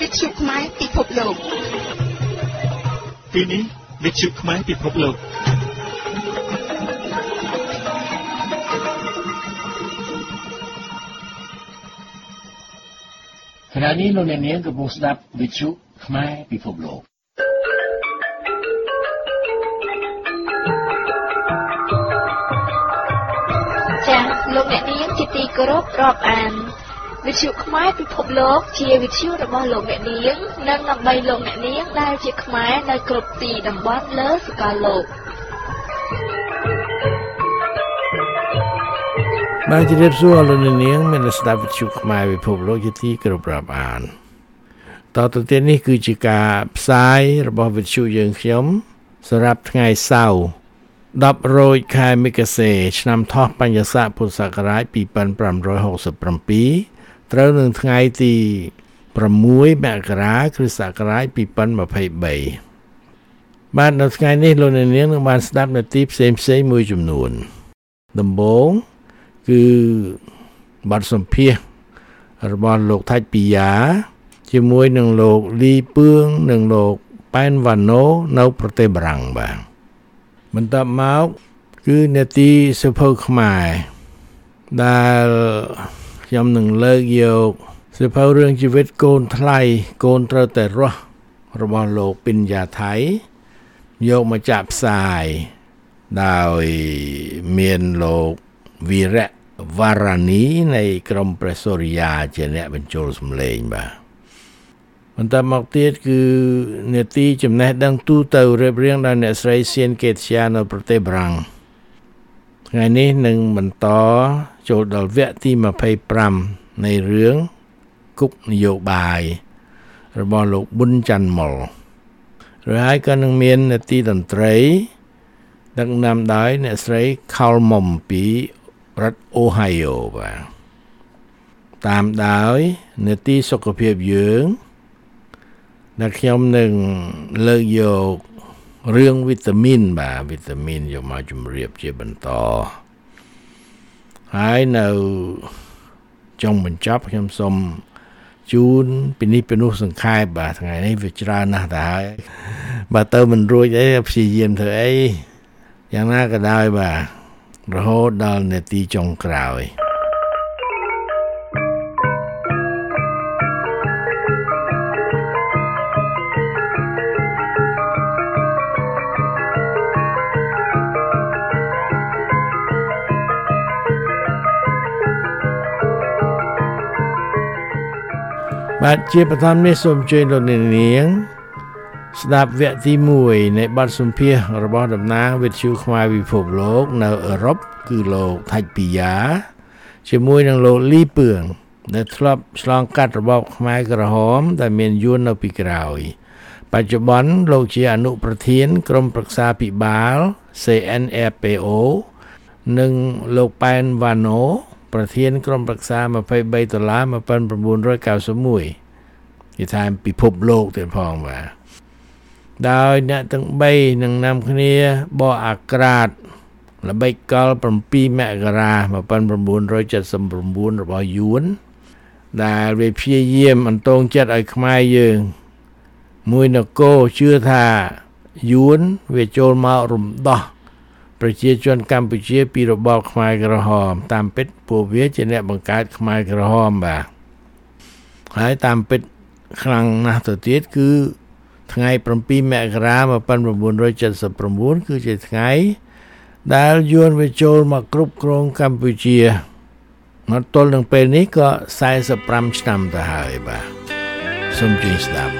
វិទ្យុខ្មែរពិភពលោកពេលនេះវិទ្យុខ្មែរពិភពលោកខណៈនេះលោកអ្នកនាងកំពុងស្ដាប់វិទ្យុខ្មែរពិភពលោកចា៎លោកអ្នកនាងជាទីគោរពរាប់អានវិទ្យុខ្មែរពិភពលោកជាវិទ្យុរបស់លោកអ្នកនាងនិងដើម្បីលោកអ្នកនាងដែលជាខ្មែរនៅគ្រប់ទីតំបន់លើសកលលោកបាទជម្រាបសួរលោកអ្នកនាងមានស្ដាប់វិទ្យុខ្មែរពិភពលោកជាទីគោរពរាប់អានតទៅទៀតនេះគឺជាការផ្សាយរបស់វិទ្យុយើងខ្ញុំសម្រាប់ថ្ងៃសៅរ៍10រោចខែមិគឆ្នាំថោះបញ្ញស័កពុទ្ធសករាជ2567ត្រូវនឹងថ្ងៃទី6មករាគ្រិស្តសករាជ2023បាទនៅថ្ងៃនេះលោកអ្នកនាងនឹងបានស្ដាប់នាទីផ្សេងៗមួយចំនួនដំបូងគឺបទសម្ភាសន៍របស់លោកថាច់ពីយ៉ាជាមួយនឹងលោកលីពឿងនិងលោកប៉ែនវ៉ាណូនៅប្រទេសបារាំងបាទបន្ទាប់មកគឺនាទីសិភៅខ្មែរដែលខ្ញុំនឹងលើកយកសិភៅរឿងជីវិតកូនថ្លៃកូនត្រូវតែរស់របស់លោកពិនយ៉ាថៃយកមកចាក់ផ្សាយដោយមានលោកវីរៈវ៉ារ៉ានីនៃក្រុមព្រះសូរិយាជាអ្នកបញ្ចូលសម្លេងបាទបន្តមកទៀតគឺនាទីចំណេះដឹងទូទៅរៀបរៀងដោយអ្នកស្រីសៀនកេតជានៅប្រទេសបារាំងថ្ងៃនេះនឹងបន្តចូលដល់វគ្គទី25នៃរឿងគុកនយោបាយរបស់លោកប៊ុនច័ន្ទមុលrồiហើយក៏នឹងមាននាទីតន្ត្រីដឹកនាំដោយអ្នកស្រីខោលមុំពីរដ្ឋអូហាយ៉ូបាទតាមដោយនាទីសុខភាពយើងដែលខ្ញុំនឹងលើកយករឿងវីតាមីនបាទវីតាមីនយកមកជម្រាបជាបន្តហើយនៅចុងបញ្ចប់ខ្ញុំសូមជូនពីនេះពីនោះសង្ខេបបាទថ្ងៃនេះវាច្រើនណាស់ទៅហើយបើទៅមិនរួចអីព្យាយាមធ្វើអីយ៉ាងណាក៏ដោយបាទរហូតដល់នាទីចុងក្រោយបាទជាបឋមនេះសូមអញ្ជើញលោកអ្នកនាងស្ដាប់វគ្គទី1នៃបទសម្ភាសន៍របស់តំណាងវិទ្យុខ្មែរពិភពលោកនៅអឺរ៉ុបគឺលោកថាច់ពីយ៉ាជាមួយនឹងលោកលីពឿងដែលធ្លាប់ឆ្លងកាត់របបខ្មែរក្រហមដែលមានយួននៅពីក្រោយបច្ចុប្បន្នលោកជាអនុប្រធានក្រុមប្រឹក្សាពិបាល CNRPO និងលោកប៉ែនវ៉ាណូប្រធានក្រុមប្រឹក្សា$23 1991គេថាពិភពលោកទៀតផងបាទដោយអ្នកទាំង3នឹងនាំគ្នាបកអាក្រាតល្បិចកល7មករា1979របស់យួនដែលវាព្យាយាមអន្តងចិត្តឲ្យខ្មែរយើងមួយនគរជឿថាយួនវាចូលមករំដោះប្រជាជនកម្ពុជាពីរបបខ្មែរក្រហមតាមពិតពួកវាជាអ្នកបង្កើតខ្មែរក្រហមបាទហើយតាមពិតខ្លាំងណាស់ទៅទៀតគឺថ្ងៃ7មករា1979គឺជាថ្ងៃដែលយួនវាចូលមកគ្រប់គ្រងកម្ពុជាមកទល់នឹងពេលនេះក៏45ឆ្នាំទៅហើយបាទសូមជួយស្ដាប់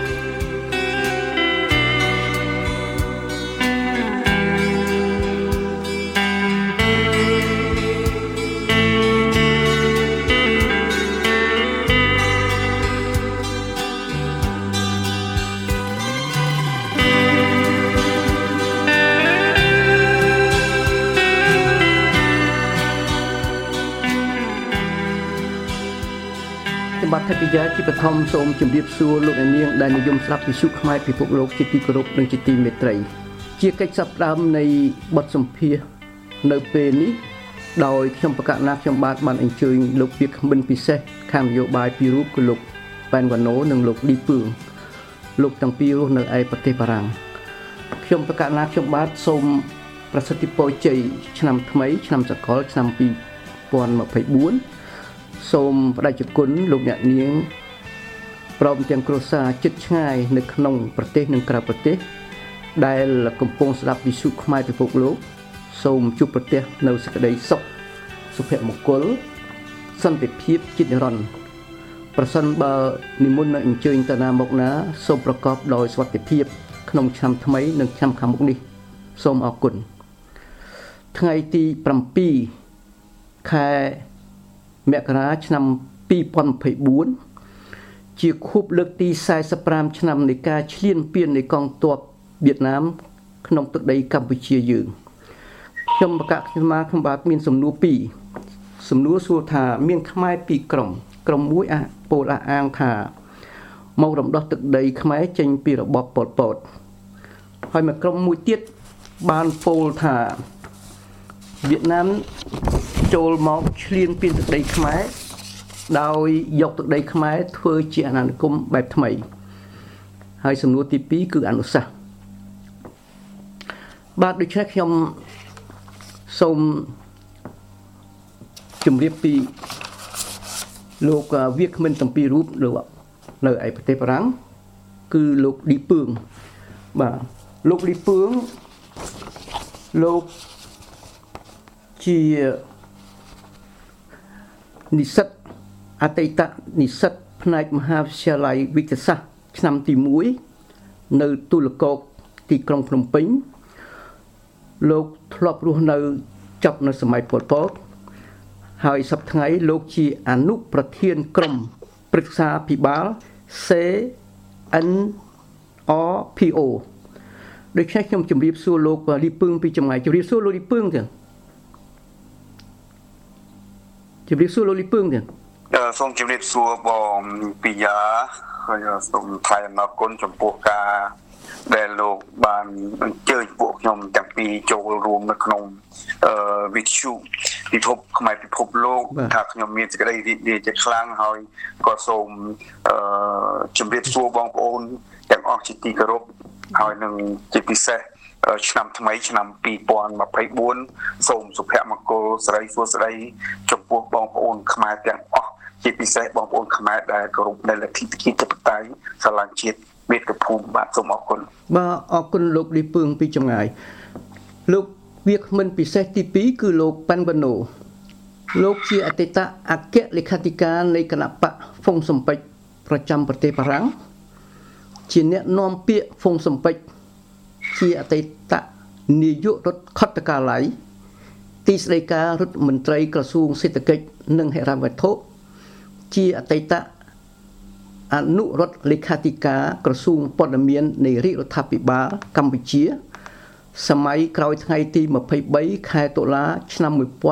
បាទថៃពីយ៉ាជាបឋមសូមជម្រាបសួរលោកអ្នកនាងដែលនិយមស្ដាប់វិទ្យុខ្មែរពិភពលោកជាទីគោរពនិងជាទីមេត្រីជាកិច្ចចាប់ផ្ដើមនៃបទសម្ភាសន៍នៅពេលនេះដោយខ្ញុំប្រកាសណាខ្ញុំបានអញ្ជើញលោកពាក្យខមមិនពិសេសខាងនយោបាយពីររូបគឺលោកប៉ែនវ៉ាណូនិងលោកឌីពឿងលោកទាំងពីររស់នៅឯប្រទេសបារាំងខ្ញុំប្រកាសណាខ្ញុំបាទសូមប្រសិទ្ធពរជ័យឆ្នាំថ្មីឆ្នាំសកលឆ្នាំ2024សូមផ្ដេចគុណលោកអ្នកនាងព្រមទាំងគ្រួសារជិតឆ្ងាយនៅក្នុងប្រទេសនិងក្រៅប្រទេសដែលកំពុងស្ដាប់វិទ្យុខ្មែរពិភពលោកសូមជួបប្រទះនៅសេចក្តីសុខសុភមង្គលសន្តិភាពជាតិនិរន្តរ៍ប្រសិនបើនិមន្តនៅអញ្ជើញតាណាមកណាសូមប្រកបដោយសុវត្ថិភាពក្នុងឆ្នាំថ្មីនិងឆ្នាំខាងមុខនេះសូមអរគុណថ្ងៃទី7ខែមករាឆ្នាំ2024ជាខួបលើកទី45ឆ្នាំនៃការឈ្លានពាននៃកងទ័ពវៀតណាមក្នុងទឹកដីកម្ពុជាយើងខ្ញុំបកខ្ញុំបាទមានសំណួរ2សំណួរសួរថាមានខ្មែរ2ក្រុមមួយពោលអះអាងថាមករំដោះទឹកដីខ្មែរចេញពីរបបប៉ុលពតហើយមួយក្រុមមួយទៀតបានពោលថាវៀតណាមចូលមកឈ្លានពានទឹកដីខ្មែរដោយយកទឹកដីខ្មែរធ្វើជាអាណានិគមបែបថ្មីហើយសំណួរទី2គឺអនុសាសន៍បាទដូច្នេះខ្ញុំសូមជម្រាបពីលោកវាគ្មិនទាំងពីររូបនៅឯប្រទេសបារាំងគឺលោកឌីពឿងបាទលោកឌីពឿងលោកជានិស្សិតអតីតនិស្សិតផ្នែកមហាវិទ្យាល័យវិទ្យាសាស្ត្រឆ្នាំទី1នៅទូលគោកទីក្រុងភ្នំពេញលោកធ្លាប់រស់នៅចាប់នៅសម័យប៉ុលពតហើយសប្តាហ៍ថ្ងៃលោកជាអនុប្រធានក្រុមប្រឹក្សាភិបាល CNRPO ដូច្នេះខ្ញុំជម្រាបសួរលោកលីពឿងពីចម្ងាយជម្រាបសួរលោកលីពឿងទៀតជម្រាបសួរលោកលីពឿងទៀតសូមជម្រាបសួរបងពីយ៉ាហើយសូមថ្លែងអំណរគុណចំពោះការដែលលោកបានអញ្ជើញពួកខ្ញុំទាំងពីរចូលរួមនៅក្នុងវិទ្យុពិភពខ្មែរពិភពលោកថាខ្ញុំមានសេចក្តីរីករាយជាខ្លាំងហើយក៏សូមជម្រាបសួរបងប្អូនទាំងអស់ជាទីគោរពហើយនឹងជាពិសេសឆ្នាំថ្មីឆ្នាំ2024សូមសុភមង្គលសិរីសួស្តីចំពោះបងប្អូនខ្មែរទាំងអស់ជាពិសេសបងប្អូនខ្មែរដែលគោរពនៅលទ្ធិប្រជាធិបតេយ្យស្រឡាញ់ជាតិមាតុភូមិបាទសូមអរគុណបាទអរគុណលោកលីពឿងពីចម្ងាយលោកវាគ្មិនពិសេសទី2គឺលោកប៉ាន់វ៉ាណូលោកជាអតីតអគ្គលេខាធិការនៃគណៈបកហ្វុងសំពេចប្រចាំប្រទេសបារាំងជាអ្នកនាំពាក្យហ្វុងសំពេចជាអតីតនាយករដ្ឋខុទ្ទកាល័យទីស្តីការរដ្ឋមន្ត្រីក្រសួងសេដ្ឋកិច្ចនិងហិរញ្ញវត្ថុជាអតីតអនុរដ្ឋលេខាធិការក្រសួងព័ត៌មាននៃរាជរដ្ឋាភិបាលកម្ពុជាសម័យក្រោយថ្ងៃទី23ខែតុលាឆ្នាំ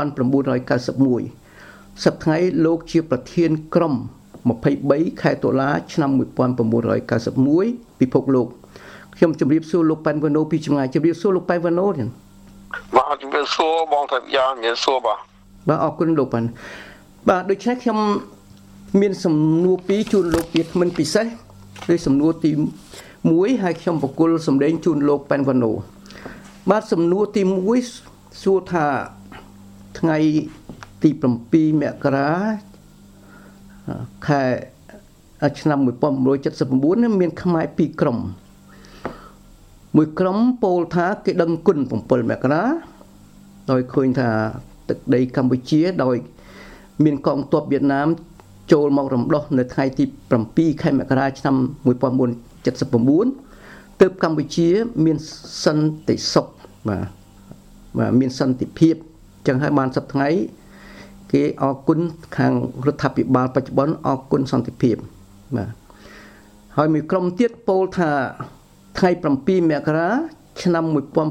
1991សប្តាហ៍ថ្ងៃលោកជាប្រធានក្រុម23ខែតុលាឆ្នាំ1991ពិភពលោកខ្ញុំជម្រាបសួរលោកប៉ែនវ៉ាណូពីចម្ងាយជម្រាបសួរលោកប៉ែនវ៉ាណូទៀតបាទជម្រាបសួរបងថាយ៉ាងមានសួរបាទអរគុណលោកប៉ែនបាទដូច្នេះខ្ញុំមានសំណួរ2ជូនលោកវាគ្មិនពិសេសឬសំណួរទី1ហើយខ្ញុំបកគលសម្ដែងជូនលោកប៉ែនវ៉ាណូបាទសំណួរទី1សួរថាថ្ងៃទី7មករាខែឆ្នាំ1979មានខ្មែរ2ក្រុមមួយក្រុមពោលថាគេដឹងគុណ7មករាដោយឃើញថាទឹកដីកម្ពុជាដោយមានកងទ័ពវៀតណាមចូលមករំដោះនៅថ្ងៃទី7ខែមករាឆ្នាំ1979ទើបកម្ពុជាមានសន្តិសុខបាទមានសន្តិភាពអញ្ចឹងហើយបានសប្តាហ៍ថ្ងៃគេអរគុណខាងរដ្ឋាភិបាលបច្ចុប្បន្នអរគុណសន្តិភាពបាទហើយមួយក្រុមទៀតពោលថាថ្ងៃ7មករាឆ្នាំ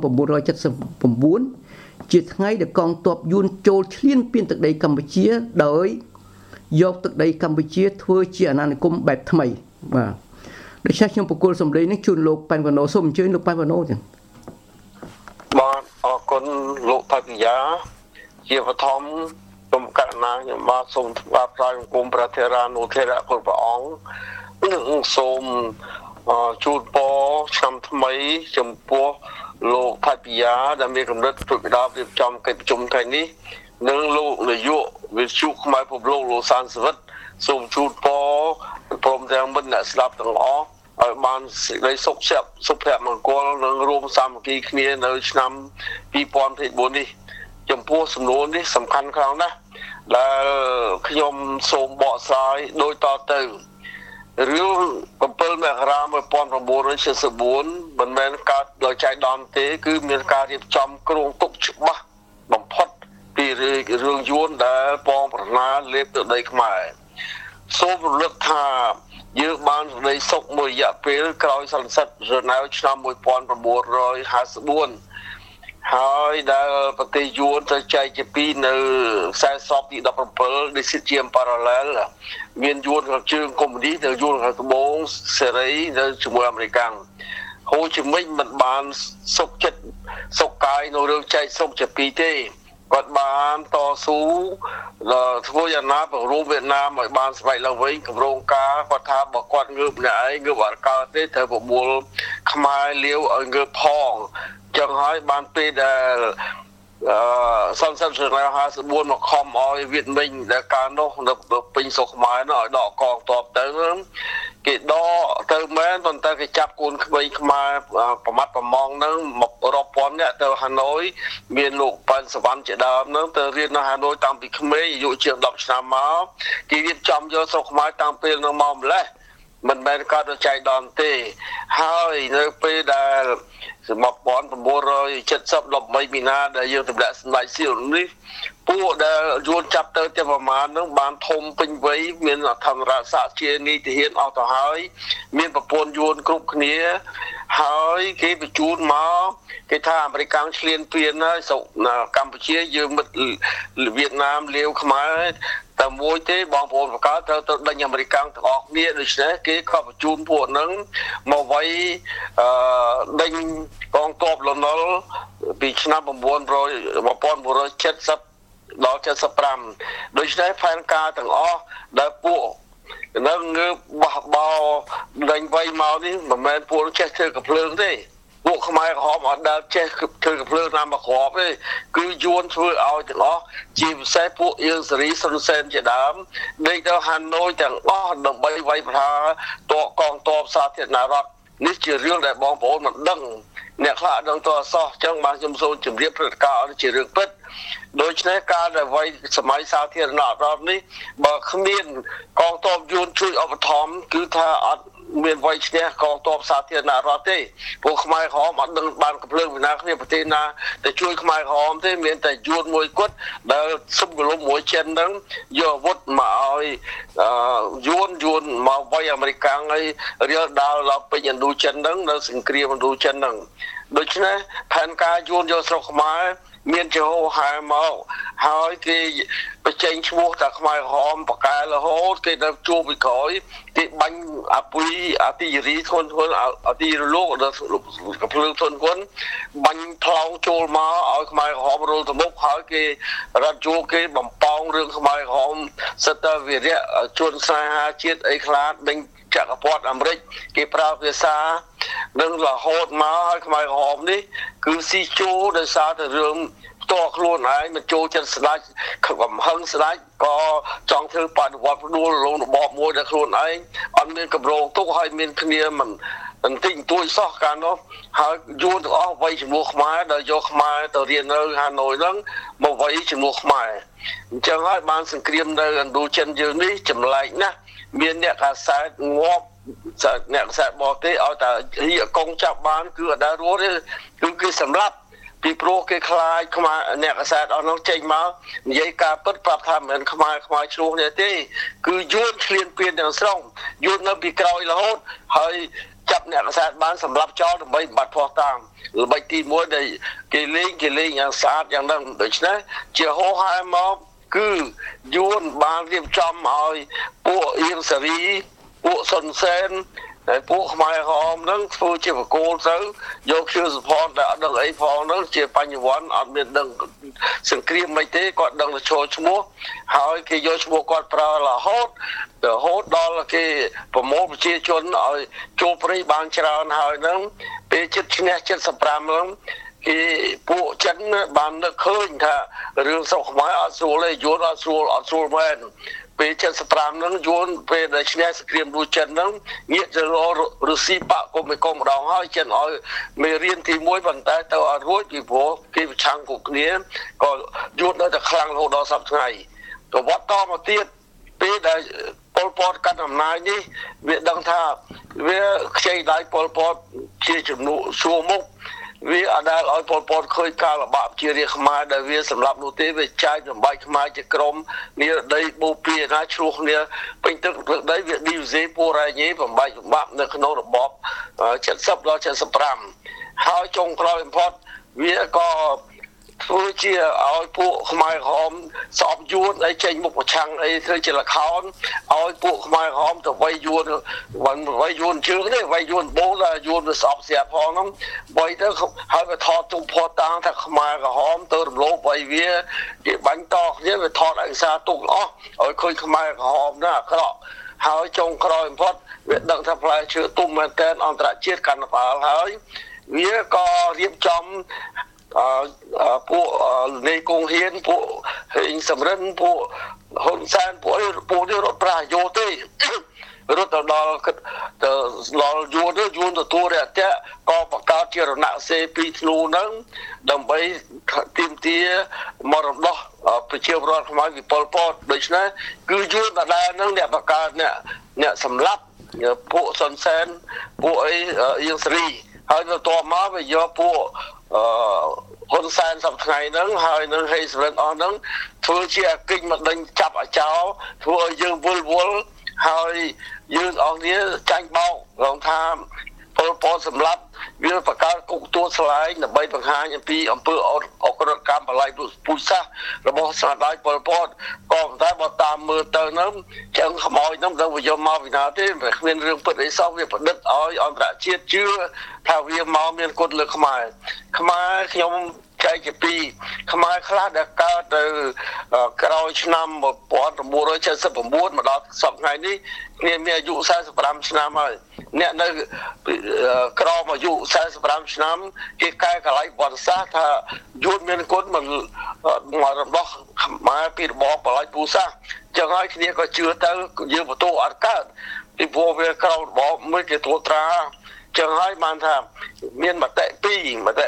1979ជាថ្ងៃដែលកងទ័ពយួនចូលឈ្លានពានទឹកដីកម្ពុជាដោយយកទឹកដីកម្ពុជាធ្វើជាអាណានិគមបែបថ្មីបាទដូច្នេះខ្ញុំបកគលសម្លេងនេះជូនលោកប៉ែនវ៉ាណូសូមអញ្ជើញលោកប៉ែនវ៉ាណូទៀតបាទអរគុណលោកថាវិយាជាបឋមសូមករណាខ្ញុំបាទសូមថ្វាយផ្សាយបង្គំព្រះធេរានុធេរៈគ្រប់ព្រះអង្គសូមជូនពរឆ្នាំថ្មីចំពោះលោកផាត់ពីយ៉ាដែលមានកម្រិតធ្វើពីដើមរៀបចំកិច្ចប្រជុំថ្ងៃនេះនិងលោកនាយកវិទ្យុខ្មែរពិភពលោកលោកសានសវិតសូមជូនពរព្រមទាំងមិត្តអ្នកស្ដាប់ទាំងអស់ឲ្យបានសេចក្តីសុខភមង្គលនិងរួមសាមគ្គីគ្នានៅឆ្នាំ2024នេះចំពោះសំណួរនេះសំខាន់ខ្លាំងណាស់ដែលខ្ញុំសូមបកស្រាយដូចតទៅរឿង7មករា1974មិនមែនកើតដោយចៃដន្យទេគឺមានការរៀបចំគ្រោងទុកច្បាស់បំផុតពីរឿងយួនដែលបងប្រណាលេបទៅដីខ្មែរសូមរំលឹកថាយើងបានសេចក្តីសុខមួយរយៈពេលក្រោយសន្និសីទរណៅឆ្នាំ1954ហើយដែលប្រទេសយួនទៅចែកជាពីរនៅខ្សែសបទី17 Decision Parallel មានយួនខាងជើងកុម្មុយនីសនិងយួនខាងត្បូងសេរីនៅជាមួយអាមេរិកហូជីមិញមិនបានសុខចិត្តសុខកាយនៅរឿងចែកសុខជាពីរទេគាត់បានតស៊ូធ្វើយ៉ាងណាបង្រួមវៀតណាមឲ្យបានស្វែងឡើងវិញគម្រោងការគាត់ថាបើគាត់ងើបម្នាក់ឯងងើបអត់កើតទេត្រូវបបួលខ្មែរលាវឲ្យងើបផងចឹងហើយបានពេលដែលសន្និសីទរណៅ54មកខំឲ្យវៀតមិញដែលកាលនោះនៅពេញស្រុកខ្មែរនោះឲ្យដកកងទ័ពទៅគេដកទៅមែនប៉ុន្តែគេចាប់កូនក្មេងខ្មែរប្រមាត់ប្រមងហ្នឹងមករាប់ពាន់នាក់ទៅហាណូយមានលោកប៉ែនសវណ្ណជាដើមហ្នឹងទៅរៀននៅហាណូយតាំងពីក្មេងអាយុជាង10ឆ្នាំមកគេរៀបចំយកស្រុកខ្មែរតាំងពេលនោះមកម្លេះមិនមែនកើតដោយចៃដន្យទេហើយនៅពេលដែល1970 មីនាដែលយើងទម្លាក់សម្ដេចសៀវនេះពួកដែលយួនចាប់ទៅតែប្រមាណហ្នឹងបានធំពេញវ័យមានធម្មរក្សាជានីតិហ៊ានអស់ទៅហើយមានប្រពន្ធយួនគ្រប់គ្នាហើយគេបញ្ជូនមកគេថាអាមេរិកឆ្លៀនពៀនហើយស្រុកកម្ពុជាយើងមិត្តវៀតណាមលាវខ្មែរតែមួយទេបងប្អូនបកកើតត្រូវទៅដេញអាមេរិកទាំងអស់គ្នាដូច្នេះគេក៏បញ្ជូនពួកហ្នឹងមកវាយដេញកងទ័ពលន់នល់ពីឆ្នាំ1970ដល់75ដូច្នេះផែនការទាំងអស់ដែលពួកនឹងងើបបោះបោដេញវាយមកនេះមិនមែនពួកចេះធ្វើកំភ្លើងទេពួកខ្មែរក្រហមអត់ដែលចេះធ្វើកំភ្លើងណាមកគ្រាប់ទេគឺយួនធ្វើឲ្យទាំងអស់ជាពិសេសពួកអៀងសេរីសុនសែនជាដើមដេកទៅហាណូយទាំងអស់ដើម្បីវាយប្រហារតកងទ័ពសាធារណរដ្ឋនេះជារឿងដែលបងប្អូនមិនដឹងអ្នកខ្លះអត់ដឹងតអសោះអញ្ចឹងបានខ្ញុំសូមជម្រាបព្រឹត្តិការណ៍ជារឿងពិតដូច្នេះការដែលវាយសម័យសាធារណរដ្ឋនេះបើគ្មានកងទ័ពយួនជួយឧបត្ថម្ភគឺថាអត់មានវាយឈ្នះកងទ័ពសាធារណរដ្ឋទេពួកខ្មែរក្រហមអត់ដឹងបានកំភ្លើងពីណាគ្នាប្រទេសណាតែជួយខ្មែរក្រហមទេមានតែយួនមួយគត់ដែលសុំកលុំមួយចិនហ្នឹងយកអាវុធមកឲ្យយួនមកវាយអាមេរិកហើយរៀលដាល់ដល់ពេញឥណ្ឌូចិនហ្នឹងនៅសង្គ្រាមឥណ្ឌូចិនហ្នឹងដូច្នេះផែនការយួនយកស្រុកខ្មែរមានជាហោហែមកហើយគេបញ្ចេញឈ្មោះតែខ្មែរក្រហមបកែរហូតគេទៅជួបពីក្រោយគេបាញ់អាពុយអាទីរីធនអាទីរលោកដល់កំភ្លើងធនគុណបាញ់ថ្លោងចូលមកឲ្យខ្មែរក្រហមរុលទៅមុខហើយគេរត់ជួគេបំពងរឿងខ្មែរក្រហមសិតតែវិរៈជនស្នេហាជាតិអីខ្លាដេញចក្រពត្តិអាមេរិកគេប្រើភាសានឹងរហូតមកឲ្យខ្មែរក្រហមនេះគឺស៊ីជូដោយសារតែរឿងផ្ទាល់ខ្លួនឯងមិនចូលចិត្តស្ដេចកំហឹងស្ដេចក៏ចង់ធ្វើបដិវត្តផ្ដួលរំលងរបបមួយដែលខ្លួនឯងអត់មានកម្រងទុកឲ្យមានគ្នាមិនបន្តិចបន្តួចសោះកាលនោះហើយយួនទាំងអស់វាយជំនួសខ្មែរដល់យកខ្មែរទៅរៀននៅហាណូយហ្នឹងមកវាយជំនួសខ្មែរអញ្ចឹងហើយបានសង្គ្រាមនៅឥណ្ឌូចិនយើងនេះចម្លែកណាស់មានអ្នកកាសែតងាប់អ្នកកាសែតបរទេសឲ្យតែរៀកកងចាប់បានគឺអត់ដែលរស់ទេគឺគេសម្លាប់ពីព្រោះគេខ្លាចខ្មែរអ្នកកាសែតអស់នោះចេញមកនិយាយការពិតប្រាប់ថាមិនមែនខ្មែរឆ្លោះទេគឺយួនឆ្លៀនពៀនទាំងស្រុងយួននៅពីក្រោយរហូតហើយចាប់អ្នកកាសែតបានសម្លាប់ចោលដើម្បីបាត់ភ័ស្តុតាងល្បិចទី1ដែលគេលេងយ៉ាងស្អាតយ៉ាងហ្នឹងដូច្នេះជាហោហែមកគឺយួនបានរៀបចំឲ្យពួកអៀងសេរីពួកសុនសែនហើយពួកខ្មែរក្រហមហ្នឹងធ្វើជាបកគោលទៅយកឈើសុផនដែលអត់ដឹងអីផងហ្នឹងជាបញ្ញវន្តអត់មានដឹងសង្គ្រាមមិនទេគាត់ដឹងតែចូលឈ្មោះហើយគេយកឈ្មោះគាត់ប្រើរហូតដល់គេប្រមូលប្រជាជនឲ្យចូលព្រៃបានច្រើនហើយហ្នឹងពេលជិតឈ្នះ75ហ្នឹងគេពួកចិនបាននឹកឃើញថារឿងស្រុកខ្មែរអត់ស្រួលទេយួនអត់ស្រួលមែនពេល75ហ្នឹងយួនពេលដែលឈ្នះសង្គ្រាមលួចចិនហ្នឹងងាកទៅរករុស្ស៊ីបាក់កុំម្ដងហើយចិនឲ្យមេរៀនទី1ប៉ុន្តែទៅអត់រួចពីព្រោះគេប្រឆាំងគ្រប់គ្នាក៏យួននៅតែខ្លាំងរហូតដល់សប្តាហ៍ថ្ងៃប្រវត្តិតមកទៀតពេលដែលប៉ុលពតកាន់អំណាចនេះវាដឹងថាវាខ្ចីដៃប៉ុលពតជាជំនួសសួរមុខវាអត់ដែលឲ្យប៉ុលពតឃើញការលបាប់ជារាជខ្មែរដែលវាសម្រាប់នោះទេវាចែកសម្បែកខ្មែរជាក្រុមនេះដីបូព៌ាណាឆ្លោះគ្នាពេញទឹកដីវាឌីវីសេពូរ៉ៃញីបំបែកបំបាក់នៅក្នុងរបប70ដល់75ហើយចុងក្រោយបំផុតវាក៏ធ្វើជាឲ្យពួកខ្មែរក្រហមស្អប់យួនអីចេញមុខប្រឆាំងអីធ្វើជាលខោនឲ្យពួកខ្មែរក្រហមទៅវាយយួនវាយយួនជើងនេះវាយយួនបូលយួនវាស្អប់ស្រាប់ផងហ្នឹងបើទៅហើយវាថតទុំផតតាំងថាខ្មែរក្រហមទៅរំលោភវាយវាគេបាញ់តគ្នាវាថតឯកសារទុកអស់ឲ្យឃើញខ្មែរក្រហមណាអាក្រក់ហើយចុងក្រោយបំផុតវាដឹងថាផ្លែឈើទុំមែនតើអន្តរជាតិកាន់តែបាល់ហើយវាក៏រៀបចំពួកនៃកងហ៊ានពួកហេងសំរិនពួកហ៊ុនសែនពួកនេះរត់ប្រាស់យោទេរត់ទៅដល់យួនទទួលរយៈក៏បង្កើតជារណសេរី2ធ្នូហ្នឹងដើម្បីទាមទារមរតកប្រជាពលរដ្ឋខ្មែរពីប៉ុលពតដូច្នេះគឺយួនដដែលហ្នឹងអ្នកបង្កើតអ្នកសម្លាប់ពួកសុនសែនពួកអីអៀងសេរីហើយទៅតមកវាយកពួកហ៊ុនសែនសប្តាហ៍ថ្ងៃហ្នឹងហើយនឹងហេសរិនអស់ហ្នឹងធ្វើជាអកិច្ចមកដេញចាប់អាចោធ្វើឲ្យយើងវល់ហើយយើងអស់គ្នាចាញ់បោករងថាពលពតសម្រាប់វាបង្កើតគុកទួលស្លែងដើម្បីបង្ហាញអំពីអំពើអក្រិតកម្មបល័យពូជសាសរបស់ស្នាដៃពលពតក៏ប៉ុន្តែបើតាមមើលទៅហ្នឹងចឹងខ្មោចហ្នឹងទៅវាយកមកពីណាទេវាគ្មានរឿងពិតអីសោះវាប្រឌិតឲ្យអន្តរជាតិជឿថាវាមកមានគុណលើខ្មែរខ្ញុំចែកជាពីរខ្មែរខ្លះដែលកើតទៅក្រោយឆ្នាំ1979មកដល់សប្តាហ៍ថ្ងៃនេះគ្នាមានអាយុ45ឆ្នាំហើយអ្នកនៅក្រោមអាយុ45ឆ្នាំគេកែកន្លែងបទសាសថាយួនមានគុណមករបស់ខ្មែរពីរបបបល័យពូសាសចឹងហើយគ្នាក៏ជឿទៅយើងបន្ទោអត់កើតពីព្រោះវាក្រោមរបបមួយគេត្រួតត្រាចឹងហើយបានថាមានមតិ2មតិ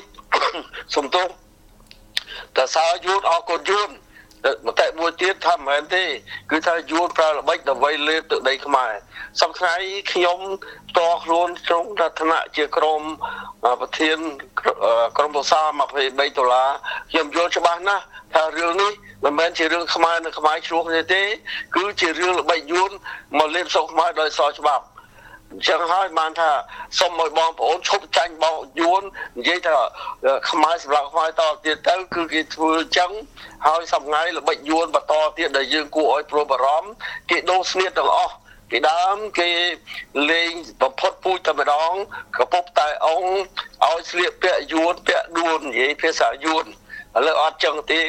1សំទោសតើសើយួនអរគុណយួនមតិមួយទៀតថាមិនមែនទេគឺថាយួនប្រើល្បិចដើម្បីលេបទឹកដីខ្មែរសប្តាហ៍ថ្ងៃខ្ញុំផ្ទាល់ខ្លួនក្នុងឋានៈជាក្រុមប្រធានក្រុមប្រឹក្សា$23ខ្ញុំយល់ច្បាស់ណាស់ថារឿងនេះមិនមែនជារឿងខ្មែរនិងខ្មែរឆ្លោះគ្នាទេគឺជារឿងល្បិចយួនមកលេបស្រុកខ្មែរដោយសរច្បាប់ចឹងហើយបានថាសូមឲ្យបងប្អូនឈប់ចាញ់បោកយួននិយាយថាខ្មែរសម្រាប់ខ្មែរតទៀតទៅគឺគេធ្វើចឹងហើយសប្ងៃល្បិចយួនបន្តទៀតដែលយើងគួរឲ្យព្រួយបារម្ភគេដូរស្នៀតទាំងអស់ពីដើមគេលេងបំផុតពូជតែម្ដងកពុបតែអង្គឲ្យស្លៀកពាក់យួនពាក់ដួលនិយាយភាសាយួនឥឡូវអត់ចឹងទេ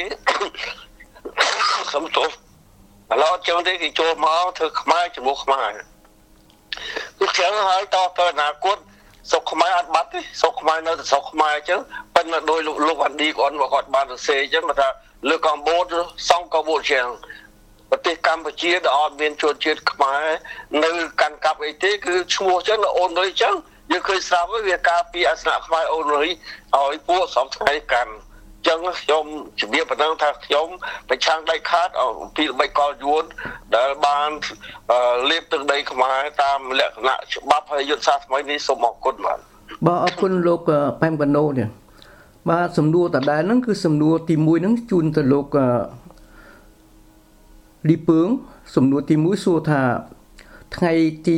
សំទោសឥឡូវអត់ចឹងទេគេចូលមកធ្វើខ្មែរជាមួយខ្មែរគឺចឹងហើយតទៅអនាគតសុខខ្មែរអត់បាត់ទេសុខខ្មែរនៅតែសុខខ្មែរអញ្ចឹងប៉ុន្តែដោយលោកវ៉ាន់ឌីគាត់បានសរសេរអញ្ចឹងថាលើកម្ពុជាសង់កម្ពុជាចឹងប្រទេសកម្ពុជាដែលអត់មានជនជាតិខ្មែរនៅកាន់កាប់អីទេគឺឈ្មោះចឹងអូននុយចឹងយើងឃើញស្រាប់វាការពីអាសនៈខ្មែរអូននុយឲ្យពួកសំថ្ងៃកាន់ចឹងខ្ញុំជំរាបប៉ុណ្ណឹងថាខ្ញុំប្រឆាំងដៃខាតអំពីល្បិចកលយួនដែលបានលេបទឹកដីខ្មែរតាមលក្ខណៈច្បាប់ហើយយុទ្ធសាស្ត្រថ្មីនេះសូមអរគុណបាទអរគុណលោកប៉ែមកណូនេះបាទសំណួរតដែលហ្នឹងគឺសំណួរទី1ហ្នឹងជូនទៅលោកលីពឿងសំណួរទី1សួរថាថ្ងៃទី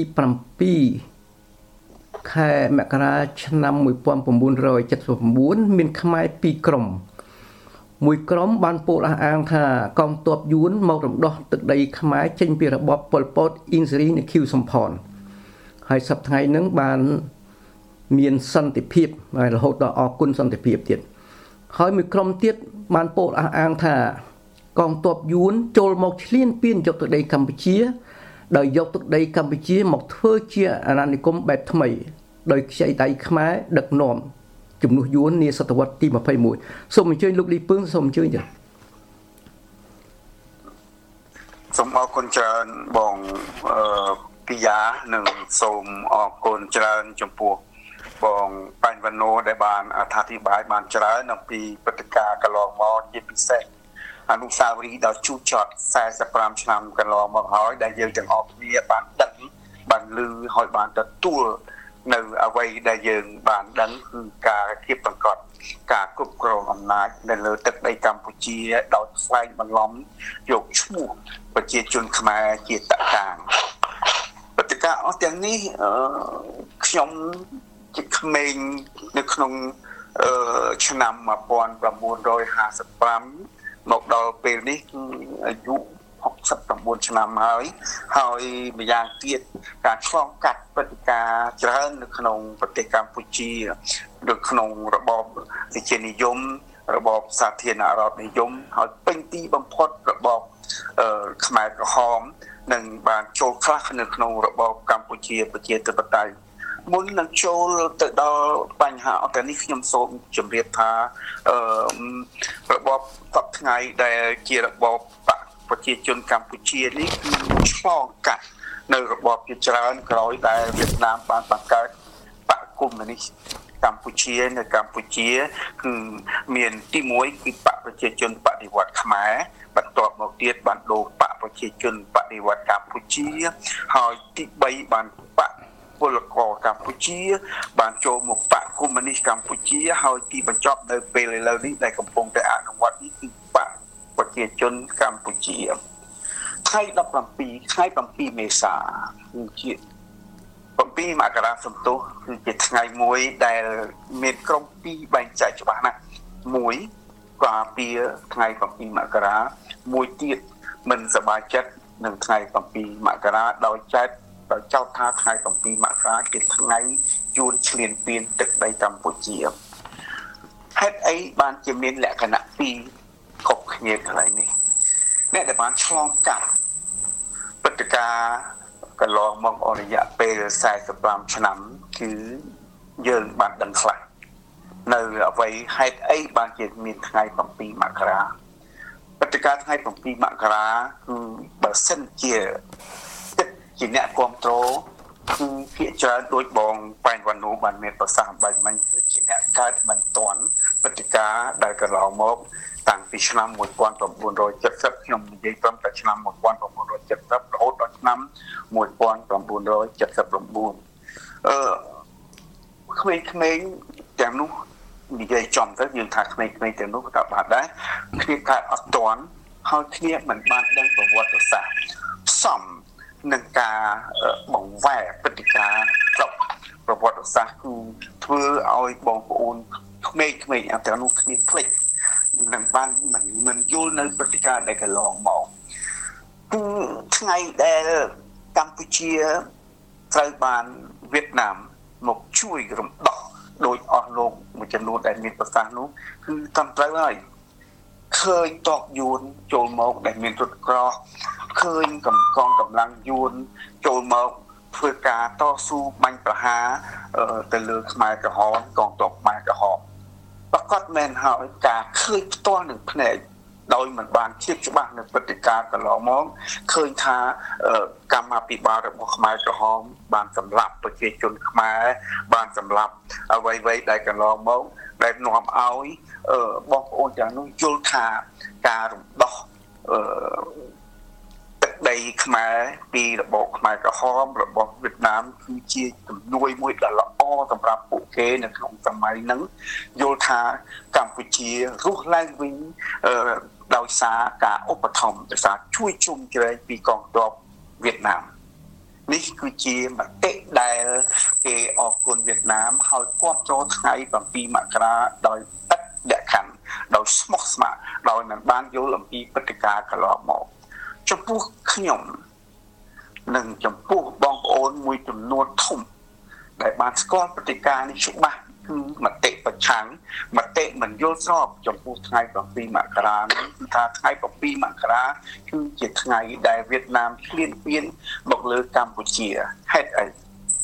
7ខែមករាឆ្នាំ1979មានខ្មែរ2ក្រុមមួយក្រុមបានពោលអះអាងថាកងទ័ពយួនមករំដោះទឹកដីខ្មែរចេញពីរបបប៉ុលពតអ៊ីងសេរីនិងឃីវសំផនហហើយសប្តាហ៍ថ្ងៃហ្នឹងបានមានសន្តិភាពហើយរហូតដល់អគុណសន្តិភាពទៀតហើយមួយក្រុមទៀតបានពោលអះអាងថាកងទ័ពយួនចូលមកឈ្លានពានយកទឹកដីកម្ពុជាដោយយកទឹកដីកម្ពុជាមកធ្វើជាអាណានិគមបែបថ្មីដោយខ្ចីដៃខ្មែរដឹកនាំជំនួសយួននាសតវត្សទី21សូមអញ្ជើញលោកលីពឿងសូមអញ្ជើញចា៎សូមអរគុណច្រើនបងពីយ៉ានិងសូមអរគុណច្រើនចំពោះបងបញ្ញវណ្ណោដែលបានអធិប្បាយបានច្រើនអំពីព្រឹត្តិការណ៍កន្លងមកជាពិសេសអនុស្សាវរីយ៍ដ៏ជូរចត់45ឆ្នាំកន្លងមកហើយដែលយើងទាំងអស់គ្នាបានដឹងបានឮហើយបានទទួលនៅអ្វីដែលយើងបានដឹងគឺការគៀបសង្កត់ការគ្រប់គ្រងអំណាចនៅលើទឹកដីកម្ពុជាដោយស្វែងបន្លំយកឈ្មោះប្រជាជនខ្មែរជាតកាងព្រឹត្តិការណ៍អស់ទាំងនេះខ្ញុំជាក្មេងនៅក្នុងឆ្នាំ1955មកដល់ពេលនេះគឺអាយុ69ឆ្នាំហើយម្យ៉ាងទៀតការឆ្លងកាត់ព្រឹត្តិការណ៍ច្រើននៅក្នុងប្រទេសកម្ពុជានៅក្នុងរបបប្រជានិយមរបបសាធារណរដ្ឋនិយមហើយពេញទីបំផុតរបបខ្មែរក្រហមនឹងបានចូលខ្លះនៅក្នុងរបបកម្ពុជាប្រជាធិបតេយ្យមុននឹងចូលទៅដល់បញ្ហាអត់នេះខ្ញុំសូមជម្រាបថារបបសពថ្ងៃដែលជារបបប្រជាជនកម្ពុជានេះគឺឆ្លងកាត់នៅរបបជាច្រើនក្រោយដែលវៀតណាមបានបង្កើតបកកុម្មុយនីសកម្ពុជានៅកម្ពុជាគឺមានទី1គឺបកប្រជាជនបដិវត្តខ្មែរបន្ទាប់មកទៀតបានដូរបកប្រជាជនបដិវត្តកម្ពុជាហើយទី3បានបកពលករកម្ពុជាបានចូលមកបកកុម្មុយនីសកម្ពុជាហើយទីបញ្ចប់នៅពេលឥឡូវនេះដែលកំពុងតែអនុវត្តនេះគឺបកប្រជាជនកម្ពុជាថ្ងៃ7មេសាគឺជា7មករាសំទុះគឺជាថ្ងៃមួយដែលមានក្រុម2បែងចែកច្បាស់ណាស់មួយការពារថ្ងៃ7មករាមួយទៀតមិនសប្បាយចិត្តនឹងថ្ងៃ7មករាដោយចោទថាថ្ងៃ7មករាជាថ្ងៃយួនឈ្លានពានទឹកដីកម្ពុជាហេតុអីបានជាមានលក្ខណៈពីរខុសគ្នាកន្លែងនេះអ្នកដែលបានឆ្លងកាត់ព្រឹត្តិការណ៍កន្លងមកអស់រយៈពេល45ឆ្នាំគឺយើងបានដឹងខ្លះនៅអ្វីហេតុអីបានជាមានថ្ងៃ7មករាព្រឹត្តិការណ៍ថ្ងៃ7មករាគឺបើសិនជាជាអ្នកគ្រប់គ្រងគឺភាគច្រើនដោយបងប៉ែនវណ្ណូបានមានប្រសាសន៍បាញ់មិញគឺជាអ្នកកើតមិនទាន់ព្រឹត្តិការណ៍ដែលកន្លងមកតាំងពីឆ្នាំ1970ខ្ញុំនិយាយត្រឹមតែឆ្នាំ1970រហូតដល់ឆ្នាំ1979ក្មេងៗទាំងនោះនិយាយចំទៅយើងថាក្មេងៗទាំងនោះក៏បានដែរគ្នាកើតអត់ទាន់ហើយគ្នាមិនបានដឹងប្រវត្តិសាស្ត្រផ្សំនឹងការបង្វែរព្រឹត្តិការណ៍ប្រវត្តិសាស្ត្រគឺធ្វើឲ្យបងប្អូនក្មេងៗអត់ទាំងនោះគ្នាភ្លេចនឹងបានមិនយល់នៅព្រឹត្តិការណ៍ដែលកន្លងមកគឺថ្ងៃដែលកម្ពុជាត្រូវបានវៀតណាមមកជួយរំដោះដោយអស់លោកមួយចំនួនដែលមានប្រសាសន៍នោះគឺត្រឹមត្រូវហើយឃើញតកយួនចូលមកដែលមានរថក្រោះឃើញកងកម្លាំងយួនចូលមកធ្វើការតស៊ូបាញ់ប្រហារទៅលើខ្មែរក្រហមកងទ័ពខ្មែរក្រហមប្រកាសមែនហើយការឃើញផ្ទាល់នឹងភ្នែកដោយមិនបានជៀបច្បាស់នៅព្រឹត្តិការណ៍កន្លងមកឃើញថាកម្មាភិបាលរបស់ខ្មែរក្រហមបានសម្លាប់ប្រជាជនខ្មែរបានសម្លាប់អ្វីៗដែលកន្លងមកដែលនាំឲ្យបងប្អូនទាំងនោះយល់ថាការរំដោះទឹកដីខ្មែរពីរបបខ្មែរក្រហមរបស់វៀតណាមគឺជាជំនួយមួយដ៏ល្អសម្រាប់ពួកគេនៅក្នុងសម័យហ្នឹងយល់ថាកម្ពុជារស់ឡើងវិញដោយសារការឧបត្ថម្ភដោយសារជួយជុំជ្រែងពីកងទ័ពវៀតណាមនេះគឺជាមតិដែលគេអរគុណវៀតណាមហើយគាប់ចូលថ្ងៃ7មករាដោយទឹកលក្ខខណ្ឌដោយស្មោះស្ម័គ្រដោយមិនបានយល់អំពីព្រឹត្តិការណ៍កន្លងមកចំពោះខ្ញុំនិងចំពោះបងប្អូនមួយចំនួនធំដែលបានស្គាល់ព្រឹត្តិការណ៍នេះច្បាស់គឺមតិប្រឆាំងមតិមិនយល់ស្របចំពោះថ្ងៃ7មករានេះថាថ្ងៃ7មករាគឺជាថ្ងៃដែលវៀតណាមឈ្លានពានមកលើកម្ពុជាហេតុអី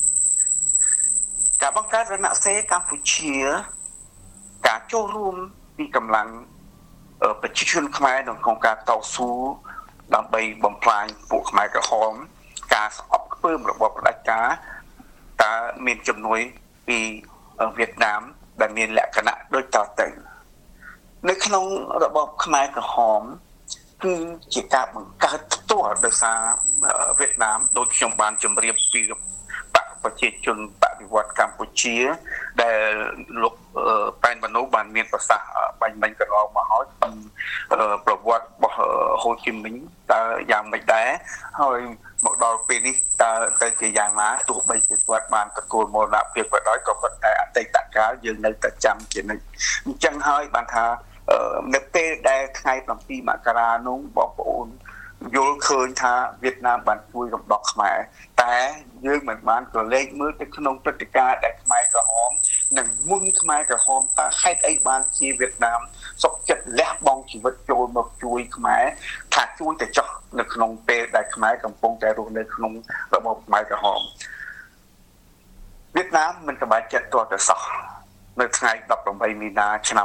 ការបង្កើតរណសិរ្សកម្ពុជាការចូលរួមពីកម្លាំងប្រជាជនខ្មែរក្នុងការតស៊ូដើម្បីបំផ្លាញពួកខ្មែរក្រហមការស្អប់ខ្ពើមរបបផ្ដាច់ការតើមានជំនួយពីវៀតណាមដែលមានលក្ខណៈដូចតទៅនៅក្នុងរបបខ្មែរក្រហមគឺជាការបង្កើតផ្ទាល់ដោយសារវៀតណាមដូចខ្ញុំបានជម្រាបពីប្រជាជនបដិវត្តកម្ពុជាដែលលោកប៉ែនបណូបានមានប្រសាសន៍បាញ់មិញកន្លងមកហើយពីប្រវត្តិរបស់ហូជីមីញតើយ៉ាងម៉េចដែរហើយមកដល់ពេលនេះតើទៅជាយ៉ាងណាទោះបីជាគាត់បានទទួលមរណភាពក៏ដោយក៏ប៉ុន្តែអតីតកាលយើងនៅតែចាំជានិច្ចអញ្ចឹងហើយបានថានៅពេលដែលថ្ងៃ7មករានោះបងប្អូនយល់ឃើញថាវៀតណាមបានជួយរំដោះខ្មែរតែយើងមិនបានក៏លេចមើលទៅក្នុងព្រឹត្តិការណ៍ដែលខ្មែរក្រហមនិងមុនខ្មែរក្រហមតើហេតុអីបានជាវៀតណាមសុខចិត្តលះបង់ជីវិតចូលមកជួយខ្មែរថាជួយតែចោះនៅក្នុងពេលដែលខ្មែរកំពុងតែរស់នៅក្នុងរបបខ្មែរក្រហមវៀតណាមមិនសប្បាយចិត្តទាល់តែសោះនៅថ្ងៃ18មីនាឆ្នាំ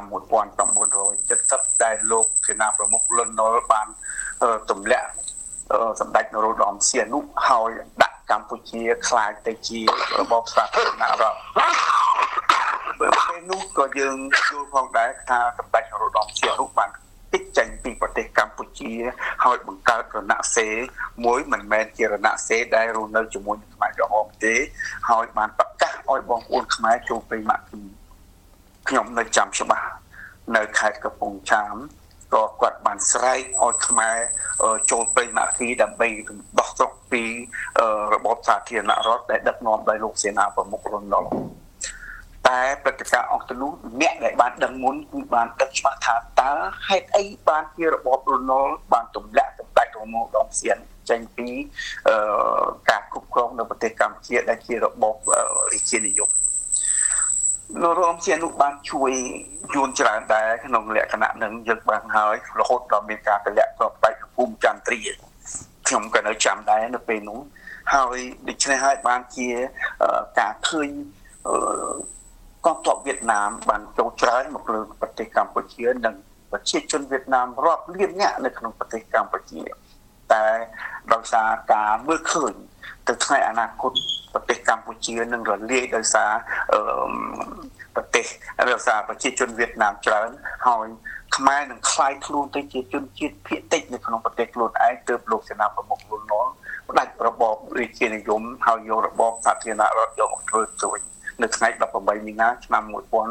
1970ដែលលោកសេនាប្រមុខលន់នល់បានទម្លាក់សម្ដេចនរោត្តមសីហនុហើយដាក់កម្ពុជាខ្លាចទៅជារបបសាធារណរដ្ឋពេលនោះក៏យើងយល់ផងដែរថាសម្ដេចនរោត្តមសីហនុបានគេចចេញពីប្រទេសកម្ពុជាហើយបង្កើតរណសិរ្សមួយមិនមែនជារណសិរ្សដែលរស់នៅជាមួយនឹងខ្មែរក្រហមទេហើយបានប្រកាសឲ្យបងប្អូនខ្មែរចូលព្រៃម៉ាក់ខ្ញុំនៅចាំច្បាស់នៅខេត្តកំពង់ចាមក៏គាត់បានស្រែកឲ្យខ្មែរចូលព្រៃម៉ាក់ដើម្បីដោះស្រុកពីរបបសាធារណរដ្ឋដែលដឹកនាំដោយលោកសេនាប្រមុខលន់នល់តែព្រឹត្តិការណ៍អស់ទៅនោះអ្នកដែលបានដឹងមុនគឺបានដឹកច្បាស់ថាតើហេតុអីបានជារបបលន់នល់បានទម្លាក់សម្ដេចនរោត្តមសីហនុចេញពីការគ្រប់គ្រងនៅប្រទេសកម្ពុជាដែលជារបបរាជានិយមនរោត្តមសីហនុបានជួយយួនច្រើនដែរក្នុងលក្ខណៈនឹងយើងបានហើយរហូតដល់មានការទម្លាក់គ្រាប់បែកភូមិចន្ទ្រាខ្ញុំក៏នៅចាំដែរនៅពេលនោះហើយដូច្នេះហើយបានជាការឃើញកងទ័ពវៀតណាមបានចូលច្រើនមកលើប្រទេសកម្ពុជានិងប្រជាជនវៀតណាមរាប់លាននាក់នៅក្នុងប្រទេសកម្ពុជាតែដោយសារការមើលឃើញទៅថ្ងៃអនាគតប្រទេសកម្ពុជានឹងរលាយដោយសារប្រទេសដោយសារប្រជាជនវៀតណាមច្រើនហើយខ្មែរនឹងคล้ายខ្លួនទៅជាជនជាតិភាគតិចនៅក្នុងប្រទេសខ្លួនឯងទើបលោកសេនាប្រមុខលន់នល់ផ្ដាច់របបរាជានិយមហើយយករបបសាធារណរដ្ឋយកមកធ្វើទៅវិញនៅថ្ងៃ18មីនាឆ្នាំ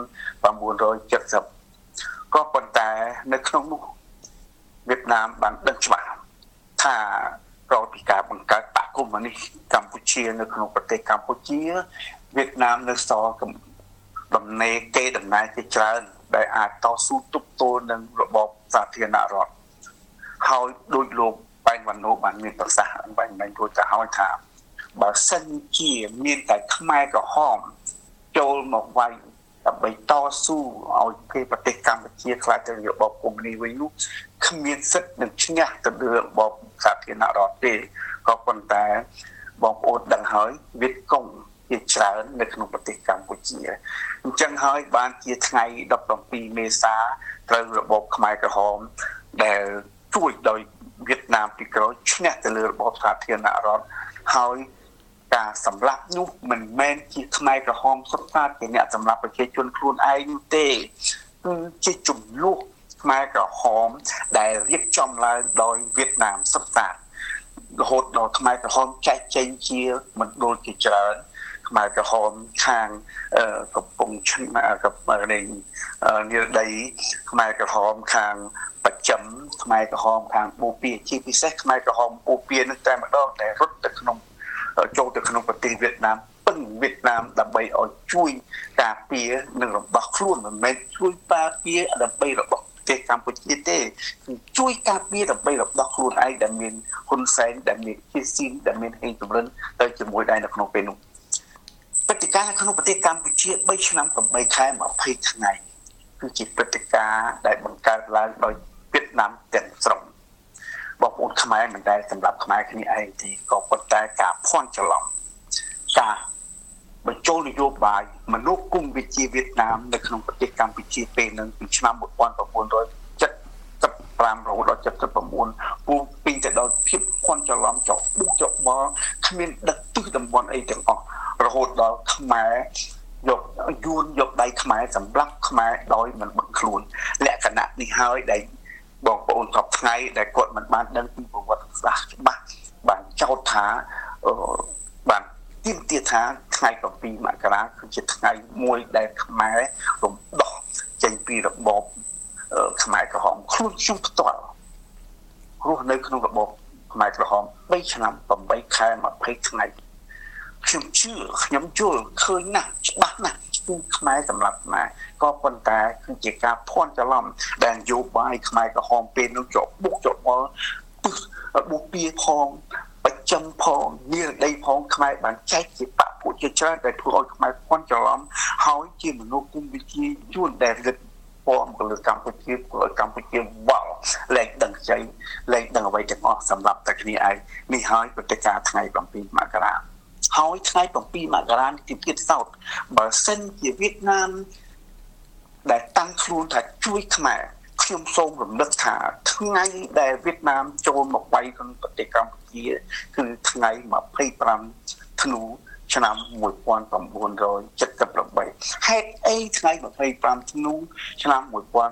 1970ក៏ប៉ុន្តែនៅក្នុងនោះវៀតណាមបានដឹងច្បាស់ថាក្រោយពីការបង្កើតបកកុម្មុយនីសកម្ពុជានៅក្នុងប្រទេសកម្ពុជាវៀតណាមនៅសល់ដំណេរគេដំណើរជាច្រើនដែលអាចតស៊ូទប់ទល់នឹងរបបសាធារណរដ្ឋហើយដោយលោកប៉ែនវ៉ាណូបានមានប្រសាសន៍បាញ់រួចទៅហើយថាបើសិនជាមានតែខ្មែរក្រហមចូលមកវាយដើម្បីតស៊ូឲ្យគេប្រទេសកម្ពុជាខ្លាចទៅរបបកុម្មុយនីសវិញនោះគ្មានសិទ្ធិនឹងឈ្នះទៅលើរបបសាធារណរដ្ឋទេក៏ប៉ុន្តែបងប្អូនដឹងហើយវៀតកុងជាច្រើននៅក្នុងប្រទេសកម្ពុជាអញ្ចឹងហើយបានជាថ្ងៃ17មេសាត្រូវរបបខ្មែរក្រហមដែលជួយដោយវៀតណាមពីក្រោយឈ្នះទៅលើរបបសាធារណរដ្ឋហើយការសម្លាប់នោះមិនមែនជាខ្មែរក្រហមសុទ្ធសាធជាអ្នកសម្លាប់ប្រជាជនខ្លួនឯងនោះទេគឺជាចំនួនខ្មែរក្រហមដែលរៀបចំឡើងដោយវៀតណាមសុទ្ធសាធរហូតដល់ខ្មែរក្រហមចែកចេញជាមណ្ឌលជាច្រើនខ្មែរក្រហមខាងកំពង់ឆ្នាំកំពង់និរដីខ្មែរក្រហមខាងបច្ចឹមខ្មែរក្រហមខាងបូព៌ាជាពិសេសខ្មែរក្រហមបូព៌ានឹងតែម្ដងតែរត់ទៅក្នុងចូលទៅក្នុងប្រទេសវៀតណាមពឹងវៀតណាមដើម្បីឲ្យជួយការពារនិងរំដោះខ្លួនមិនមែនជួយការពារដើម្បីទេសកម្ពុជាទេជួយការពារដើម្បីរំដោះខ្លួនឯងដែលមានហ៊ុនសែនដែលមានជាស៊ីនដែលមានហេងចម្រិនទៅជាមួយដែរនៅក្នុងពេលនោះព្រឹត្តិការណ៍ក្នុងប្រទេសកម្ពុជា3ឆ្នាំ8ខែ20ថ្ងៃគឺជាព្រឹត្តិការណ៍ដែលបង្កើតឡើងដោយវៀតណាមទាំងស្រុងបងប្អូនខ្មែរមិនដែលសម្រាប់ខ្មែរគ្នាឯងទេក៏ប៉ុន្តែការភ័ន្តច្រឡំការបញ្ចូលនយោបាយមនោគមវិជ្ជាវៀតណាមនៅក្នុងប្រទេសកម្ពុជាពេលនឹងពីឆ្នាំ1975រហូតដល់79ពូពីទៅដល់ភាពភ័ន្តច្រឡំចុះបុកចុះបល់គ្មានដឹកទិសតំបន់អីទាំងអស់រហូតដល់ខ្មែរយកដៃខ្មែរសម្រាប់ខ្មែរដោយមិនបឹងខ្លួនលក្ខណៈនេះហើយដែលបងប្អូនគ្រប់ថ្ងៃដែលគាត់មិនបានដឹងពីប្រវត្តិសាស្ត្រច្បាស់បានចោទថាបានទាមទារថាថ្ងៃ7មករាគឺជាថ្ងៃមួយដែលខ្មែររំដោះចេញពីរបបខ្មែរក្រហមខ្លួនខ្ញុំផ្ទាល់រស់នៅក្នុងរបបខ្មែរក្រហម3ឆ្នាំ8ខែ20ថ្ងៃខ្ញុំជឿខ្ញុំយល់ឃើញណាស់ច្បាស់ណាស់គឺខ្មែរសម្រាប់ខ្មែរក៏ប៉ុន្តែគឺជាការភ័ន្តច្រឡំដែលនយោបាយខ្មែរក្រហមពេលនោះជាប់បុកជាប់បល់បុកពីផងបច្ចំផងនិរដីផងខ្មែរបានចែកជាបកពួកជាច្រើនដែលធ្វើឲ្យខ្មែរភ័ន្តច្រឡំហើយជាមនោគមវិជ្ជាយួនដែលរឹតព័ន្ធទៅលើកម្ពុជាវល់លែងដឹងចៃលែងដឹងអ្វីទាំងអស់សម្រាប់តែគ្នាឯងនេះហើយព្រឹត្តិការណ៍ថ្ងៃ7មករាហើយថ្ងៃ7មករាទីទៀតសោតបើសិនជាវៀតណាមដែលតាំងខ្លួនថាជួយខ្មែរខ្ញុំសូមរំលឹកថាថ្ងៃដែលវៀតណាមចូលមកវាយក្នុងប្រទេសកម្ពុជាគឺថ្ងៃ25ធ្នូឆ្នាំ1978ហេតុអីថ្ងៃ25ធ្នូឆ្នាំ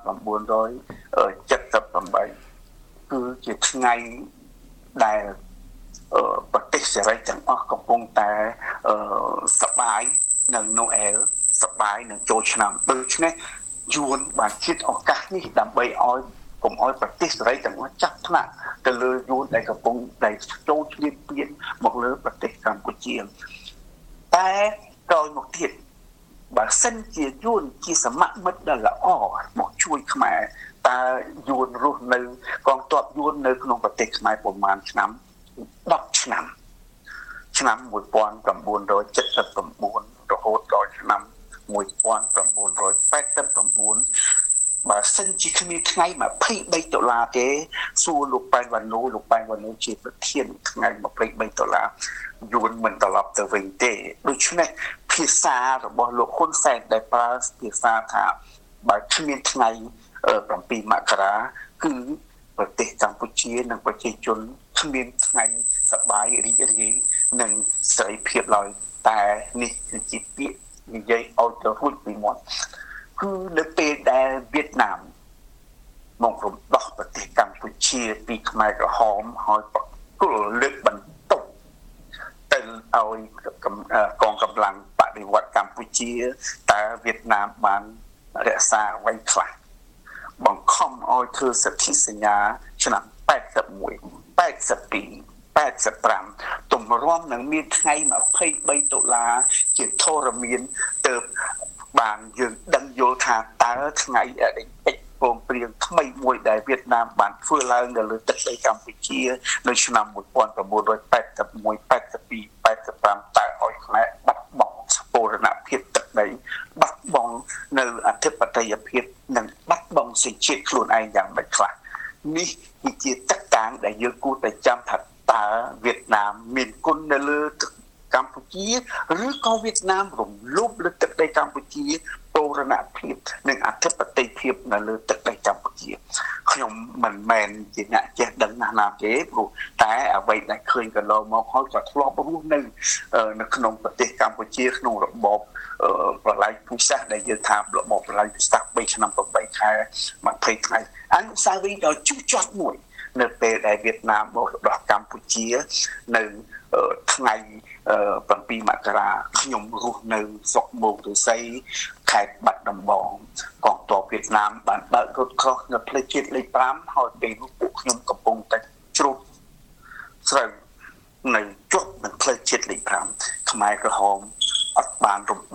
1978គឺជាថ្ងៃដែលប្រទេសសេរីទាំងអស់កំពុងតែសប្បាយនឹងណូអែលសប្បាយនឹងចូលឆ្នាំដូច្នេះយួនបានជិតឱកាសនេះដើម្បីឲ្យកុំឲ្យប្រទេសសេរីទាំងអស់ចាប់ថ្នាក់ទៅលើយួនដែលកំពុងតែចូលឈ្លានពានមកលើប្រទេសកម្ពុជាតែក្រោយមកទៀតបើសិនជាយួនជាសមមិត្តដ៏ល្អមកជួយខ្មែរតើយួនរស់នៅកងទ័ពយួននៅក្នុងប្រទេសខ្មែរប្រមាណឆ្នាំ10ឆ្នាំ1979រហូតដល់ឆ្នាំ1989បើសិនជាគ្មានថ្ងៃ$23ទេសួរលោកប៉ែនវ៉ានូជាប្រធានថ្ងៃ$23យួនមិនត្រឡប់ទៅវិញទេដូច្នេះភាសារបស់លោកហ៊ុនសែនដែលប្រើភាសាថាបើគ្មានថ្ងៃ7មករាគឺប្រទេសកម្ពុជានិងប្រជាជនគ្មានថ្ងៃសប្បាយរីករាយនិងសេរីភាពឡើយតែនេះគឺជាពាក្យនិយាយឲ្យទៅរួចពីមាត់គឺនៅពេលដែលវៀតណាមមករំដោះប្រទេសកម្ពុជាពីខ្មែរក្រហមហើយបកគលលើកបន្ទុកទៅឲ្យកងកម្លាំងបដិវត្តកម្ពុជាតើវៀតណាមបានរក្សាអ្វីខ្លះបង្ខំឲ្យធ្វើសន្ធិសញ្ញាឆ្នាំ81 82 85ទម្រាំនឹងមានថ្ងៃ$23ជាធរមានទៅបានយើងដឹងយល់ថាតើថ្ងៃអតីតព្រមព្រៀងថ្មីមួយដែលវៀតណាមបានធ្វើឡើងនៅលើទឹកដីកម្ពុជានៅឆ្នាំ1981 82 85តើឲ្យខ្មែរបាត់បង់បូរណភាពទឹកដីបាត់បង់នៅអធិបតេយ្យភាពនិងបាត់បង់សេចក្ដីខ្លួនឯងយ៉ាងម៉េចខ្លះនេះគឺជាទឹកតាំងដែលយើងគួរតែចាំថាតើវៀតណាមមានគុណនៅលើកម្ពុជាឬក៏វៀតណាមរំលោភលើទឹកដីកម្ពុជាបូរណភាពនិងអធិបតេយ្យភាពនៅលើទឹកដីកម្ពុជាខ្ញុំមិនមែនជាអ្នកចេះដឹងណាស់ទេព្រោះតែអ្វីដែលឃើញកន្លងមកហើយក៏ធ្លាប់រស់នៅក្នុងប្រទេសកម្ពុជាក្នុងរបបប្រល័យពូជសាសន៍ដែលយើងថារបបប្រល័យពូជសាសន៍3ឆ្នាំ8ខែ20ថ្ងៃអនុស្សាវរីយ៍ដ៏ជូរចត់មួយនៅពេលដែលវៀតណាមមករំដោះកម្ពុជានៅថ្ងៃ7មករាខ្ញុំរស់នៅស្រុកមោកទសីខេត្តបាត់ដំបងកងទ័ពវៀតណាមបានបើករថក្រោះនៅផ្លូវជាតិលេខ5ហើយពេលនោះពួកខ្ញុំកំពុងតែជ្រូតស្រូវនៅជាប់នឹងផ្លូវជាតិលេខ5ខ្មែរក្រហមអត់បានរំដោះ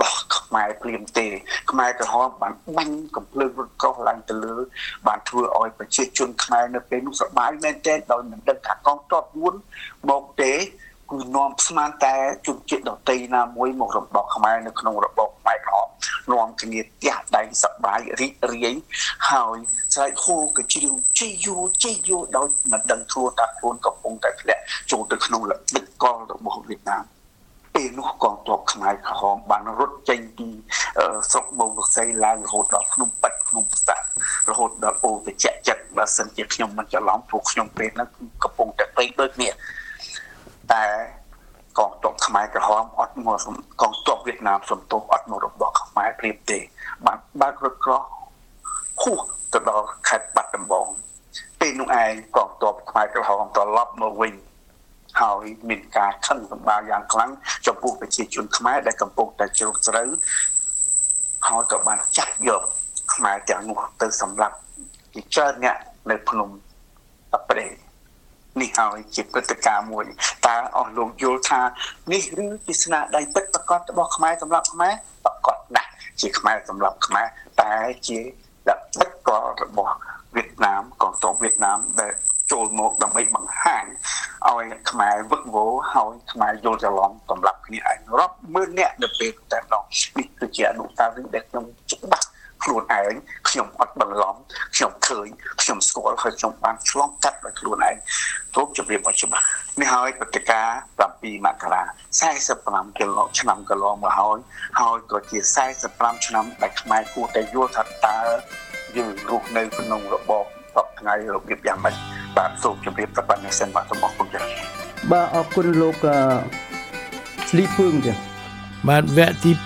ខ្មែរព្រាមទេខ្មែរក្រហមបានបាញ់កំភ្លើងរថក្រោះឡើងទៅលើបានធ្វើឲ្យប្រជាជនខ្មែរនៅពេលនោះសប្បាយមែនទែនដោយមិនដឹងថាកងទ័ពយួនមកទេគឺនាំស្មានតែជនជាតិដទៃណាមួយមករំដោះខ្មែរនៅក្នុងរបបខ្មែរក្រហមនាំគ្នាផ្ទះដៃសប្បាយរីករាយហើយស្រែកហូកជ្រៀវជ័យយោដោយមិនដឹងខ្លួនថាខ្លួនកំពុងតែធ្លាក់ចូលទៅក្នុងល្បិចកលរបស់វៀតណាមពេលនោះកងទ័ពខ្មែរក្រហមបានរត់ចេញពីស្រុកបូងរស័យឡើងរហូតដល់ភ្នំពេញភ្នំប្រាសាទរហូតដល់អូទៅចាក់ចិត្តបើសិនជាខ្ញុំមិនច្រឡំពួកខ្ញុំពេលហ្នឹងកំពុងតែពេកដូចគ្នាតែកងទ័ពខ្មែរក្រហមអត់មកកងទ័ពវៀតណាមសំទោសអត់មករំដោះខ្មែរព្រាមទេបានបើករថក្រោះហួសទៅដល់ខេត្តបាត់ដំបងពេលនោះឯងកងទ័ពខ្មែរក្រហមត្រឡប់មកវិញហើយមានការខឹងសម្បារយ៉ាងខ្លាំងចំពោះប្រជាជនខ្មែរដែលកំពុងតែជ្រុលជ្រៅហើយក៏បានចាត់យកខ្មែរទាំងនោះទៅសម្លាប់ជាច្រើនអ្នកនៅភ្នំតាព្រៃនេះហើយជាព្រឹត្តិការណ៍មួយតើអស់លោកយល់ថានេះឬជាស្នាដៃពិតប្រាកដរបស់ខ្មែរសម្រាប់ខ្មែរប្រកបណាស់ជាខ្មែរសម្រាប់ខ្មែរតែជាល្បិចកលរបស់វៀតណាមកងទ័ពវៀតណាមដែលចូលមកដើម្បីបង្ហាញឲ្យខ្មែរវឹកវរហើយខ្មែរយល់ច្រឡំសម្រាប់គ្នាឯងរាប់ម៉ឺនអ្នកនៅពេលតែម្ដងនេះគឺជាអនុស្សាវរីយ៍ដែលខ្ញុំច្បាស់ខ្លួនឯងខ្ញុំអត់បន្លំខ្ញុំឃើញខ្ញុំស្គាល់ហើយខ្ញុំបានឆ្លងកាត់ដោយខ្លួនឯងសូមជម្រាបឲ្យច្បាស់នេះហើយព្រឹត្តិការណ៍7មករា45ឆ្នាំកន្លងមកហើយក៏ជា45ឆ្នាំដែលខ្មែរគួរតែយល់ថាតើយើងរស់នៅក្នុងរបបសពថ្ងៃរបៀបយ៉ាងម៉េចបាទសូមជម្រាបតែប៉ុណ្្នេះសិនបាទសូមអរគុណច្រើនបាទអរគុណលោកស្លីពឿងទៀតបាទវគ្គទី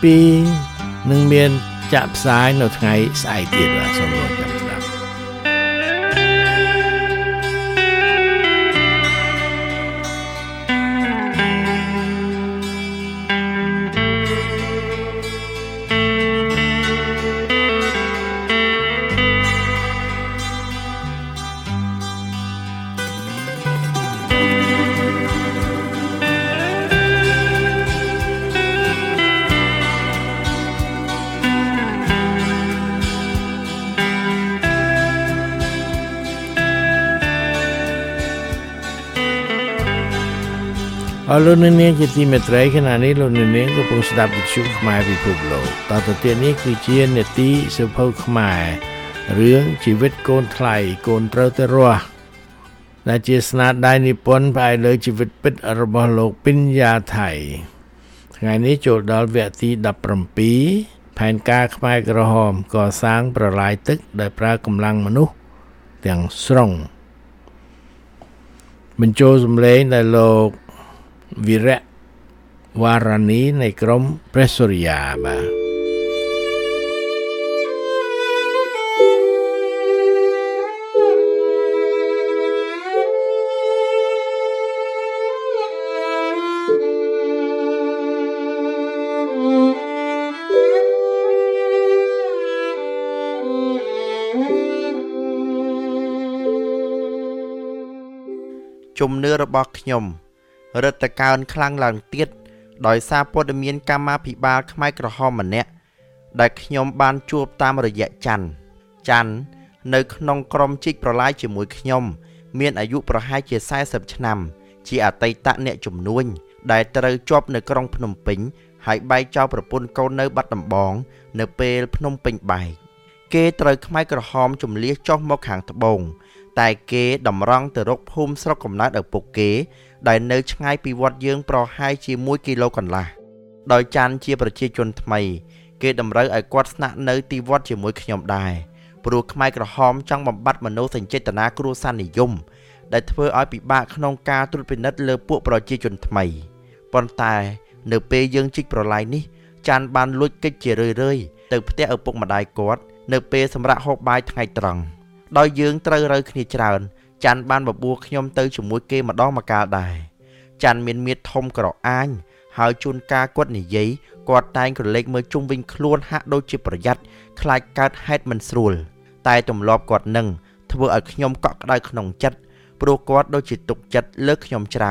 2នឹងមានចាក់ផ្សាយនៅថ្ងៃស្អែកទៀតបាទសូមរងចាំស្ដាប់លោកនាងជាទីមេត្រីខណៈនេះលោកនាងកំពុងស្ដាប់វិទ្យុខ្មែរពិភពលោកតទៅទៀតនេះគឺជានេតិសៀវភៅខ្មែររឿងជីវិតកូនថ្លៃកូនត្រូវទៅរស់ដែលជាស្នាដៃនិពន្ធផ្អែកលើជីវិតពិតរបស់លោកពិញញាថៃថ្ងៃនេះចូលដល់វគ្គទី17ផែនការខ្មែរក្រហមកសាងប្រឡាយទឹកដែលប្រើកម្លាំងមនុស្សទាំងស្រុងបញ្ចូលសម្លេងដែលលោកវិរៈវ៉ារ៉ានីនៃក្រុមប្រេសូរីយ៉ាបាទជំនឿរបស់ខ្ញុំរឹតតែកើនខ្លាំងឡើងទៀតដោយសារព័ត៌មានកម្មាភិបាលខ្មែរក្រហមម្នាក់ដែលខ្ញុំបានជួបតាមរយៈច័ន្ទនៅក្នុងក្រុមជីកប្រឡាយជាមួយខ្ញុំមានអាយុប្រហែលជា40ឆ្នាំជាអតីតអ្នកជំនួញដែលត្រូវជាប់នៅក្រុងភ្នំពេញហើយបែកចោលប្រពន្ធកូននៅបាត់ដំបងនៅពេលភ្នំពេញបែកគេត្រូវខ្មែរក្រហមជំលះចុះមកខាងត្បូងតែគេតម្រង់ទៅរកភូមិស្រុកកំណើតឪពុកគេដែលនៅឆ្ងាយពីវត្តយើងប្រហែលជា1គីឡូកន្លះដោយច័ន្ទជាប្រជាជនថ្មីគេតម្រូវឲ្យគាត់ស្នាក់នៅទីវត្តជាមួយខ្ញុំដែរព្រោះខ្មែរក្រហមចង់បំបត្តិមនោសញ្ចេតនាគ្រួសារនិយមដែលធ្វើឲ្យពិបាកក្នុងការត្រួតពិនិត្យលើពួកប្រជាជនថ្មីប៉ុន្តែនៅពេលយើងជីកប្រឡាយនេះច័ន្ទបានលួចកិច្ចជារឿយៗទៅផ្ទះឪពុកម្ដាយគាត់នៅពេលសម្រាប់ហូបបាយថ្ងៃត្រង់ដោយយើងត្រូវរើគ្នាច្រើនច័ន្ទបានបបួលខ្ញុំទៅជាមួយគេម្ដងម្កាលដែរច័ន្ទមានមាឌធំក្រអាញហើយជួនកាលគាត់និយាយគាត់តែងក្រឡេកមើលជុំវិញខ្លួនហាក់ដូចជាប្រយ័ត្នខ្លាចកើតហេតុមិនស្រួលតែទម្លាប់គាត់នឹងធ្វើឲ្យខ្ញុំកក់ក្ដៅក្នុងចិត្តព្រោះគាត់ដូចជាទុកចិត្តលើខ្ញុំច្រើន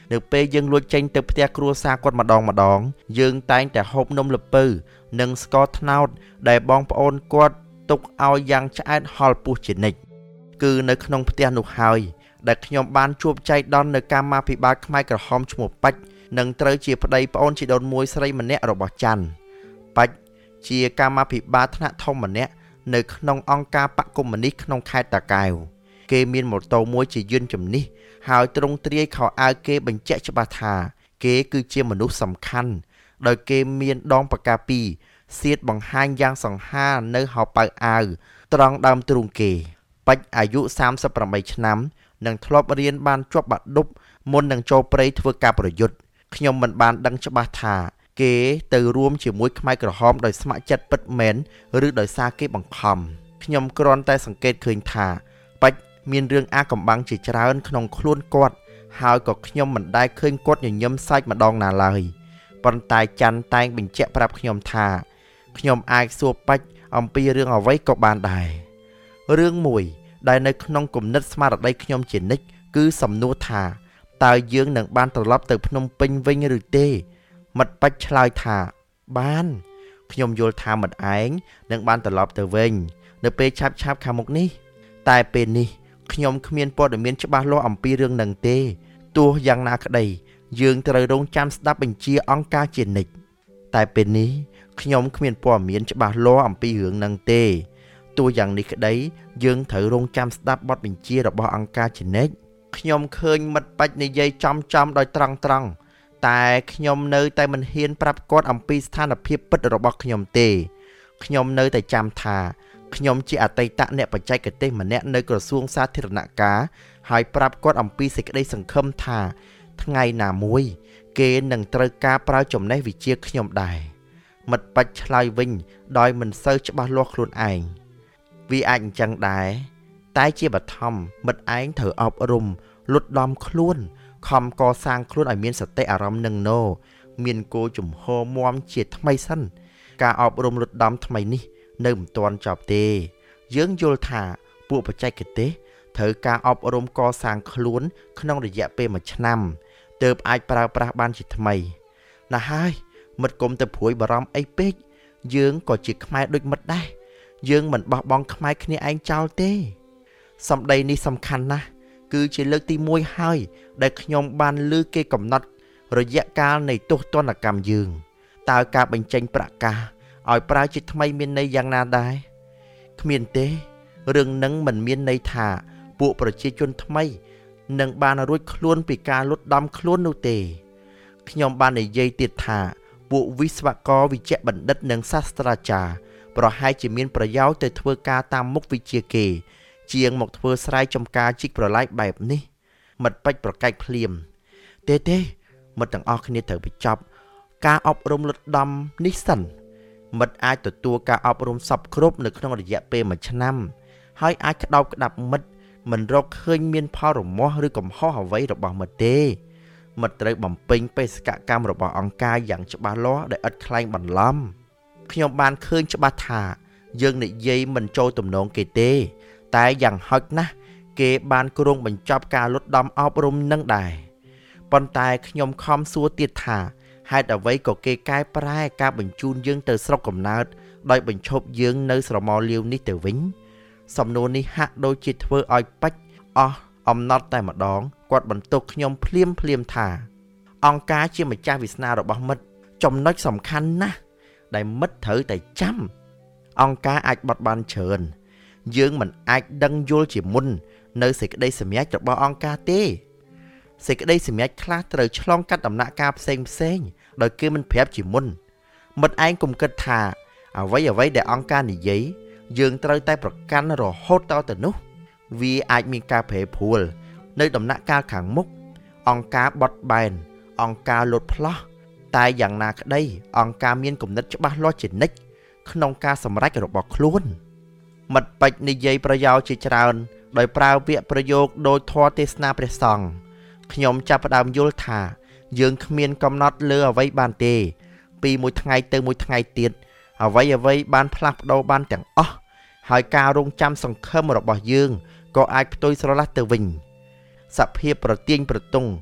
នៅពេលយើងលួចចេញទៅផ្ទះគ្រួសារគាត់ម្ដងយើងតែងតែហូបនំល្ពៅនិងស្ករត្នោតដែលបងប្អូនគាត់ទុកឲ្យយ៉ាងឆ្អែតហល់ពោះជានិច្ចគឺនៅក្នុងផ្ទះនោះហើយដែលខ្ញុំបានជួបចៃដន្យនៅកម្មាភិបាលខ្មែរក្រហមឈ្មោះប៉ាច់និងត្រូវជាប្តីប្អូនជីដូនមួយស្រីម្នាក់របស់ច័ន្ទប៉ាច់ជាកម្មាភិបាលថ្នាក់ធំម្នាក់នៅក្នុងអង្គការបកកុម្មុយនីសក្នុងខេត្តតាកែវគេមានម៉ូតូមួយជាយន្តជំនិះហើយទ្រង់ទ្រាយខោអាវគេបញ្ជាក់ច្បាស់ថាគេគឺជាមនុស្សសំខាន់ដោយគេមានដងពកាពីសៀតបង្ហាញយ៉ាងសង្ហានៅហោប៉ៅអាវត្រង់ដើមទ្រូងគេប៉ាច់អាយុ38ឆ្នាំនិងធ្លាប់រៀនបានជាប់បាក់ឌុបមុននឹងចូលព្រៃធ្វើការប្រយុទ្ធខ្ញុំមិនបានដឹងច្បាស់ថាគេទៅរួមជាមួយខ្មែរក្រហមដោយស្ម័គ្រចិត្តពិតមែនឬដោយសារគេបង្ខំខ្ញុំគ្រាន់តែសង្កេតឃើញថាប៉ាច់មានរឿងអាកំបាំងជាច្រើនក្នុងខ្លួនគាត់ហើយក៏ខ្ញុំមិនដែលឃើញគាត់ញញឹមសាច់ម្ដងណាឡើយប៉ុន្តែច័ន្ទតែងបញ្ជាក់ប្រាប់ខ្ញុំថាខ្ញុំអាចសួរប៉ាច់អំពីរឿងអ្វីក៏បានដែររឿងមួយដែលនៅក្នុងគំនិតស្មារតីខ្ញុំជានិច្ចគឺសំណួរថាតើយើងនឹងបានត្រឡប់ទៅភ្នំពេញវិញឬទេមិត្តប៉ាច់ឆ្លើយថាបានខ្ញុំយល់ថាមិត្តឯងនឹងបានត្រឡប់ទៅវិញនៅពេលឆាប់ខាងមុខនេះតែពេលនេះខ្ញុំគ្មានព័ត៌មានច្បាស់លាស់អំពីរឿងនឹងទេទោះយ៉ាងណាក្តីយើងត្រូវរងចាំស្ដាប់បញ្ជាអង្គការជានិច្ចតែពេលនេះខ្ញុំគ្មានព័ត៌មានច្បាស់លាស់អំពីរឿងនឹងទេទោះយ៉ាងនេះក្តីយើងត្រូវរងចាំស្ដាប់បទបញ្ជារបស់អង្គការជានិច្ចខ្ញុំឃើញមិត្តប៉ាច់និយាយចំដោយត្រង់តែខ្ញុំនៅតែមិនហ៊ានប្រាប់គាត់អំពីស្ថានភាពពិតរបស់ខ្ញុំទេខ្ញុំនៅតែចាំថាខ្ញុំជាអតីតអ្នកបច្ចេកទេសម្នាក់នៅក្រសួងសាធារណការហើយប្រាប់គាត់អំពីសេចក្តីសង្ឃឹមថាថ្ងៃណាមួយគេនឹងត្រូវការប្រើចំណេះវិជ្ជាខ្ញុំដែរមិត្តប៉ាច់ឆ្លើយវិញដោយមិនសូវច្បាស់លាស់ខ្លួនឯងវាអាចអញ្ចឹងដែរតែជាបឋមមិត្តឯងត្រូវអប់រំលុតដំខ្លួនខំកសាងខ្លួនឲ្យមានសតិអារម្មណ៍នឹងមានគោលជំហរមាំជាថ្មីសិនការអប់រំលុតដំថ្មីនេះនៅមិនទាន់ចប់ទេយើងយល់ថាពួកបច្ចេកទេសត្រូវការអប់រំកសាងខ្លួនក្នុងរយៈពេល1ឆ្នាំទើបអាចប្រើប្រាស់បានជាថ្មីណាស់ហើយមិត្តគុំទៅព្រួយបារម្ភអីពេកយើងក៏ជាខ្មែរដូចមិត្តដែរយើងមិនបោះបង់ខ្មែរគ្នាឯងចោលទេសម្ដីនេះសំខាន់ណាស់គឺជាលើកទី1ហើយដែលខ្ញុំបានលើគេកំណត់រយៈកាលនៃទោសទណ្ឌកម្មយើងតើការបញ្ចេញប្រកាសឲ្យប្រើជាថ្មីមានន័យយ៉ាងណាដែរគ្មានទេរឿងនឹងមិនមានន័យថាពួកប្រជាជនថ្មីនឹងបានរួចខ្លួនពីការលុតដំខ្លួននោះទេខ្ញុំបាននិយាយទៀតថាពួកវិស្វករវិជ្ជបណ្ឌិតនិងសាស្ត្រាចារ្យប្រហែលជាមានប្រយោជន៍ទៅធ្វើការតាមមុខវិជ្ជាគេជាងមកធ្វើស្រែចម្ការជីកប្រឡាយបែបនេះមិត្តប៉ាច់ប្រកែកភ្លាមទេមិត្តទាំងអស់គ្នាត្រូវបញ្ចប់ការអប់រំលុតដំនេះសិនមិត្តអាចទទួលការអប់រំសពគ្រប់នៅក្នុងរយៈពេល1ឆ្នាំហើយអាចក្តោបក្តាប់មិត្តមិនរកឃើញមានផលរមាស់ឬកំហុសអ្វីរបស់មិត្តទេមិត្តត្រូវបំពេញបេសកកម្មរបស់អង្គការយ៉ាងច្បាស់លាស់ដែលឥតខ្លែងបន្លំខ្ញុំបានឃើញច្បាស់ថាយើងនិយាយមិនចូលទំនងគេទេតែយ៉ាងហោចណាស់គេបានគ្រោងបញ្ចប់ការលុតដំអប់រំនឹងដែរប៉ុន្តែខ្ញុំខំសួរទៀតថាហេតុអ្វីក៏គេកែប្រែការបញ្ជូនយើងទៅស្រុកកំណើតដោយបញ្ឈប់យើងនៅស្រមោលលាវនេះទៅវិញសំណួរនេះហាក់ដូចជាធ្វើឲ្យប៉ាច់អស់អំណត់តែម្ដងគាត់បន្ទោសខ្ញុំភ្លាមថាអង្គការជាម្ចាស់វាសនារបស់មិត្តចំណុចសំខាន់ណាស់ដែលមិត្តត្រូវតែចាំអង្គការអាចបត់បានច្រើនយើងមិនអាចដឹងយល់ជាមុននៅសេចក្តីសម្រេចរបស់អង្គការទេសេចក្តីសម្រេចខ្លះត្រូវឆ្លងកាត់ដំណាក់កាលផ្សេងដោយគេមិនប្រាប់ជាមុនមិត្តឯងកុំគិតថាអ្វីដែលអង្គការនិយាយយើងត្រូវតែប្រកាន់រហូតទៅនោះវាអាចមានការប្រែប្រួលនៅដំណាក់កាលខាងមុខអង្គការបត់បែនអង្គការលូតផ្លោះតែយ៉ាងណាក្តីអង្គការមានគំនិតច្បាស់លាស់ជានិច្ចក្នុងការសម្រេចរបស់ខ្លួនមិត្តពេជ្រនិយាយប្រយោលជាច្រើនដោយប្រើពាក្យប្រយោគដោយធម៌ទេសនាព្រះសង្ឃខ្ញុំចាប់ផ្ដើមយល់ថាយើងគ្មានកំណត់លើអ្វីបានទេពីមួយថ្ងៃទៅមួយថ្ងៃទៀតអ្វីបានផ្លាស់ប្ដូរបានទាំងអស់ហើយការរងចាំសង្ឃឹមរបស់យើងក៏អាចផ្ទុយស្រឡះទៅវិញសភាពប្រទៀងប្រទង់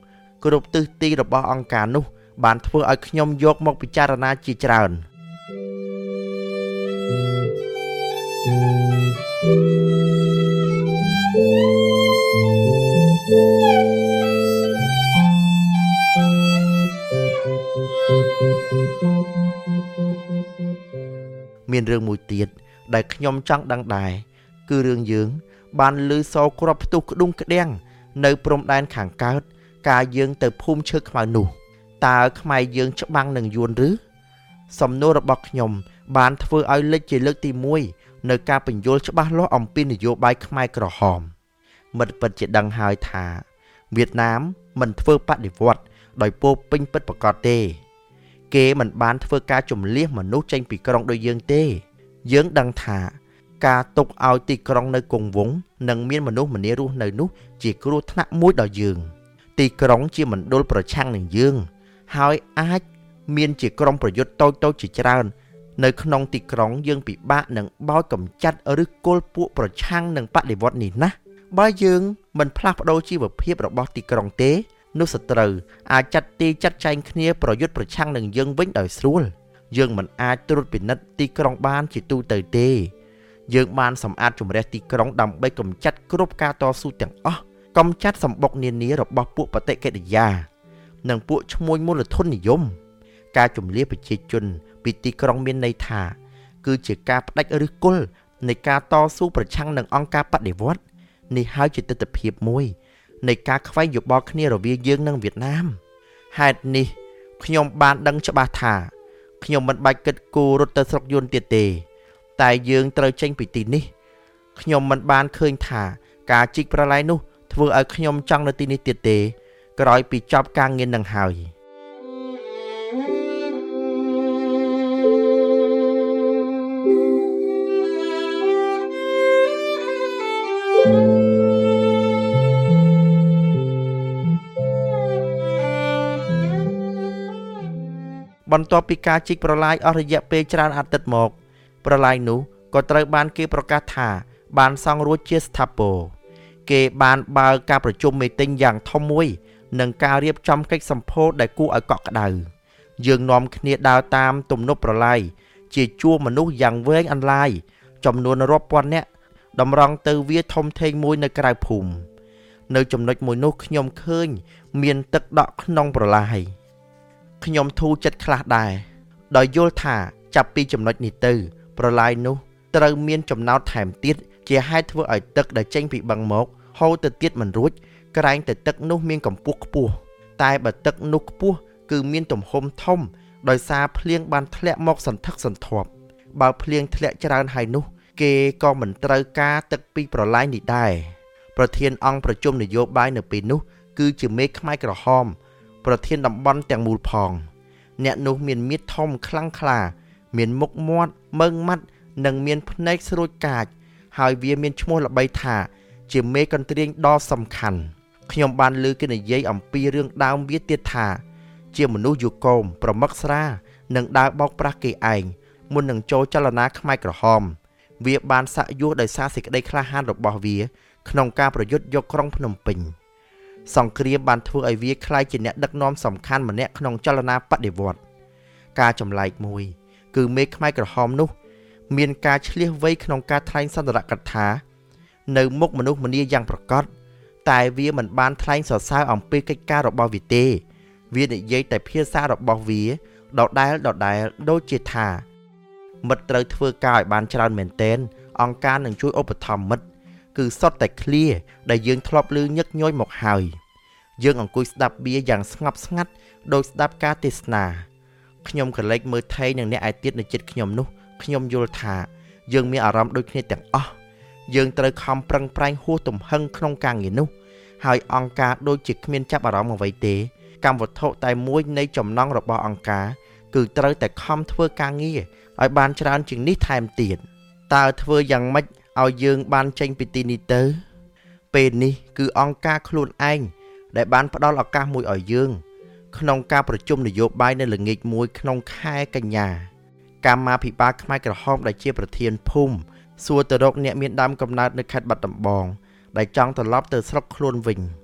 គ្រប់ទិសទីរបស់អង្គការនោះបានធ្វើឲ្យខ្ញុំយកមកពិចារណាជាច្រើនមានរឿងមួយទៀតដែលខ្ញុំចង់ដឹងដែរគឺរឿងយើងបានលឺសូរគ្រាប់ផ្ទុះក្ដុងក្ដាំងនៅព្រំដែនខាងកើតការយើងទៅភូមិឈើខ្មៅនោះតើខ្មែរយើងច្បាំងនឹងយួនឬសំណួររបស់ខ្ញុំបានធ្វើឲ្យលេចជាលើកទី1នៅការបញ្យល់ច្បាស់លាស់អំពីនយោបាយខ្មែរក្រហមមិត្តពិតជាដឹងហើយថាវៀតណាមមិនធ្វើបដិវត្តន៍ដោយពោពេញពិតប្រាកដទេគេមិនបានធ្វើការជំលះមនុស្សចេញពីក្រុងដូចយើងទេយើងដឹងថាការទុកឲ្យទីក្រុងនៅគង់វង្សនិងមានមនុស្សម្នារស់នៅនោះជាគ្រោះថ្នាក់មួយដល់យើងទីក្រុងជាមណ្ឌលប្រឆាំងនឹងយើងហើយអាចមានជាក្រុមប្រយុទ្ធតូចៗជាច្រើននៅក្នុងទីក្រុងយើងពិបាកនឹងបោចកម្ចាត់ឬគល់ពួកប្រឆាំងនឹងបដិវត្តន៍នេះណាបើយើងមិនផ្លាស់ប្ដូរជីវភាពរបស់ទីក្រុងទេនោះសត្រូវអាចចាត់ចែងគ្នាប្រយុទ្ធប្រឆាំងនឹងយើងវិញដោយស្រួលយើងមិនអាចត្រួតពិនិត្យទីក្រុងបានជាទូទៅទេយើងបានសម្អាតជំរះទីក្រុងដើម្បីកម្ចាត់គ្រប់ការតស៊ូទាំងអស់កម្ចាត់សម្បុកនានារបស់ពួកបដិកិរិយានិងពួកឈ្មួញមូលធននិយមការជំលះប្រជាជនពីទីក្រុងមានន័យថាគឺជាការផ្ដាច់ឫសគល់នៃការតស៊ូប្រឆាំងនឹងអង្គការបដិវត្តន៍នេះហើយជាទស្សនវិជ្ជាមួយនៃការខ្វែងយោបល់គ្នារវាងយើងនិងវៀតណាមហេតុនេះខ្ញុំបានដឹងច្បាស់ថាខ្ញុំមិនបាច់គិតគូររត់ទៅស្រុកយួនទៀតទេតែយើងត្រូវចេញពីទីនេះខ្ញុំមិនបានឃើញថាការជីកប្រឡាយនោះធ្វើឲ្យខ្ញុំចង់នៅទីនេះទៀតទេក្រោយពីចប់ការងារនឹងហើយបន្ទាប់ពីការជីកប្រឡាយអស់រយៈពេលច្រើនអាទិត្យមកប្រឡាយនោះក៏ត្រូវបានគេប្រកាសថាបានសង់រួចជាស្ថាពរគេបានបើកការប្រជុំមីទីងយ៉ាងធំមួយនិងការរៀបចំកិច្ចសម្ពោធដែលគួរឲ្យកក់ក្ដៅយើងនាំគ្នាដើរតាមទំនប់ប្រឡាយជាជួរមនុស្សយ៉ាងវែងអន្លាយចំនួនរាប់ពាន់នាក់តម្រង់ទៅវាធំធេងមួយនៅក្រៅភូមិនៅចំណុចមួយនោះខ្ញុំឃើញមានទឹកដក់ក្នុងប្រឡាយខ្ញុំធូរចិត្តខ្លះដែរដោយយល់ថាចាប់ពីចំណុចនេះទៅប្រឡាយនោះត្រូវមានចំណោទថែមទៀតជាហេតុធ្វើឲ្យទឹកដែលចេញពីបឹងមកហូរទៅទៀតមិនរួចក្រែងតែទឹកនោះមានកម្ពស់ខ្ពស់តែបើទឹកនោះខ្ពស់គឺមានទំហំធំដោយសារភ្លៀងបានធ្លាក់មកសន្ធឹកសន្ធាប់បើភ្លៀងធ្លាក់ច្រើនហើយនោះគេក៏មិនត្រូវការទឹកពីប្រឡាយនេះដែរប្រធានអង្គប្រជុំនយោបាយនៅពេលនោះគឺជាមេខ្មែរក្រហមប្រធានតំបន់ទាំងមូលផងអ្នកនោះមានមាឌធំខ្លាំងក្លាមានមុខមាត់ម៉ឺងម៉ាត់និងមានភ្នែកស្រួចកាចហើយវាមានឈ្មោះល្បីថាជាមេកន្ទ្រាញដ៏សំខាន់ខ្ញុំបានឮគេនិយាយអំពីរឿងដើមវាទៀតថាជាមនុស្សយុគមប្រមឹកស្រានិងដើរបោកប្រាស់គេឯងមុននឹងចូលចលនាខ្មែរក្រហមវាបានសាក់យោដោយសារសេចក្តីក្លាហានរបស់វាក្នុងការប្រយុទ្ធយកក្រុងភ្នំពេញសង្គ្រាមបានធ្វើឲ្យវាក្លាយជាអ្នកដឹកនាំសំខាន់ម្នាក់ក្នុងចលនាបដិវត្តន៍ការចម្លែកមួយគឺមេខ្មែរក្រហមនោះមានការឆ្លៀសវៃក្នុងការថ្លែងសន្ទរកថានៅមុខមនុស្សម្នាយ៉ាងប្រកបតែវាមិនបានថ្លែងសរសើរអំពីកិច្ចការរបស់វាទេវានិយាយតែភាសារបស់វាដដែលដូចជាថាមិត្តត្រូវធ្វើការឲ្យបានច្រើនមែនទែនអង្គការនឹងជួយឧបត្ថម្ភមិត្តគឺសុទ្ធតែឃ្លាដែលយើងធ្លាប់ឮញឹកញយមកហើយយើងអង្គុយស្ដាប់វាយ៉ាងស្ងប់ស្ងាត់ដោយស្ដាប់ការទេសនាខ្ញុំក៏លេចមើលថេងនឹងអ្នកឯទៀតនៅជិតខ្ញុំនោះខ្ញុំយល់ថាយើងមានអារម្មណ៍ដូចគ្នាទាំងអស់យើងត្រូវខំប្រឹងប្រែងហួសទំហឹងក្នុងការងារនោះហើយអង្គការដូចជាគ្មានចាប់អារម្មណ៍អ្វីទេកម្មវត្ថុតែមួយនៃចំណងរបស់អង្គការគឺត្រូវតែខំធ្វើការងារឲ្យបានច្រើនជាងនេះថែមទៀតតើធ្វើយ៉ាងម៉េចឲ្យយើងបានចេញពីទីនេះទៅពេលនេះគឺអង្គការខ្លួនឯងដែលបានផ្ដល់ឱកាសមួយឲ្យយើងក្នុងការប្រជុំនយោបាយនៅល្ងាចមួយក្នុងខែកញ្ញាកម្មាភិបាលខ្មែរក្រហមដែលជាប្រធានភូមិសួរទៅរកអ្នកមានដើមកំណើតនៅខេត្តបាត់ដំបងដែលចង់ត្រឡប់ទៅស្រុកខ្លួនវិញ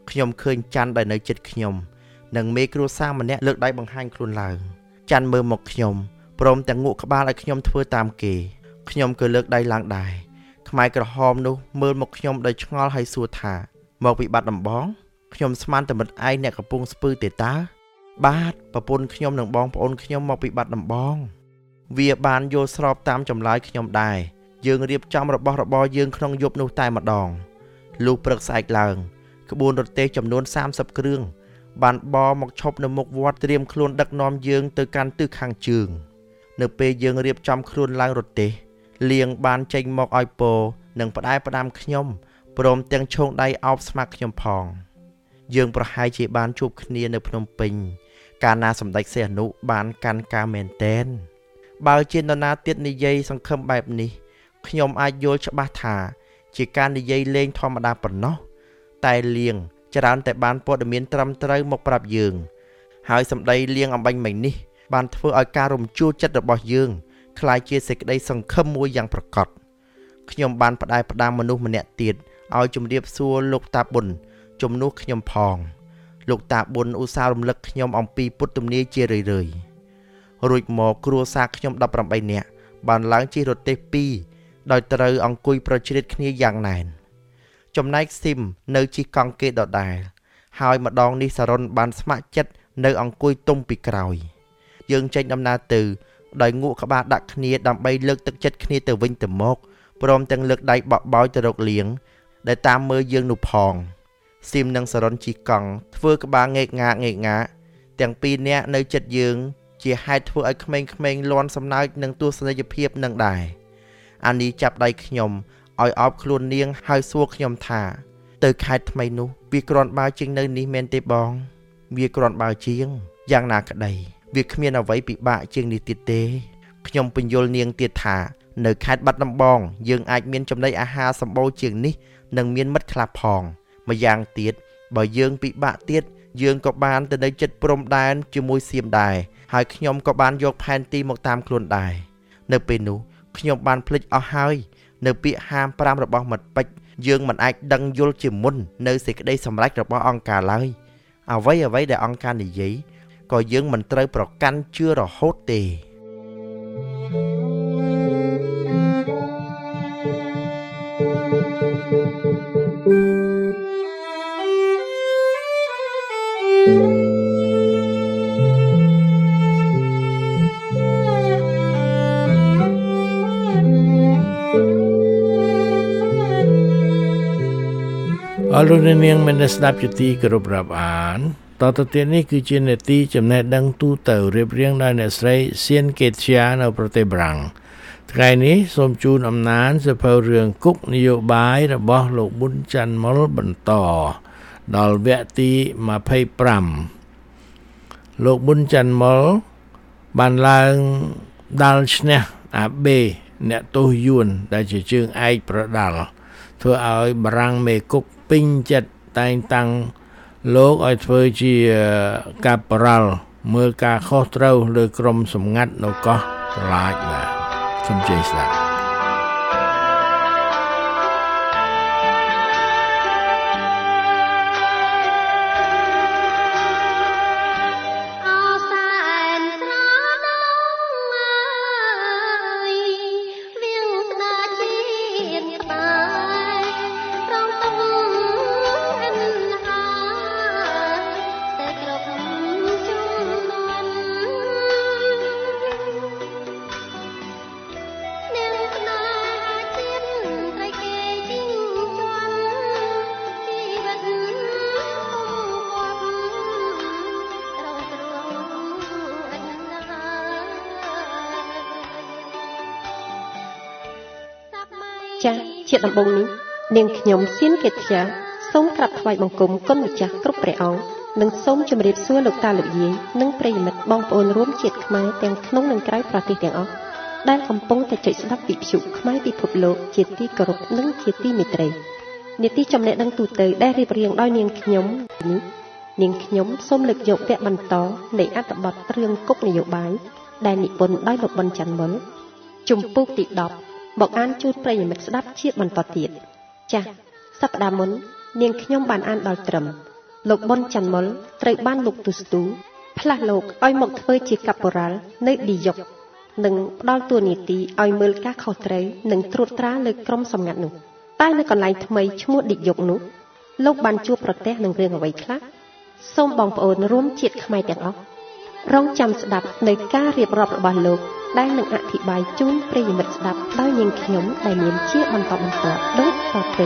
ខ្ញុំឃើញច័ន្ទដែលនៅជិតខ្ញុំនិងមេគ្រួសារម្នាក់លើកដៃបង្ហាញខ្លួនឡើងច័ន្ទមើលមកខ្ញុំព្រមទាំងងក់ក្បាលឲ្យខ្ញុំធ្វើតាមគេខ្ញុំក៏លើកដៃឡើងដែរខ្មែរក្រហមនោះមើលមកខ្ញុំដោយឆ្ងល់ហើយសួរថាមកពីបាត់ដំបងខ្ញុំស្មានតែមិត្តឯងអ្នកកំពុងស្ពឺទេតើបាទប្រពន្ធខ្ញុំនិងបងប្អូនខ្ញុំមកពីបាត់ដំបងវាបានយល់ស្របតាមចម្លើយខ្ញុំដែរយើងរៀបចំរបស់របរយើងក្នុងយប់នោះតែម្ដងលុះព្រឹកស្អែកឡើងក្បួនរទេះចំនួន30គ្រឿងបានបរមកឈប់នៅមុខវត្តត្រៀមខ្លួនដឹកនាំយើងទៅកាន់ទិសខាងជើងនៅពេលយើងរៀបចំខ្លួនឡើងរទេះលៀងបានចេញមកឲ្យពោនិងផ្ដាំខ្ញុំព្រមទាំងឈោងដៃអោបស្មាក់ខ្ញុំផងយើងប្រហែលជាបានជួបគ្នានៅភ្នំពេញកាលណាសម្ដេចសីហនុបានកាន់ការមែនតែនបើជានរណាទៀតនិយាយសង្ឃឹមបែបនេះខ្ញុំអាចយល់ច្បាស់ថាជាការនិយាយលេងធម្មតាប៉ុណ្ណោះតែលៀងច្រើនតែបានព័ត៌មានត្រឹមត្រូវមកប្រាប់យើងហើយសម្ដីលៀងអំបញ្ញមិញនេះបានធ្វើឲ្យការរំជួលចិត្តរបស់យើងคล้ายជាសេចក្តីសង្ឃឹមមួយយ៉ាងប្រកបខ្ញុំបានផ្ដាំមនុស្សម្នាក់ទៀតឲ្យជម្រាបសួរលោកតាប៊ុនជំនួសខ្ញុំផងលោកតាប៊ុនឧស្សាហ៍រំលឹកខ្ញុំអំពីពុទ្ធទំនាយជារឿយៗរួចមកគ្រួសារខ្ញុំ18នាក់បានឡើងជិះរទេះ2ដោយត្រូវអង្គុយប្រជ្រៀតគ្នាយ៉ាងណែនចំណែកស៊ីមនៅជិះកង់គេដដែលហើយម្ដងនេះសរុនបានស្ម័គ្រចិត្តនៅអង្គុយទុំពីក្រោយយើងចេញដំណើរទៅដោយងក់ក្បាលដាក់គ្នាដើម្បីលើកទឹកចិត្តគ្នាទៅវិញទៅមកព្រមទាំងលើកដៃបក់បោយទៅរកលៀងដែលតាមមើលយើងនោះផងស៊ីមនិងសរុនជិះកង់ធ្វើក្បាលងែកងាទាំងពីរនាក់នៅចិត្តយើងជាហេតុធ្វើឲ្យក្មេងៗលាន់សំណើចនឹងទស្សនីយភាពនឹងដែរអានីចាប់ដៃខ្ញុំឲ្យអោបខ្លួននាងហើយសួរខ្ញុំថាទៅខេត្តថ្មីនោះវាគ្រាន់បើជាងនៅនេះមែនទេបងវាគ្រាន់បើជាងយ៉ាងណាក្តីវាគ្មានអ្វីពិបាកជាងនេះទៀតទេខ្ញុំពន្យល់នាងទៀតថានៅខេត្តបាត់ដំបងយើងអាចមានចំណីអាហារសម្បូរជាងនេះនិងមានមិត្តខ្លះផងម្យ៉ាងទៀតបើយើងពិបាកទៀតយើងក៏បានទៅនៅជិតព្រំដែនជាមួយសៀមដែរហើយខ្ញុំក៏បានយកផែនទីមកតាមខ្លួនដែរនៅពេលនោះខ្ញុំបានភ្លេចអស់ហើយនៅពាក្យហាម5របស់មិត្តពេជ្រយើងមិនអាចដឹងយល់ជាមុននៅសេចក្តីសម្រេចរបស់អង្គការឡើយអ្វីដែលអង្គការនិយាយក៏យើងមិនត្រូវប្រកាន់ជឿរហូតទេអរលោកនាងមានស្ដាប់ជាទីគោរពរាប់អានតទៅទៀតនេះគឺជានេតិចំណេះដឹងទូទៅរៀបរៀងដោយអ្នកស្រីសៀនកេតជានៅប្រទេសបារាំងថ្ងៃនេះសូមជូនអំណាចសភៅរឿងគុកនយោបាយរបស់លោកប៊ុនច័ន្ទមុលបន្តដល់វគ្គទី25លោកប៊ុនច័ន្ទមុលបានឡើងដាល់ឈ្នះអាបេអ្នកទោសយួនដែលជាជើងឯកប្រដាល់ធ្វើឲ្យបារាំងមេគុកពេញចិត្តតែងតាំងលោកឲ្យធ្វើជាកាប៉រ៉ាល់មើលការខុសត្រូវលើក្រុមសម្ងាត់នៅកោះត្រឡាចបាទសូមជ័យស្ដាប់ចាជាដំបូងនេះនាងខ្ញុំសៀនកេតជាសូមក្រាបថ្វាយបង្គំគុណម្ចាស់គ្រប់ព្រះអង្គនិងសូមជម្រាបសួរលោកតាលោកយាយនិងប្រិយមិត្តបងប្អូនរួមជាតិខ្មែរទាំងក្នុងនិងក្រៅប្រទេសទាំងអស់ដែលកំពុងតែចុចស្ដាប់វិទ្យុខ្មែរពិភពលោកជាទីគោរពនិងជាទីមេត្រីនាទីចំណេះដឹងទូទៅដែលរៀបរៀងដោយនាងខ្ញុំនេះនាងខ្ញុំសូមលើកយកវគ្គបន្តនៃអត្ថបទរឿងគុកនយោបាយដែលនិពន្ធដោយលោកប៊ុនច័ន្ទមុលជំពូកទី10មកអានជូនប្រិយមិត្តស្ដាប់ជាបន្តទៀតចា៎សប្តាហ៍មុននាងខ្ញុំបានអានដល់ត្រឹមលោកប៊ុនច័ន្ទមុលត្រូវបានលោកទូស្ទូផ្លាស់លោកឲ្យមកធ្វើជាកាប៉ូរ៉ាល់នៅឌីយុកនិងផ្ដល់តួនាទីឲ្យមើលការខុសត្រូវនិងត្រួតត្រាលើក្រុមសម្ងាត់នោះតែនៅកន្លែងថ្មីឈ្មោះឌីយុកនោះលោកបានជួបប្រទះនឹងរឿងអ្វីខ្លះសូមបងប្អូនរួមជាតិខ្មែរទាំងអស់រងចាំស្ដាប់នៅការរៀបរាប់របស់លោកដែលនឹងអធិប្បាយជូនប្រិយមិត្តស្ដាប់ដោយនាងខ្ញុំដែលមានជាបន្តបន្ទាប់ដូចតទៅ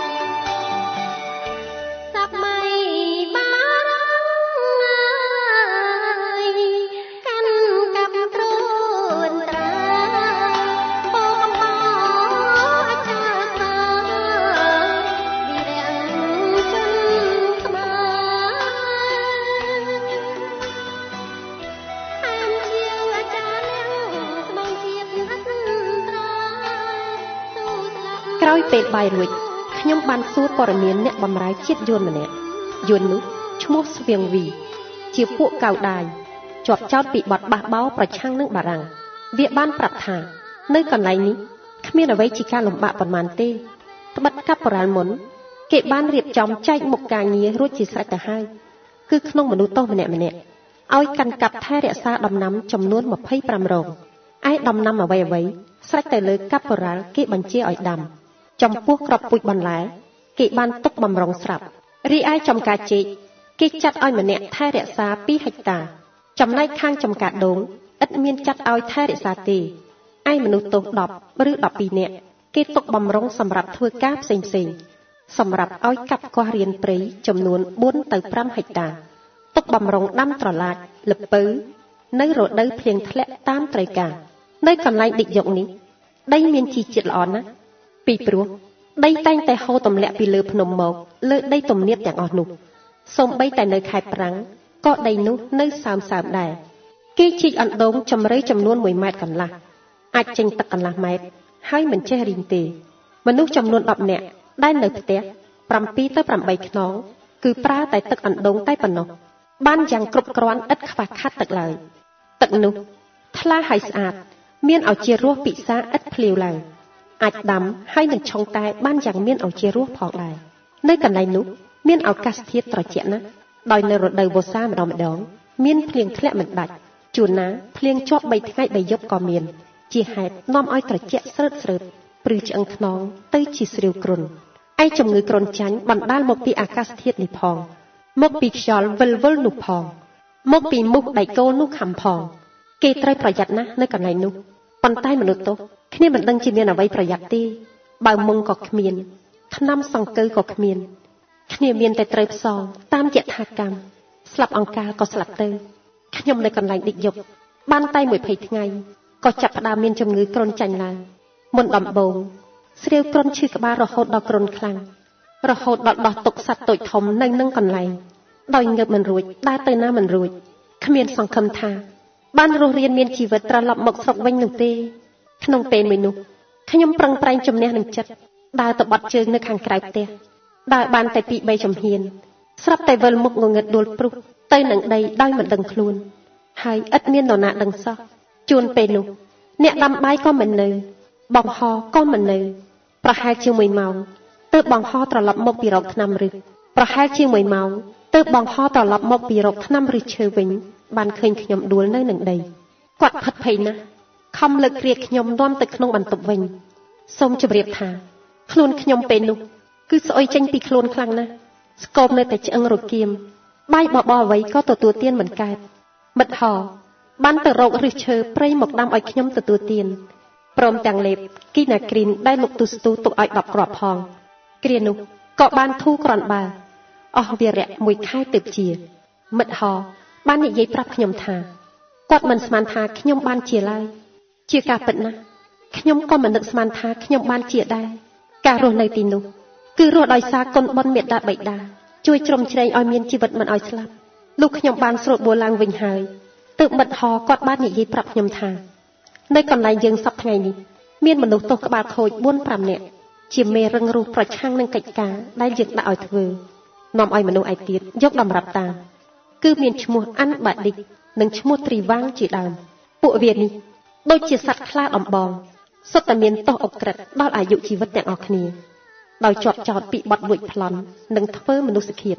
ក្រោយពេលបាយរួចខ្ញុំបានសួរព័ត៌មានអ្នកបម្រើជាតិយួនម្នាក់យួននោះឈ្មោះស្វៀងវីជាពួកកៅដាយជាប់ចោទពីបទបះបោរប្រឆាំងនឹងបារាំងវាបានប្រាប់ថានៅកន្លែងនេះគ្មានអ្វីជាការលំបាកប៉ុន្មានទេត្បិតកាប៉ូរ៉ាល់មុនគេបានរៀបចំចែកមុខការងាររួចជាស្រេចទៅហើយគឺក្នុងមនុស្សទោសម្នាក់ៗឲ្យកាន់កាប់ថែរក្សាដំណាំចំនួន25រងឯដំណាំអ្វីៗស្រេចទៅលើកាប៉ូរ៉ាល់គេបញ្ជាឲ្យដាំចំពោះក្របពូជបន្លែគេបានទុកបំរុងស្រាប់រីឯចំការចេកគេចាត់ឲ្យម្នាក់ថែរក្សា2ហិកតា ចំណែកខាងចំការដូងឥតមានចាត់ឲ្យថែរក្សាទេឯមនុស្សទោស10ឬ12នាក់គេទុកបំរុងសម្រាប់ធ្វើការផ្សេងៗសម្រាប់ឲ្យកាប់គាស់រៀនព្រៃចំនួន4ទៅ5ហិកតា ទុកបំរុងដាំត្រឡាចល្ពៅនៅរដូវភ្លៀងធ្លាក់តាមត្រូវការនៅកន្លែងឌិចយកនេះដីមានជីជាតិល្អណាស់ពីព្រោះដីតែងតែហូរទម្លាក់ពីលើភ្នំមកលើដីទំនាបទាំងអស់នោះសូម្បីតែនៅខេត្តប្រាំងក៏ដីនោះនៅសើមៗដែរគេជីកអណ្ដូងជម្រៅចំនួន1ម៉ែត្រកន្លះអាចចេញទឹកកន្លះម៉ែត្រហើយមិនចេះរីងទេមនុស្សចំនួន10នាក់ដែលនៅផ្ទះ7ទៅ8ខ្នងគឺប្រើតែទឹកអណ្ដូងតែប៉ុណ្ណោះបានយ៉ាងគ្រប់គ្រាន់ឥតខ្វះខាតទឹកឡើយទឹកនោះថ្លាហើយស្អាតមានឱជារសពិសាឥតភ្លាវឡើយអាចដាំហើយនឹងឆុងតែបានយ៉ាងមានឱជារសផងដែរនៅកន្លែងនោះមានឱកាសធាតុត្រជាក់ណាស់ដោយនៅរដូវវស្សាម្ដងមានភ្លៀងធ្លាក់មិនដាច់ជួនណាភ្លៀងជាប់3ថ្ងៃ3យប់ក៏មានជាហេតុនាំឲ្យត្រជាក់ស្រើតព្រឺឆ្អឹងខ្នងទៅជាស្រាវគ្រុនឯជំងឺគ្រុនចាញ់បណ្ដាលមកពីអាកាសធាតុនេះផងមកពីខ្យល់វិលវល់នោះផងមកពីមូសដៃគោលនោះខំផងគេត្រូវប្រយ័ត្នណាស់នៅកន្លែងនោះប៉ុន្តែមនុស្សទោសគ្នាមិនដឹងជាមានអ្វីប្រយ័ត្នទេបើមុងក៏គ្មានថ្នាំសង្កូវក៏គ្មានគ្នាមានតែត្រូវផ្សងតាមយថាកម្មស្លាប់អង្ការក៏ស្លាប់ទៅខ្ញុំនៅកន្លែងឌិចយកបានតែ20ថ្ងៃក៏ចាប់ផ្ដើមមានជំងឺគ្រុនចាញ់ឡើងមុនដំបូងស្រាវគ្រុនឈឺក្បាលរហូតដល់គ្រុនខ្លាំងរហូតដល់ដោះទុកសត្វតូចធំនៅនឹងកន្លែងដោយងើបមិនរួចដើរទៅណាមិនរួចគ្មានសង្ឃឹមថាបានរស់រានមានជីវិតត្រឡប់មកស្រុកវិញនោះទេក្នុងពេលមួយនោះខ្ញុំប្រឹងប្រែងជំនះនឹងចិត្តដើរទៅបត់ជើងនៅខាងក្រៅផ្ទះដើរបានតែ2-3ជំហានស្រាប់តែវិលមុខងងឹតដួលព្រុសទៅនឹងដីដោយមិនដឹងខ្លួនហើយឥតមាននរណាដឹងសោះជួនពេលនោះអ្នកដាំបាយក៏មិននៅបងហក៏មិននៅប្រហែលជា1ម៉ោងទើបបងហត្រឡប់មកពីរកថ្នាំរឹសប្រហែលជា1ម៉ោងទើបបងហត្រឡប់មកពីរកថ្នាំរឹសឈើវិញបានឃើញខ្ញុំដួលនៅនឹងដីគាត់ផិតភ័យណាស់ខំលើកគ្រាខ្ញុំនាំទៅក្នុងបន្ទប់វិញសូមជម្រាបថាខ្លួនខ្ញុំពេលនោះគឺស្អុយចេញពីខ្លួនខ្លាំងណាស់ស្គមនៅតែឆ្អឹងរគៀមបាយបបរអ្វីក៏ទទួលទានមិនកើតមិត្តហបានទៅរកឫសឈើព្រៃមកដាំឲ្យខ្ញុំទទួលទានព្រមទាំងលេបគីណាគ្រីនដែលលោកទូស្ទូទុកឲ្យ10គ្រាប់ផងគ្រានោះក៏បានធូរក្រាន់បើអស់វារៈ1ខែទើបជាមិត្តហបាននិយាយប្រាប់ខ្ញុំថាគាត់មិនស្មានថាខ្ញុំបានជាឡើយជាការពិតណាស់ខ្ញុំក៏មិននឹកស្មានថាខ្ញុំបានជាដែរការរស់នៅទីនោះគឺរស់ដោយសារគុណបុណ្យមេត្តាបិតាជួយជ្រោមជ្រែងឲ្យមានជីវិតមិនឲ្យស្លាប់លោកខ្ញុំបានស្រូតបួលឡើងវិញហើយទើបមិត្តហគាត់បាននិយាយប្រាប់ខ្ញុំថានៅកន្លែងយើងសប្តាហ៍ថ្ងៃនេះមានមនុស្សទោសក្បាលខូច 4-5 នាក់ជាមេរឹងរូសប្រឆាំងនឹងកិច្ចការដែលយើងដាក់ឲ្យធ្វើនាំឲ្យមនុស្សឯទៀតយកតម្រាប់តាមគឺមានឈ្មោះអាន់បាឌិកនិងឈ្មោះត្រីវាងជាដើមពួកវានេះដូចជាសត្វខ្លាដំបងសុទ្ធតែមានទោសអក្រិតដល់អាយុជីវិតទាំងអស់គ្នាដោយជាប់ចោទពីបទលួចប្លន់និងធ្វើមនុស្សឃាត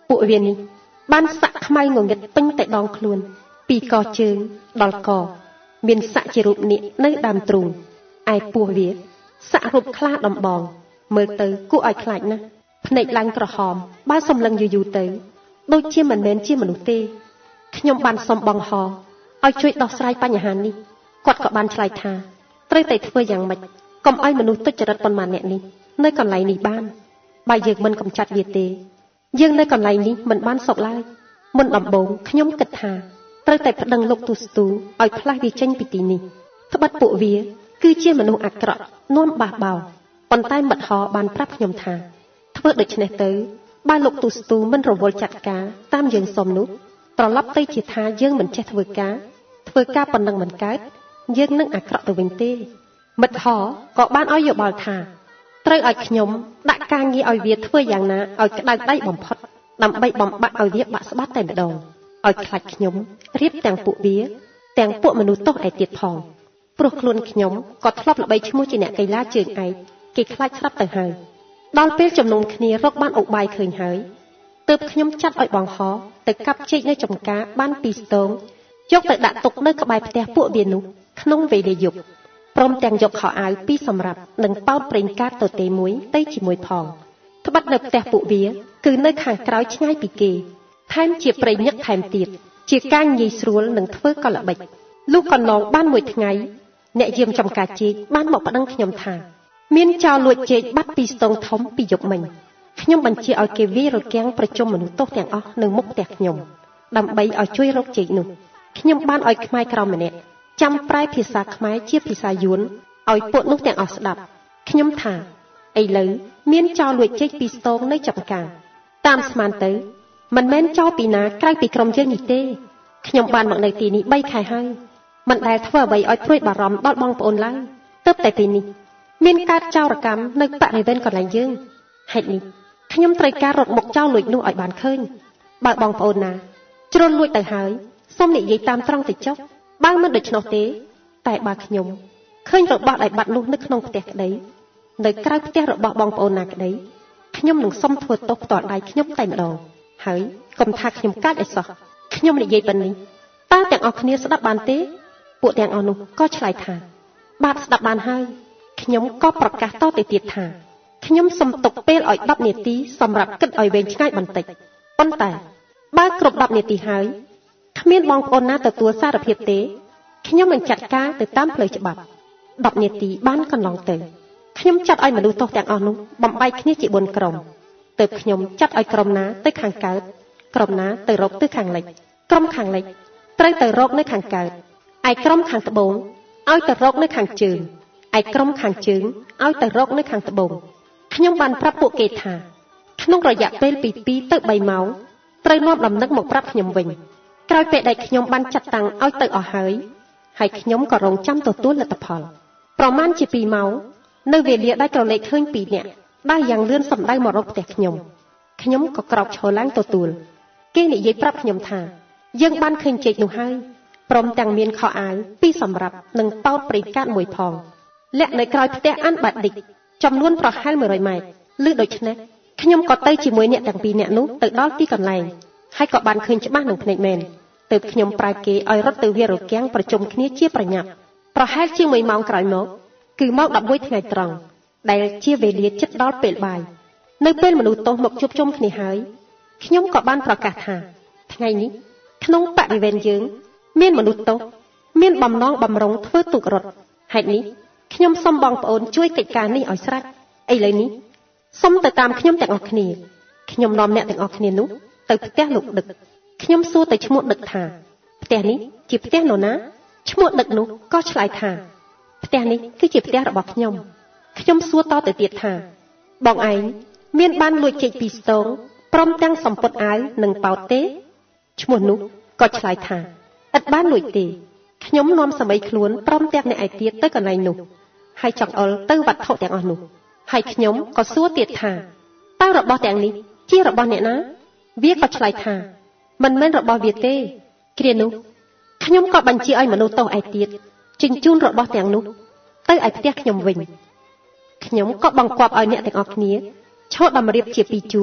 ពួកវានេះបានសាក់ខ្មៅងងឹតពេញតែដងខ្លួនពីកជើងដល់កមានសាក់ជារូបនាគនៅដើមទ្រូងឯពោះវាសាក់រូបខ្លាដំបងមើលទៅគួរឲ្យខ្លាចណាស់ភ្នែកឡើងក្រហមបើសម្លឹងយូរទៅដូចជាមិនមែនជាមនុស្សទេខ្ញុំបានសុំបងហឲ្យជួយដោះស្រាយបញ្ហានេះគាត់ក៏បានឆ្លើយថាត្រូវតែធ្វើយ៉ាងម៉េចកុំឲ្យមនុស្សទុច្ចរិតប៉ុន្មានអ្នកនេះនៅកន្លែងនេះបានបើយើងមិនកំចាត់វាទេយើងនៅកន្លែងនេះមិនបានសុខឡើយមុនដំបូងខ្ញុំគិតថាត្រូវតែប្តឹងលោកទូស្ទូឲ្យផ្លាស់វាចេញពីទីនេះត្បិតពួកវាគឺជាមនុស្សអាក្រក់នាំបះបោរប៉ុន្តែមិត្តហបានប្រាប់ខ្ញុំថាធ្វើដូច្នេះទៅបើលោកទូស្ទូមិនរវល់ចាត់ការតាមយើងសុំនោះត្រឡប់ទៅជាថាយើងមិនចេះធ្វើការប៉ុណ្ណឹងមិនកើតយើងនឹងអាក្រក់ទៅវិញទេមិត្តហក៏បានឲ្យយោបល់ថាត្រូវឲ្យខ្ញុំដាក់ការងារឲ្យវាធ្វើយ៉ាងណាឲ្យក្តៅដៃបំផុតដើម្បីបំបាក់ឲ្យវាបាក់ស្បាត់តែម្ដងឲ្យខ្លាចខ្ញុំរៀបទាំងពួកវាទាំងពួកមនុស្សទោសឯទៀតផងព្រោះខ្លួនខ្ញុំក៏ធ្លាប់ល្បីឈ្មោះជាអ្នកកីឡាជើងឯកគេខ្លាចស្រាប់ទៅហើយដល់ពេលជំនុំគ្នារកបានឧបាយឃើញហើយទើបខ្ញុំចាត់ឲ្យបងហទៅកាប់ចេកនៅចំការបាន2ស្ទងយកទៅដាក់ទុកនៅក្បែរផ្ទះពួកវានោះក្នុងវេលាយប់ព្រមទាំងយកខោអាវ2សម្រាប់និងប៉ោតប្រេងកាតទទេមួយទៅជាមួយផងត្បិតនៅផ្ទះពួកវាគឺនៅខាងក្រោយឆ្ងាយពីគេថែមជាព្រៃញឹកថែមទៀតជាការងាយស្រួលនឹងធ្វើកលល្បិចលុះកន្លងបានមួយថ្ងៃអ្នកយាមចំការចេកបានមកប្តឹងខ្ញុំថាមានចោរលួចចេកបាត់2ស្ទងធំពីយប់មិញខ្ញុំបញ្ជាឲ្យគេវាយរគាំងប្រជុំមនុស្សទោសទាំងអស់នៅមុខផ្ទះខ្ញុំដើម្បីឲ្យជួយរកចេកនោះខ្ញុំបានឲ្យខ្មែរក្រៅម្នាក់ចាំប្រែភាសាខ្មែរជាភាសាយួនឲ្យពួកនោះទាំងអស់ស្ដាប់ខ្ញុំថាឥឡូវមានចោរលួចចេក2ស្ទងនៅចំការតាមស្មានទៅមិនមែនចោរពីណាក្រៅពីក្រុមយើងនេះទេខ្ញុំបានមកនៅទីនេះ3ខែហើយមិនដែលធ្វើអ្វីឲ្យព្រួយបារម្ភដល់បងប្អូនឡើយទើបតែទីនេះមានការចោរកម្មនៅបរិវេណកន្លែងយើងហេតុនេះខ្ញុំត្រូវការរកមុខចោរលួចនោះឲ្យបានឃើញបើបងប្អូនណាជ្រុលលួចទៅហើយសូមនិយាយតាមត្រង់ទៅចុះបើមិនដូច្នោះទេតែបើខ្ញុំឃើញរបស់ដែលបាត់នោះនៅក្នុងផ្ទះក្តីនៅក្រៅផ្ទះរបស់បងប្អូនណាក្តីខ្ញុំនឹងសុំធ្វើទោសផ្ទាល់ដៃខ្ញុំតែម្ដងហើយកុំថាខ្ញុំកាចឲ្យសោះខ្ញុំនិយាយប៉ុណ្នេះតើទាំងអស់គ្នាស្ដាប់បានទេពួកទាំងអស់នោះក៏ឆ្លើយថាបាទស្ដាប់បានហើយខ្ញុំក៏ប្រកាសតទៅទៀតថាខ្ញុំសុំទុកពេលឲ្យ10នាទីសម្រាប់គិតឲ្យវែងឆ្ងាយបន្តិចប៉ុន្តែបើគ្រប់10នាទីហើយគ្មានបងប្អូនណាទទួលសារភាពទេខ្ញុំនឹងចាត់ការទៅតាមផ្លូវច្បាប់10នាទីបានកន្លងទៅខ្ញុំចាត់ឲ្យមនុស្សទោសទាំងអស់នោះបំបែកគ្នាជា4ក្រុមទើបខ្ញុំចាត់ឲ្យក្រុមណាទៅខាងកើតក្រុមណាទៅរកទៅខាងលិចក្រុមខាងលិចត្រូវទៅរកនៅខាងកើតឯក្រុមខាងត្បូងឲ្យទៅរកនៅខាងជើងឯក្រុមខាងជើងឲ្យទៅរកនៅខាងត្បូងខ្ញុំបានប្រាប់ពួកគេថាក្នុងរយៈពេលពី2ទៅ3ម៉ោងត្រូវនាំដំណឹងមកប្រាប់ខ្ញុំវិញក្រោយពេលដែលខ្ញុំបានចាត់តាំងឲ្យទៅអស់ហើយខ្ញុំក៏រងចាំទទួលលទ្ធផលប្រមាណជា2ម៉ោងនៅវេលាដែលក្រឡេកឃើញ2នាក់ដើរយ៉ាងលឿនសម្ដៅមករកផ្ទះខ្ញុំក៏ក្រោកឈរឡើងទទួលគេនិយាយប្រាប់ខ្ញុំថាយើងបានឃើញចេកនោះហើយព្រមទាំងមានខោអាវ2សម្រាប់និងប៉ោតប្រេងកាតមួយផងលាក់នៅក្រោយផ្ទះអានបាឌិកចំនួនប្រហែល100ម៉ែត្រឬដូច្នេះខ្ញុំក៏ទៅជាមួយអ្នកទាំង2នាក់នោះទៅដល់ទីកន្លែងហើយក៏បានឃើញច្បាស់នឹងភ្នែកមែនទើបខ្ញុំប្រើគេឲ្យរត់ទៅវាយរគាំងប្រជុំគ្នាជាប្រញាប់ប្រហែលជា1ម៉ោងក្រោយមកគឺម៉ោង11ថ្ងៃត្រង់ដែលជាវេលាជិតដល់ពេលបាយនៅពេលមនុស្សទោសមកជួបជុំគ្នាហើយខ្ញុំក៏បានប្រកាសថាថ្ងៃនេះក្នុងបរិវេណយើងមានមនុស្សទោសមានបំណងបំរុងធ្វើទុករត់ហេតុនេះខ្ញុំសូមបងប្អូនជួយកិច្ចការនេះឲ្យស្រេចឥឡូវនេះសូមទៅតាមខ្ញុំទាំងអស់គ្នាខ្ញុំនាំអ្នកទាំងអស់គ្នានោះទៅផ្ទះលោកដឹកខ្ញុំសួរទៅឈ្មោះដឹកថាផ្ទះនេះជាផ្ទះនរណាឈ្មោះដឹកនោះក៏ឆ្លើយថាផ្ទះនេះគឺជាផ្ទះរបស់ខ្ញុំសួរតទៅទៀតថាបងឯងមានបានលួចចេក2ស្ទងព្រមទាំងសម្ពត់អាវនិងប៉ោតទេឈ្មោះនោះក៏ឆ្លើយថាឥតបានលួចទេខ្ញុំនាំសមីខ្លួនព្រមទាំងអ្នកឯទៀតទៅកន្លែងនោះហើយចង្អុលទៅវត្ថុទាំងអស់នោះហើយខ្ញុំក៏សួរទៀតថាតើរបស់ទាំងនេះជារបស់អ្នកណាវាក៏ឆ្លើយថាមិនមែនរបស់វាទេគ្រានោះខ្ញុំក៏បញ្ជាឲ្យមនុស្សទោសឯទៀតជញ្ជូនរបស់ទាំងនោះទៅឯផ្ទះខ្ញុំវិញខ្ញុំក៏បង្គាប់ឲ្យអ្នកទាំងអស់គ្នាឈរតម្រៀបជា2ជួរ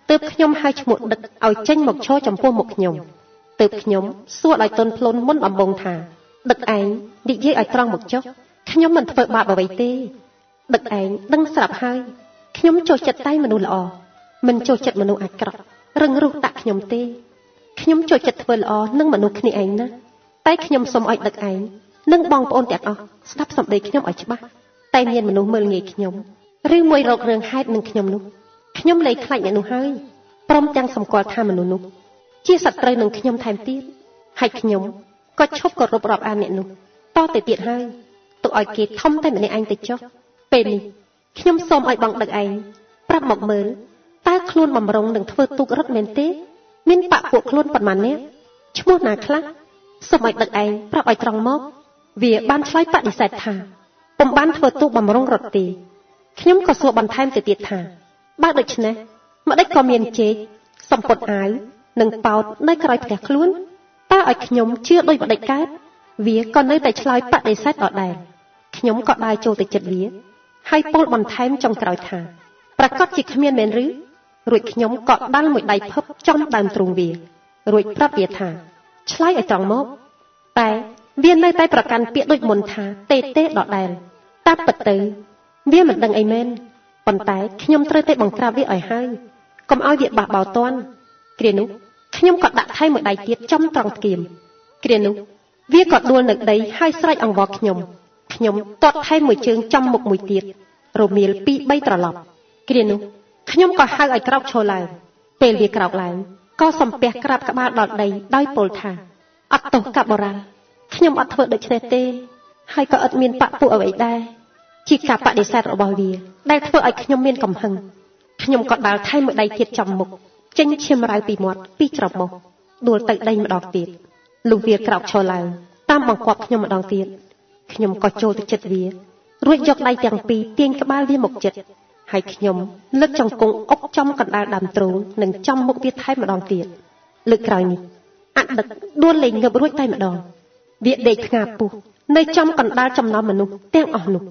ទើបខ្ញុំហៅឈ្មោះដឹកឲ្យចេញមកឈរចំពោះមុខខ្ញុំទើបខ្ញុំសួរឲ្យទន់ភ្លន់មុនដំបូងថាដឹកឯងនិយាយឲ្យត្រង់មកចុះខ្ញុំមិនធ្វើបាបអ្វីទេដឹកឯងដឹងស្រាប់ហើយខ្ញុំចូលចិត្តតែមនុស្សល្អមិនចូលចិត្តមនុស្សអាក្រក់រឹងរូសតាក់ខ្ញុំទេខ្ញុំចូលចិត្តធ្វើល្អនឹងមនុស្សគ្នាឯងណាតែខ្ញុំសូមឲ្យដឹកឯងនិងបងប្អូនទាំងអស់ស្ដាប់សម្ដីខ្ញុំឲ្យច្បាស់តែមានមនុស្សមើលងាយខ្ញុំឬមួយរករឿងហេតុនឹងខ្ញុំនោះខ្ញុំលែងខ្លាចអ្នកនោះហើយព្រមទាំងសម្គាល់ថាមនុស្សនោះជាសត្រូវនឹងខ្ញុំថែមទៀតហើយខ្ញុំក៏ឈប់គោរពរាប់អានអ្នកនោះតទៅទៀតហើយទុកឲ្យគេធំតែម្នាក់ឯងទៅចុះពេលនេះខ្ញុំសូមឲ្យបងដឹកឯងប្រាប់មកមើលតើខ្លួនបំរុងនឹងធ្វើទូករត់មែនទេមានបាក់ពួកខ្លួនប៉ុន្មាននាក់ឈ្មោះណាខ្លះសូមឲ្យដឹកឯងប្រាប់ឲ្យត្រង់មកវាបានឆ្លើយបដិសេធថាពុំបានធ្វើទូកបំរុងរត់ទេខ្ញុំក៏សួរបន្ថែមទៅទៀតថាបើដូច្នេះម្ដេចក៏មានចេកសំពត់អាវនិងប៉ោតនៅក្រោយផ្ទះខ្លួនតើឲ្យខ្ញុំជឿដោយម្ដេចកើតវាក៏នៅតែឆ្លើយបដិសេធដដែលខ្ញុំក៏ដើរចូលទៅជិតវាហើយពោលបន្ថែមចុងក្រោយថាប្រកាសជាគ្មានមែនឬរួចខ្ញុំក៏ដាល់មួយដៃភឹបចំដើមទ្រូងវារួចប្រាប់វាថាឆ្លើយឲ្យត្រង់មកតែវានៅតែប្រកាន់ពាក្យដូចមុនថាទេដដែលតាមពិតទៅវាមិនដឹងអីមែនប៉ុន្តែខ្ញុំត្រូវតែបង្ក្រាបវាឲ្យហើយកុំឲ្យវាបះបោតន់គ្រានោះខ្ញុំក៏ដាក់ថែមមួយដៃទៀតចំត្រង់ស្គៀមគ្រានោះវាក៏ដួលនៅដីហើយស្រែកអង្វរខ្ញុំទាត់ថែមមួយជើងចំមុខមួយទៀតរមៀល 2-3 ត្រឡប់គ្រានោះខ្ញុំក៏ហៅឲ្យក្រោកឈរឡើងពេលវាក្រោកឡើងក៏សំពះក្រាបក្បាលដល់ដីដោយពោលថាអត់ទោសកាប់បរាល់ខ្ញុំអត់ធ្វើដូច្នេះទេហើយក៏អត់មានបាក់ពួកអ្វីដែរជាការបដិសេធរបស់វាដែលធ្វើឲ្យខ្ញុំមានកំហឹងខ្ញុំក៏ដាល់ថែមមួយដៃទៀតចំមុខចេញឈាមរាវពីមាត់ពីច្រមុះដួលទៅដីម្ដងទៀតលុះវាក្រោកឈរឡើងតាមបង្គាប់ខ្ញុំម្ដងទៀតខ្ញុំក៏ចូលទៅជិតវារួចយកដៃទាំងពីរទាញក្បាលវាមកជិតហើយខ្ញុំលើកចង្គង់អុកចំកណ្ដាលដើមទ្រូងនិងចំមុខវាថែមម្ដងទៀតលើកក្រោយនេះអដឹកដួលលេងងឹបរួចតែម្ដងវាដេកថ្ងាពុះនៅចំកណ្ដាលចំណោមមនុស្សទាំងអស់នោះ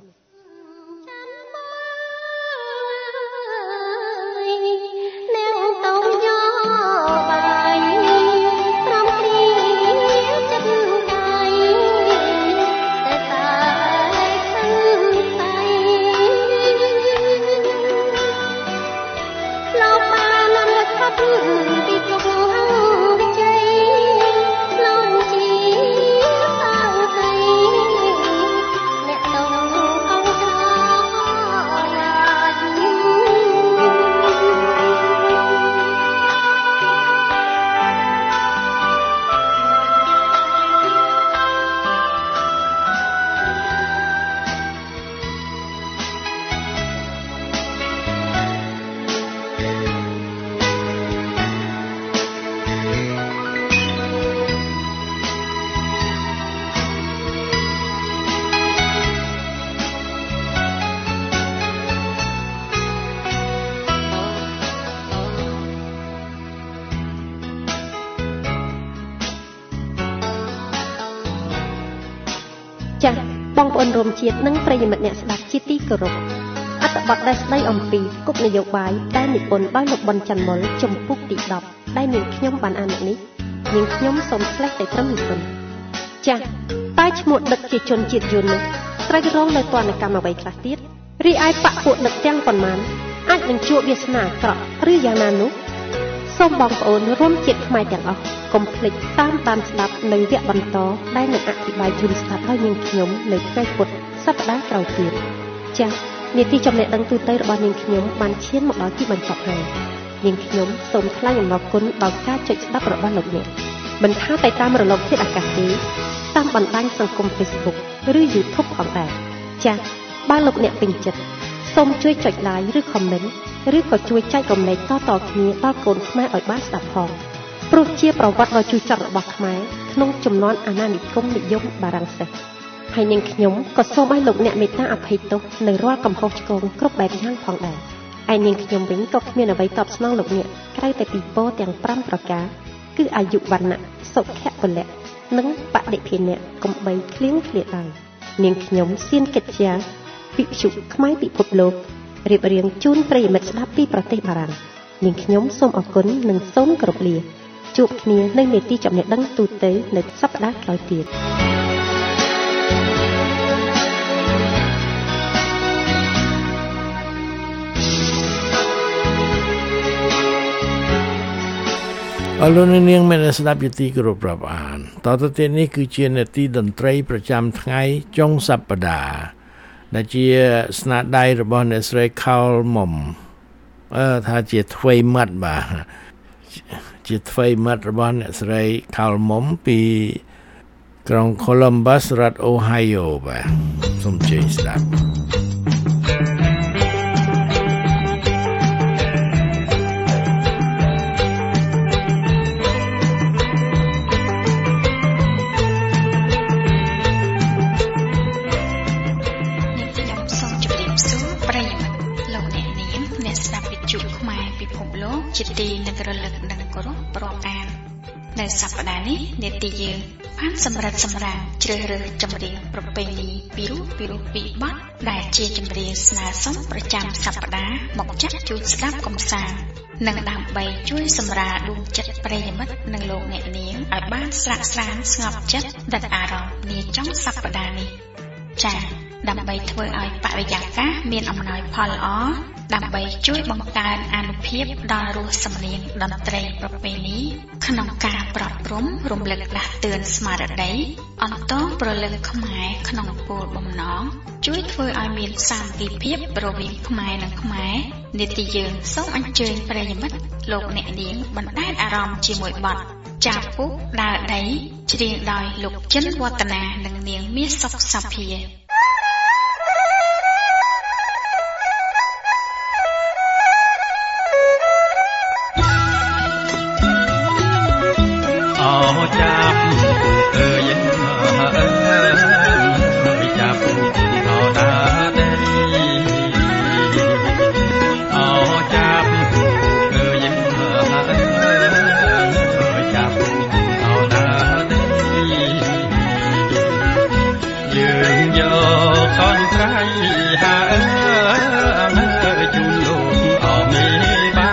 បងប្អូនរួមជាតិនិងប្រិយមិត្តអ្នកស្ដាប់ជាទីគោរពអត្ថបទដែលស្ដីអំពីគោលនយោបាយដែលនិពន្ធដោយលោកប៊ុនច័ន្ទមុលជំពូកទី10ដែលនាងខ្ញុំបានអាននេះនាងខ្ញុំសូមឆ្លេះទៅត្រឹមនេះប៉ុណ្ណឹងចា៎តែឈ្មោះដឹកជាជនជាតិយួននោះត្រូវរងនៅទណ្ឌកម្មអ្វីខ្លះទៀតរីឯបកពួកដឹកទាំងប៉ុន្មានអាចនឹងជួបវាសនាអាក្រក់ឬយ៉ាងណានោះសូមបងប្អូនរួមជាតិខ្មែរទាំងអស់កុំភ្លេចតាមដានស្ដាប់នៅវគ្គបន្តដែលនឹងអធិប្បាយជូនស្ដាប់ដោយនាងខ្ញុំនៅថ្ងៃពុធសប្ដាហ៍ក្រោយទៀតចា៎នាទីចំណេះដឹងទូទៅរបស់នាងខ្ញុំបានឈានមកដល់ទីបញ្ចប់ហើយនាងខ្ញុំសូមថ្លែងអំណរគុណដល់ការចុចស្ដាប់របស់លោកអ្នកមិនថាតែតាមរលកធាតុអាកាសទេតាមបណ្ដាញសង្គម Facebook ឬ YouTube ផងដែរចា៎បើលោកអ្នកពេញចិត្តសូមជួយចុច like ឬ comment ឬក៏ជួយចែករំលែកតៗគ្នាដល់កូនខ្មែរឲ្យបានស្ដាប់ផងព្រោះជាប្រវត្តិដ៏ជូរចត់របស់ខ្មែរក្នុងជំនាន់អាណានិគមនិយមបារាំងសេះហើយនាងខ្ញុំក៏សូមឲ្យលោកអ្នកមេត្តាអភ័យទោសនៅរាល់កំហុសឆ្គងគ្រប់បែបយ៉ាងផងដែរឯនាងខ្ញុំវិញក៏គ្មានអ្វីតបស្នងលោកអ្នកក្រៅតែពីពរទាំង5ប្រការគឺអាយុវណ្ណៈសុខៈពលៈនិងបដិភិនៈកំបីឃ្លៀងឃ្លាតឡើយនាងខ្ញុំសៀនកិត្យាវិទ្យុខ្មែរពិភពលោករៀបរៀងជូនប្រិយមិត្តស្ដាប់ពីប្រទេសបារាំងនាងខ្ញុំសូមអរគុណនិងសូមគោរពលាជួបគ្នានៅនេតិចំណេះដឹងទូទៅនៅសប្តាហ៍ក្រោយទៀតអរលោកនាងមានស្ដាប់យទីគោរពរាប់អានតទៅទៀតនេះគឺជានេតិតន្ត្រីប្រចាំថ្ងៃចុងសប្តាហ៍ដែលជាស្នាដៃរបស់អ្នកស្រីខោលមុំថាជាថ្វីមាត់បាទជាថ្វីមាត់របស់អ្នកស្រីខោលមុំពីក្រុង Columbus រដ្ឋ Ohio បាទសូមជើញស្ដាប់ជាទីនឹងរលឹកនិងគោរពរាប់អាននៅសប្តាហ៍នេះនេតិយើងបានសម្រាប់សម្រាំងជ្រើសរើសចម្រៀងប្រពៃណីពីរោះពីបទដែលជាចម្រៀងស្នើសុំប្រចាំសប្តាហ៍មកចាក់ជូនស្ដាប់កំសាន្តនិងដើម្បីជួយសម្រាលដួងចិត្តប្រិយមិត្តនិងលោកអ្នកនាងឲ្យបានស្រាក់ស្រានស្ងប់ចិត្តដិតអារម្មណ៍នាចុងសប្តាហ៍នេះចា៎ដើម្បីធ្វើឲ្យបរិយាកាសមានអំណោយផលល្អដើម្បីជួយបង្កើនអានុភាពដល់រសសំនៀងតន្ត្រីប្រពៃណីក្នុងការប្រត់ព្រំរំលឹកដាស់តឿនស្មារតីអន្តរព្រលឹងខ្មែរក្នុងគោលបំណងជួយធ្វើឲ្យមានសាមគ្គីភាពរវាងខ្មែរនិងខ្មែរនេតិយើងសូមអញ្ជើញប្រិយមិត្តលោកអ្នកនាងបណ្ដែតអារម្មណ៍ជាមួយបទចាពុកដើរដីច្រៀងដោយលោកចិនវឌ្ឍនានិងនាងមាសសុខសាភាចាប់អើយចាប់ថោដាដីអោចាប់អើយចាប់ថោដាដីយើងយកខនត្រៃហាជូនលោកអមេបា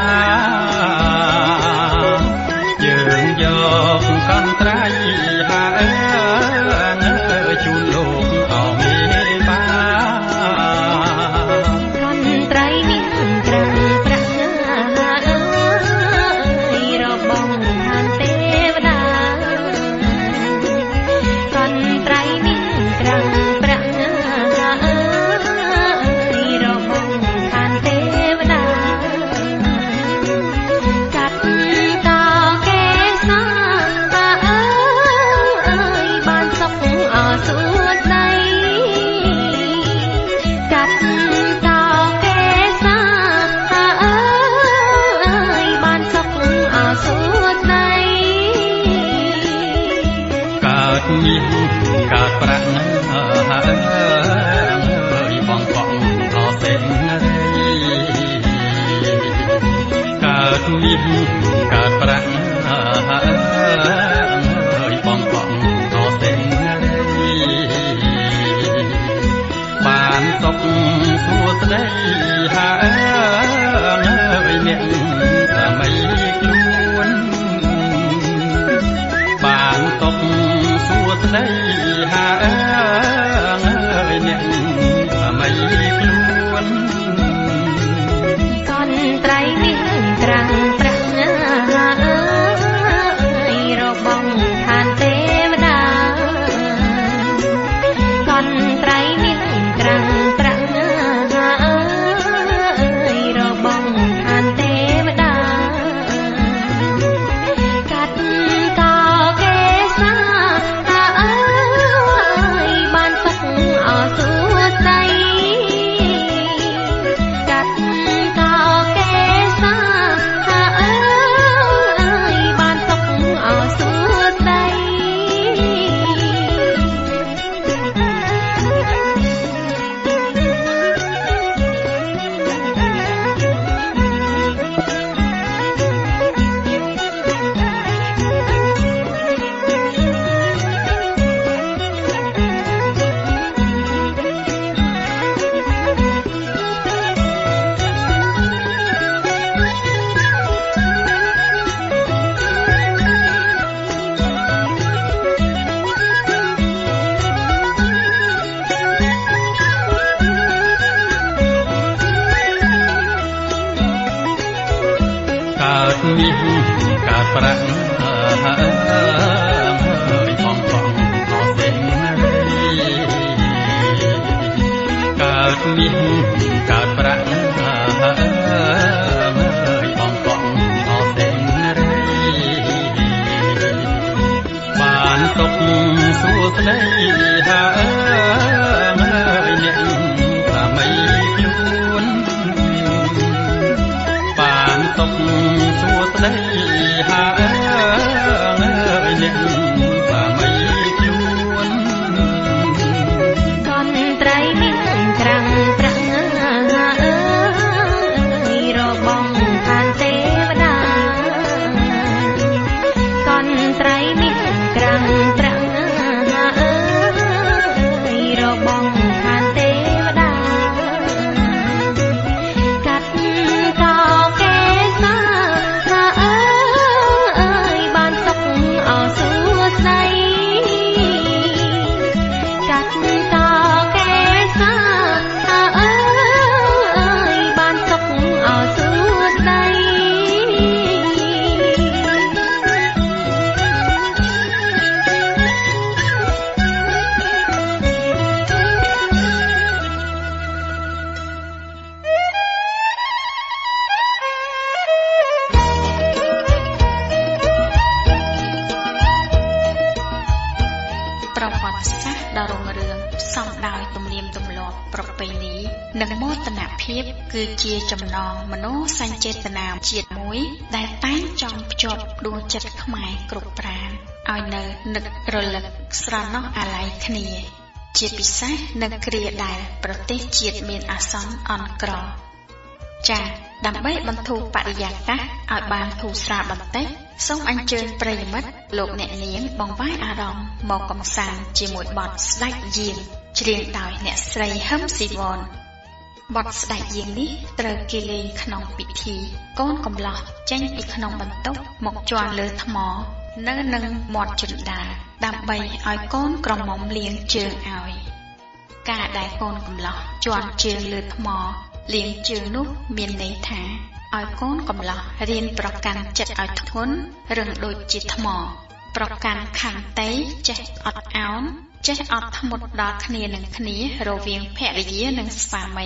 យើងយកខនត្រៃហាជូនលោកអមេបាខនត្រៃនេះត្រង់ប្រាក់របងឋានទេវតាខនត្រៃនេះត្រង់ប្រាក់របងឋានទេវតាកាត់តកេសាបានសុខអសួស្ដីកាត់តកេសាបានសុខអសួស្ដីកើតមានកើតប្រាក់បងបងអសេងកើតមានកើតប្រាក់បងបងអសេងបានសុខសួស្ដីហើយអ្នកសម័យខ្លួនបានសុខសួស្ដីហើយអ្នកសម័យខ្លួនកនត្រៃនេះត្រាំងប្រាក់របងឋានទេវតាកនត្រៃនេះត្រាំងប្រាក់របងឋានទេវតាកាត់តកេសាប្រាក់ហើយបងបងអស់សេងកើតមាសកើតប្រាក់ហើយបងបងអស់សេងបានទុកសួស្ដីហើយអ្នកថាមិនខ្លួនបានទុកសួស្ដីហើយអ្នកថាមិនខ្លួនកនត្រីមានក្រាំងប្រាក់អើយរបងខានទេវតាកនត្រីមានក្រាំងប្រាក់បងខានទេវតាកាត់តកេសាថាអើយបានសុខអសួស្ដីកាត់តកេសាថាអើយបានសុខអសួស្ដីដ៏រុងរឿងផ្សំដោយទំនៀមទម្លាប់ប្រពៃណីនិងមោទនភាពគឺជាចំណងមនោសញ្ចេតនាជាតិមួយដែលតែងចង់ភ្ជាប់ដួងចិត្តខ្មែរគ្រប់ប្រាណឲ្យនៅនឹករលឹកស្រណោះអាល័យគ្នាជាពិសេសនៅគ្រាដែលប្រទេសជាតិមានអាសន្នអន់ក្រចា៎ដើម្បីបន្ធូរបរិយាកាសឲ្យបានធូរស្រាលបន្តិចសូមអញ្ជើញប្រិយមិត្តលោកអ្នកនាងបង្វែរអារម្មណ៍មកកម្សាន្តជាមួយបទស្ដេចយាងច្រៀងដោយអ្នកស្រីហឹមស៊ីវនបទស្ដេចយាងនេះត្រូវគេលេងក្នុងពិធីកូនកំឡោះចេញពីក្នុងបន្ទប់មកជាន់លើថ្មនៅនឹងមាត់ជណ្ដើរដើម្បីឲ្យកូនក្រមុំលាងជើងឲ្យការដែលកូនកំឡោះជាន់ជើងលើថ្មលាងជើងនោះមានន័យថាឲ្យកូនកំឡោះរៀនប្រកាន់ចិត្តឲ្យធ្ងន់រឹងដូចជាថ្មប្រកាន់ខន្តីចេះអត់ឱនចេះអត់ធ្មត់ដល់គ្នានឹងគ្នារវាងភរិយានិងស្វាមី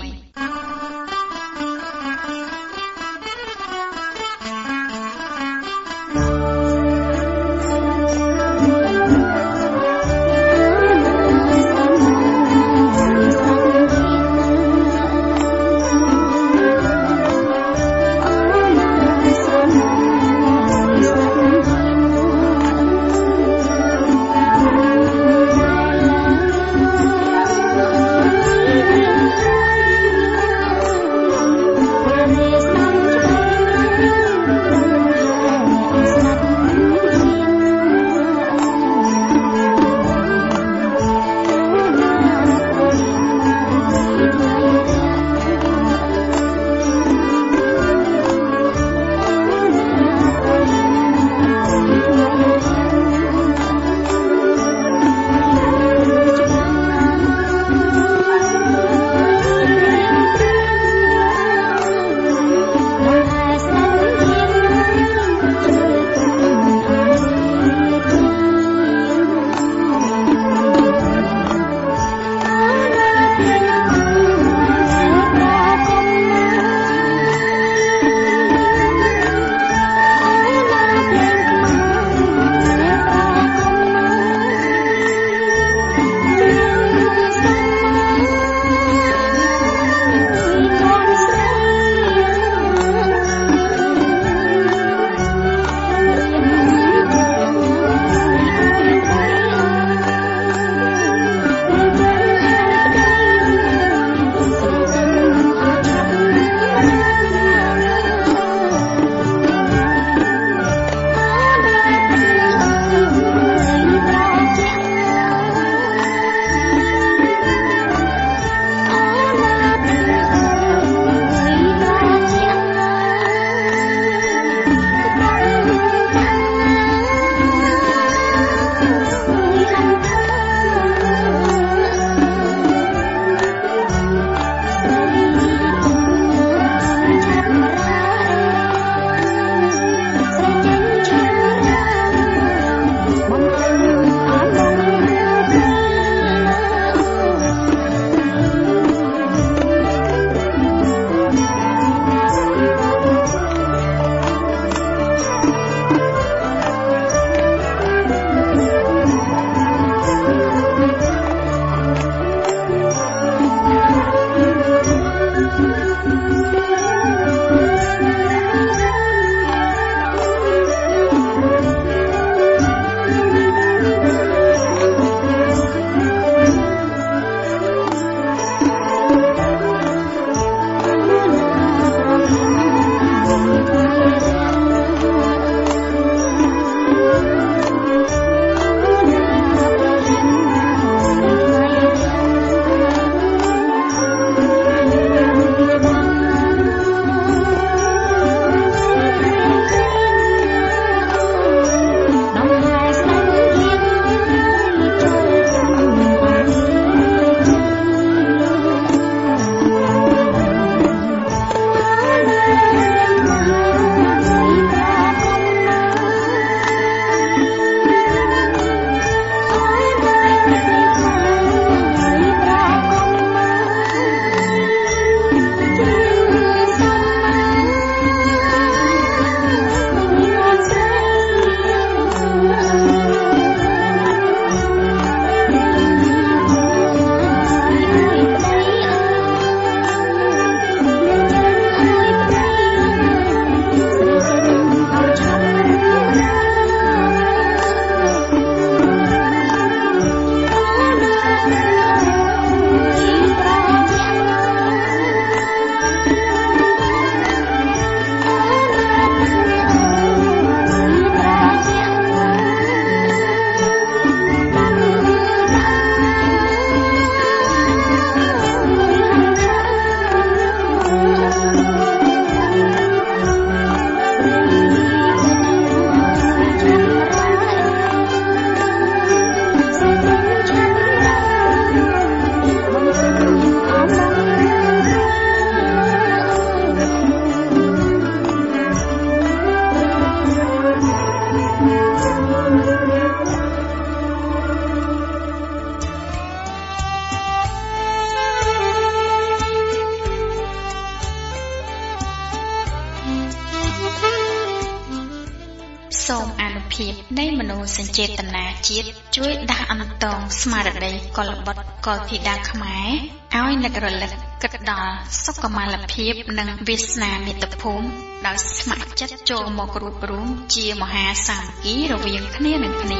សូមអនុភាពនៃមនោសញ្ចេតនាជាតិជួយដាស់អន្តងស្មារតីកុលបុត្រកុលធីតាខ្មែរឲ្យនឹករលឹកគិតដល់សុខុមាលភាពនិងវាសនាមាតុភូមិដោយស្ម័គ្រចិត្តចូលមករួបរួមជាមហាសាមគ្គីរវាងគ្នានឹងគ្នា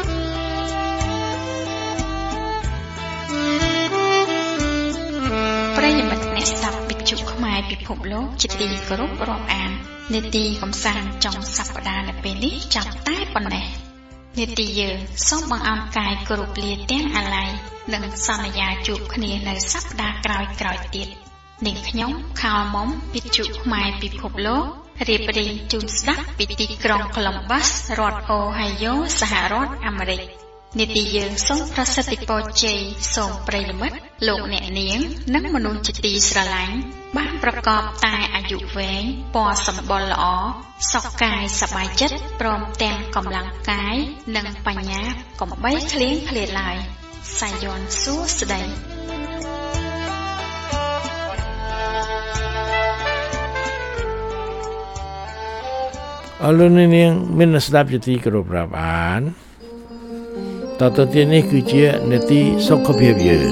ប្រិយមិត្តអ្នកស្ដាប់វិទ្យុខ្មែរពិភពលោកជាទីគោរពរាប់អាននេតិកំសាន្តចុងសប្តាហ៍នៅពេលនេះចាប់តែប៉ុណ្ណេះនេតិយើងសូមបង្អោនកាយគោរពលាទាំងអាល័យនិងសន្យាជួបគ្នានៅសប្តាហ៍ក្រោយៗទៀតនាងខ្ញុំខោមុំវិទ្យុខ្មែរពិភពលោករៀបរៀងជូនស្ដាប់ពីទីក្រុង Columbus រដ្ឋ Ohio សហរដ្ឋអាមេរិកនេតិយើងសូមប្រសិទ្ធពរជ័យសូមប្រិយមិត្តលោកអ្នកនាងនិងមនុស្សជាទីស្រឡាញ់បានប្រកបតែអាយុវែងពណ៌សម្បុរល្អសុខកាយសប្បាយចិត្តព្រមទាំងកម្លាំងកាយនិងបញ្ញាកុំបីឃ្លៀងឃ្លាតឡើយសាយ័ន្តសួស្តីអរលោកនាងមានស្ដាប់ជាទីគោរពរាប់អានតទៅទៀតនេះគឺជានេតិសុខភាពយើង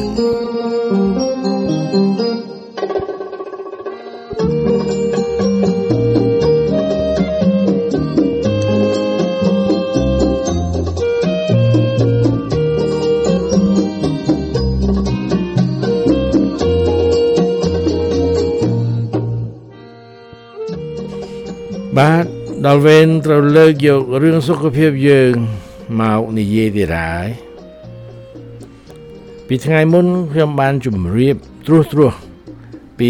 បាទដល់វេនត្រូវលើកយករឿងសុខភាពយើងមកនិយាយទៀតហើយពីថ្ងៃមុនខ្ញុំបានជម្រាបត្រួសពី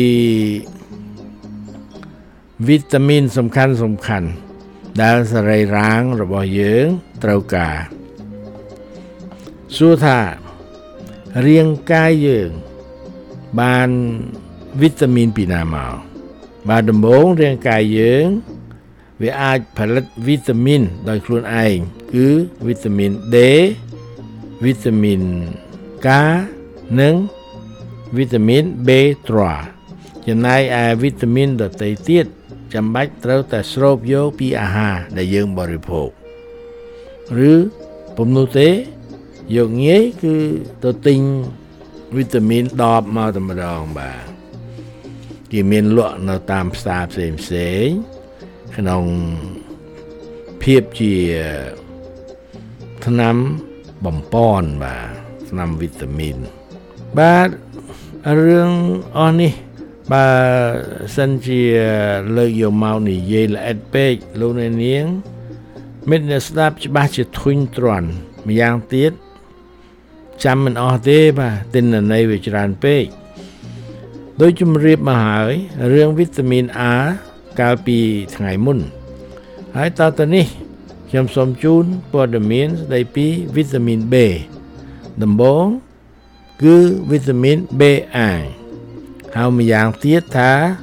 វីតាមីនសំខាន់ដែលសរីរាង្គរបស់យើងត្រូវការសួរថារាងកាយយើងបានវីតាមីនពីណាមកបាទដំបូងរាងកាយយើងវាអាចផលិតវីតាមីនដោយខ្លួនឯងគឺវីតាមីន D វីតាមីន K និងវីតាមីន B3 ចំណែកឯវីតាមីនដទៃទៀតចាំបាច់ត្រូវតែស្រូបយកពីអាហារដែលយើងបរិភោគឬពុំនោះទេយកងាយគឺទៅទិញវីតាមីន10មកតែម្ដងបាទគេមានលក់នៅតាមផ្សារផ្សេងក្នុងភាពជាថ្នាំបំពន់បាទថ្នាំវីតាមីនបាទរឿងអស់នេះបើសិនជាលើកយកមកនិយាយល្អិតពេកលោកអ្នកនាងមិត្តអ្នកស្ដាប់ច្បាស់ជាធុញទ្រាន់ម្យ៉ាងទៀតចាំមិនអស់ទេបាទទិន្នន័យវាច្រើនពេកដោយជំរាបមកហើយរឿងវីតាមីន A កាលពីថ្ងៃមុនហើយតទៅនេះខ្ញុំសូមជូនព័ត៌មានស្ដីពីវីតាមីន B ដំបូងគឺវីតាមីន BA ហៅម្យ៉ាងទៀតថា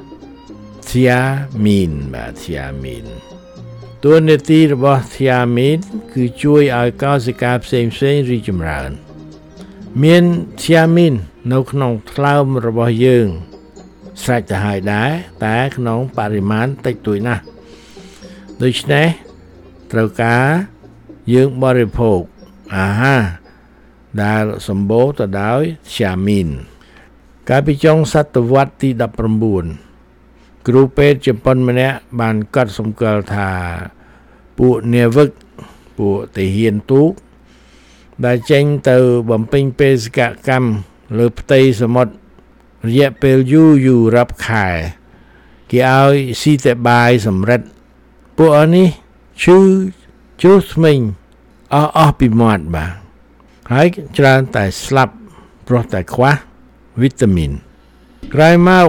thiamine បាទ thiamine តួនាទីរបស់ thiamine គឺជួយឲ្យកោសិកាផ្សេងៗរីកចម្រើនមាន thiamine នៅក្នុងថ្លើមរបស់យើងស្រេចទៅហើយដែរតែក្នុងបរិមាណតិចតួចណាស់ដូច្នេះត្រូវការយើងបរិភោគអាហារដែលសម្បូរទៅដោយ thiamine កាលពីចុងសតវត្សទី19គ្រូពេទ្យជប៉ុនម្នាក់បានកត់សម្គាល់ថាពួកនាវិកពួកទាហានទូកដែលចេញទៅបំពេញបេសកកម្មលើផ្ទៃសមុទ្ររយៈពេលយូររាប់ខែគេឲ្យស៊ីតែបាយសម្រិតពួកអស់នេះឈឺជ្រុះធ្មេញអស់ពីមាត់បាទហើយច្រើនតែស្លាប់ព្រោះតែខ្វះវីតាមីនក្រោយមក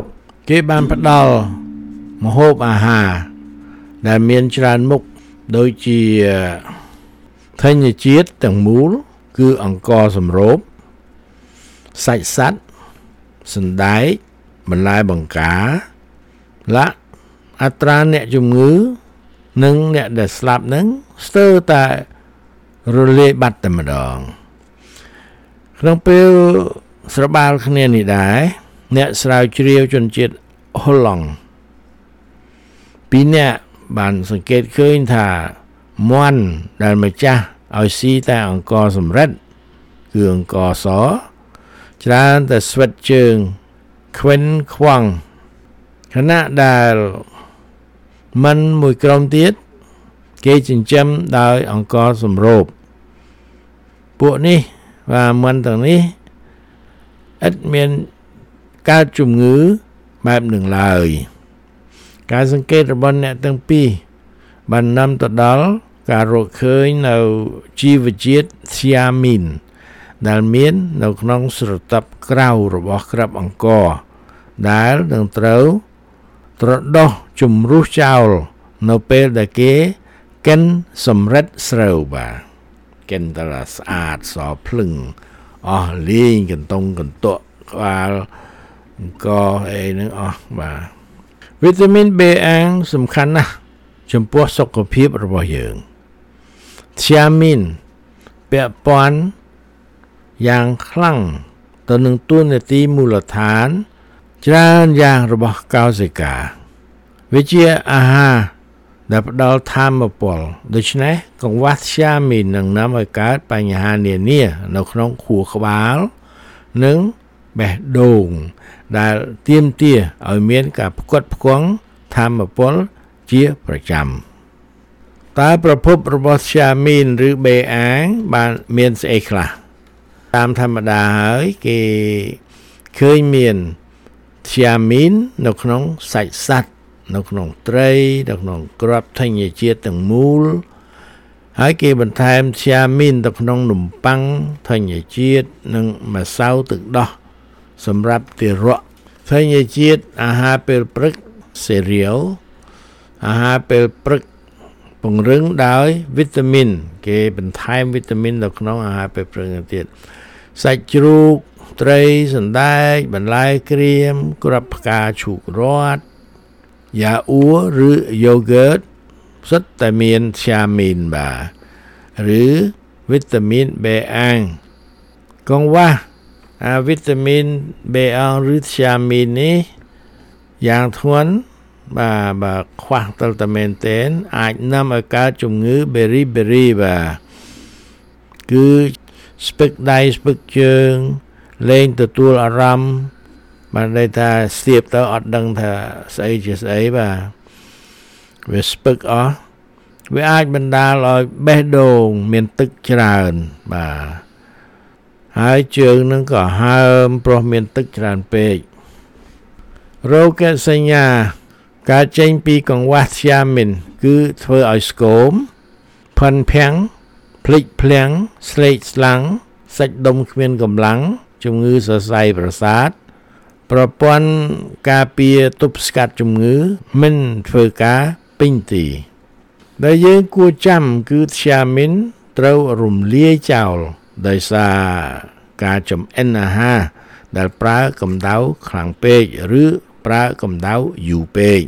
គេបានផ្ដល់ម្ហូបអាហារដែលមានច្រើនមុខដូចជាធញ្ញជាតិទាំងមូលគឺអង្ករសម្រូបសាច់សត្វសណ្ដែកបន្លែបង្ការឡាអត្រាអ្នកជំងឺនិងអ្នកដែលស្លាប់នឹងស្ទើរតែរលាយបាត់តែម្ដងក្នុងពេលស្របាលគ្នានេះដែរអ្នកស្រាវជ្រាវជនជាតិហូឡង់ពីរនាក់បានសង្កេតឃើញថាមាន់ដែលម្ចាស់ឲ្យស៊ីតែអង្ករសម្រិតគឺអង្ករសច្រើនតែស្វិតជើងខ្វិនខ្វង់ខណៈដែលមិនមួយក្រុមទៀតគេចិញ្ចឹមដោយអង្ករសម្រូបពួកនេះvàមិនទាំងនេះឥតមានកើតជំងឺបែបនឹងឡើយការសង្កេតរបស់អ្នកទាំងពីរបាននាំទៅដល់ការរកឃើញនៅជីវជាតិធីយ៉ាមីនដែលមាននៅក្នុងស្រទាប់ក្រៅរបស់គ្រាប់អង្ករដែលនឹងត្រូវត្រដុសជំរុះចោលនៅពេលដែលគេកិនសម្រិតស្រូវបាទកិនតែស្អាតសភ្លឹងអស់លេងកន្តងកន្ទក់ក្បាលអង្គអីហ្នឹងអស់បាទវីតាមីន B1 សំខាន់ណាស់ចំពោះសុខភាពរបស់យើងធីយ៉ាមីនពាក់ព័ន្ធយ៉ាងខ្លាំងទៅនឹងតួនាទីមូលដ្ឋានច្រើនយ៉ាងរបស់កោសិកាវាជាអាហារដែលផ្ដល់ថាមពលដូច្នេះកង្វះធីយ៉ាមីននឹងនាំឲ្យកើតបញ្ហានានានៅក្នុងខួរក្បាលនិងបេះដូងដែលទាមទារឲ្យមានការផ្គត់ផ្គង់ថាមពលជាប្រចាំតើប្រភពរបស់ធីយ៉ាមីនឬ B1 បានមានស្អីខ្លះតាមធម្មតាហើយគេឃើញមានធីយ៉ាមីននៅក្នុងសាច់សត្វនៅក្នុងត្រីនៅក្នុងគ្រាប់ធញ្ញជាតិទាំងមូលហើយគេបន្ថែមធីយ៉ាមីនទៅក្នុងនំប៉័ងធញ្ញជាតិនិងម្សៅទឹកដោះសម្រាប់ទារកធញ្ញជាតិអាហារពេលព្រឹក cereal អាហារពេលព្រឹកពង្រឹងដោយវីតាមីនគេបន្ថែមវីតាមីនទៅក្នុងអាហារពេលព្រឹកទៀតសាច់ជ្រូកត្រីសណ្ដែកបន្លែក្រៀមគ្រាប់ផ្កាឈូករ័ត្នយ៉ាអ៊ូឬ yogurt សុទ្ធតែមានធីយ៉ាមីនបាទឬវីតាមីន B1 កង្វះវីតាមីន B1 ឬធីយ៉ាមីននេះយ៉ាងធ្ងន់បាទខ្វះទៅតែមែនទែនអាចនាំឲ្យកើតជំងឺ Beriberi បាទគឺស្ពឹកដៃស្ពឹកជើងលែងទទួលអារម្មណ៍បានន័យថាស្ទាបទៅអត់ដឹងថាស្អីជាស្អីបាទវាស្ពឹកអស់វាអាចបណ្ដាលឲ្យបេះដូងមានទឹកច្រើនបាទហើយជើងនឹងក៏ហើមព្រោះមានទឹកច្រើនពេករោគសញ្ញាការចេញពីកង្វះធីយ៉ាមីនគឺធ្វើឲ្យស្គមផិនភាំងភ្លេចភ្លាំងស្លេកស្លាំងសាច់ដុំគ្មានកម្លាំងជំងឺសរសៃប្រសាទប្រព័ន្ធការពារទប់ស្កាត់ជំងឺមិនធ្វើការពេញទីដែលយើងគួរចាំគឺធីយ៉ាមីនត្រូវរំលាយចោលដោយសារការចម្អិនអាហារដែលប្រើកម្ដៅខ្លាំងពេកឬប្រើកម្ដៅយូរពេក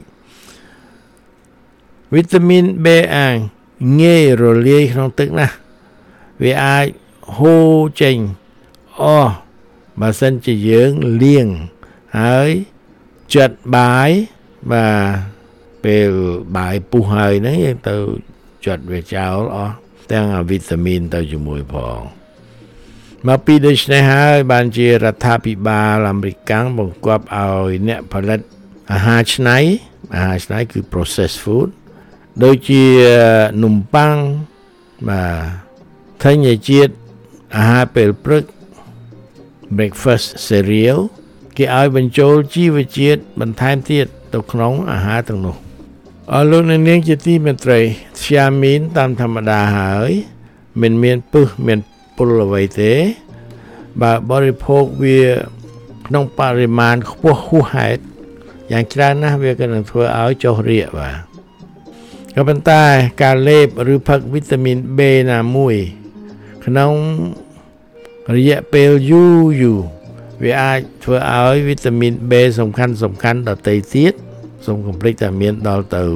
វីតាមីន B1 ងាយរលាយក្នុងទឹកណាស់វាអាចហូរចេញបើសិនជាយើងលាងហើយចាត់បាយបាទពេលបាយពុះហើយហ្នឹងយើងទៅចាត់វាចោលអស់ទាំងវីតាមីនទៅជាមួយផងមកពីដូច្នេះហើយបានជារដ្ឋាភិបាលអាមេរិកបង្គាប់ឲ្យអ្នកផលិតអាហារឆ្នៃគឺ processed food ដូចជានំប៉័ងបាទធញ្ញជាតិអាហារពេលព្រឹក breakfast cereal គេឲ្យបញ្ចូលជីវជាតិបន្ថែមទៀតទៅក្នុងអាហារទាំងនោះលោកអ្នកនាងជាទីមេត្រីធីយ៉ាមីនតាមធម្មតាហើយមិនមានពឹសមានពុលអ្វីទេបើបរិភោគវាក្នុងបរិមាណខ្ពស់ហួសហេតុយ៉ាងច្រើនណាស់វាក៏នឹងធ្វើឲ្យចុះរាគបាទក៏ប៉ុន្តែការលេបឬផឹកវីតាមីន B ណាមួយក្នុងរយៈពេលយូរវាអាចធ្វើឲ្យវីតាមីន B សំខាន់ដទៃទៀតសូមកុំភ្លេចថាមានដល់ទៅ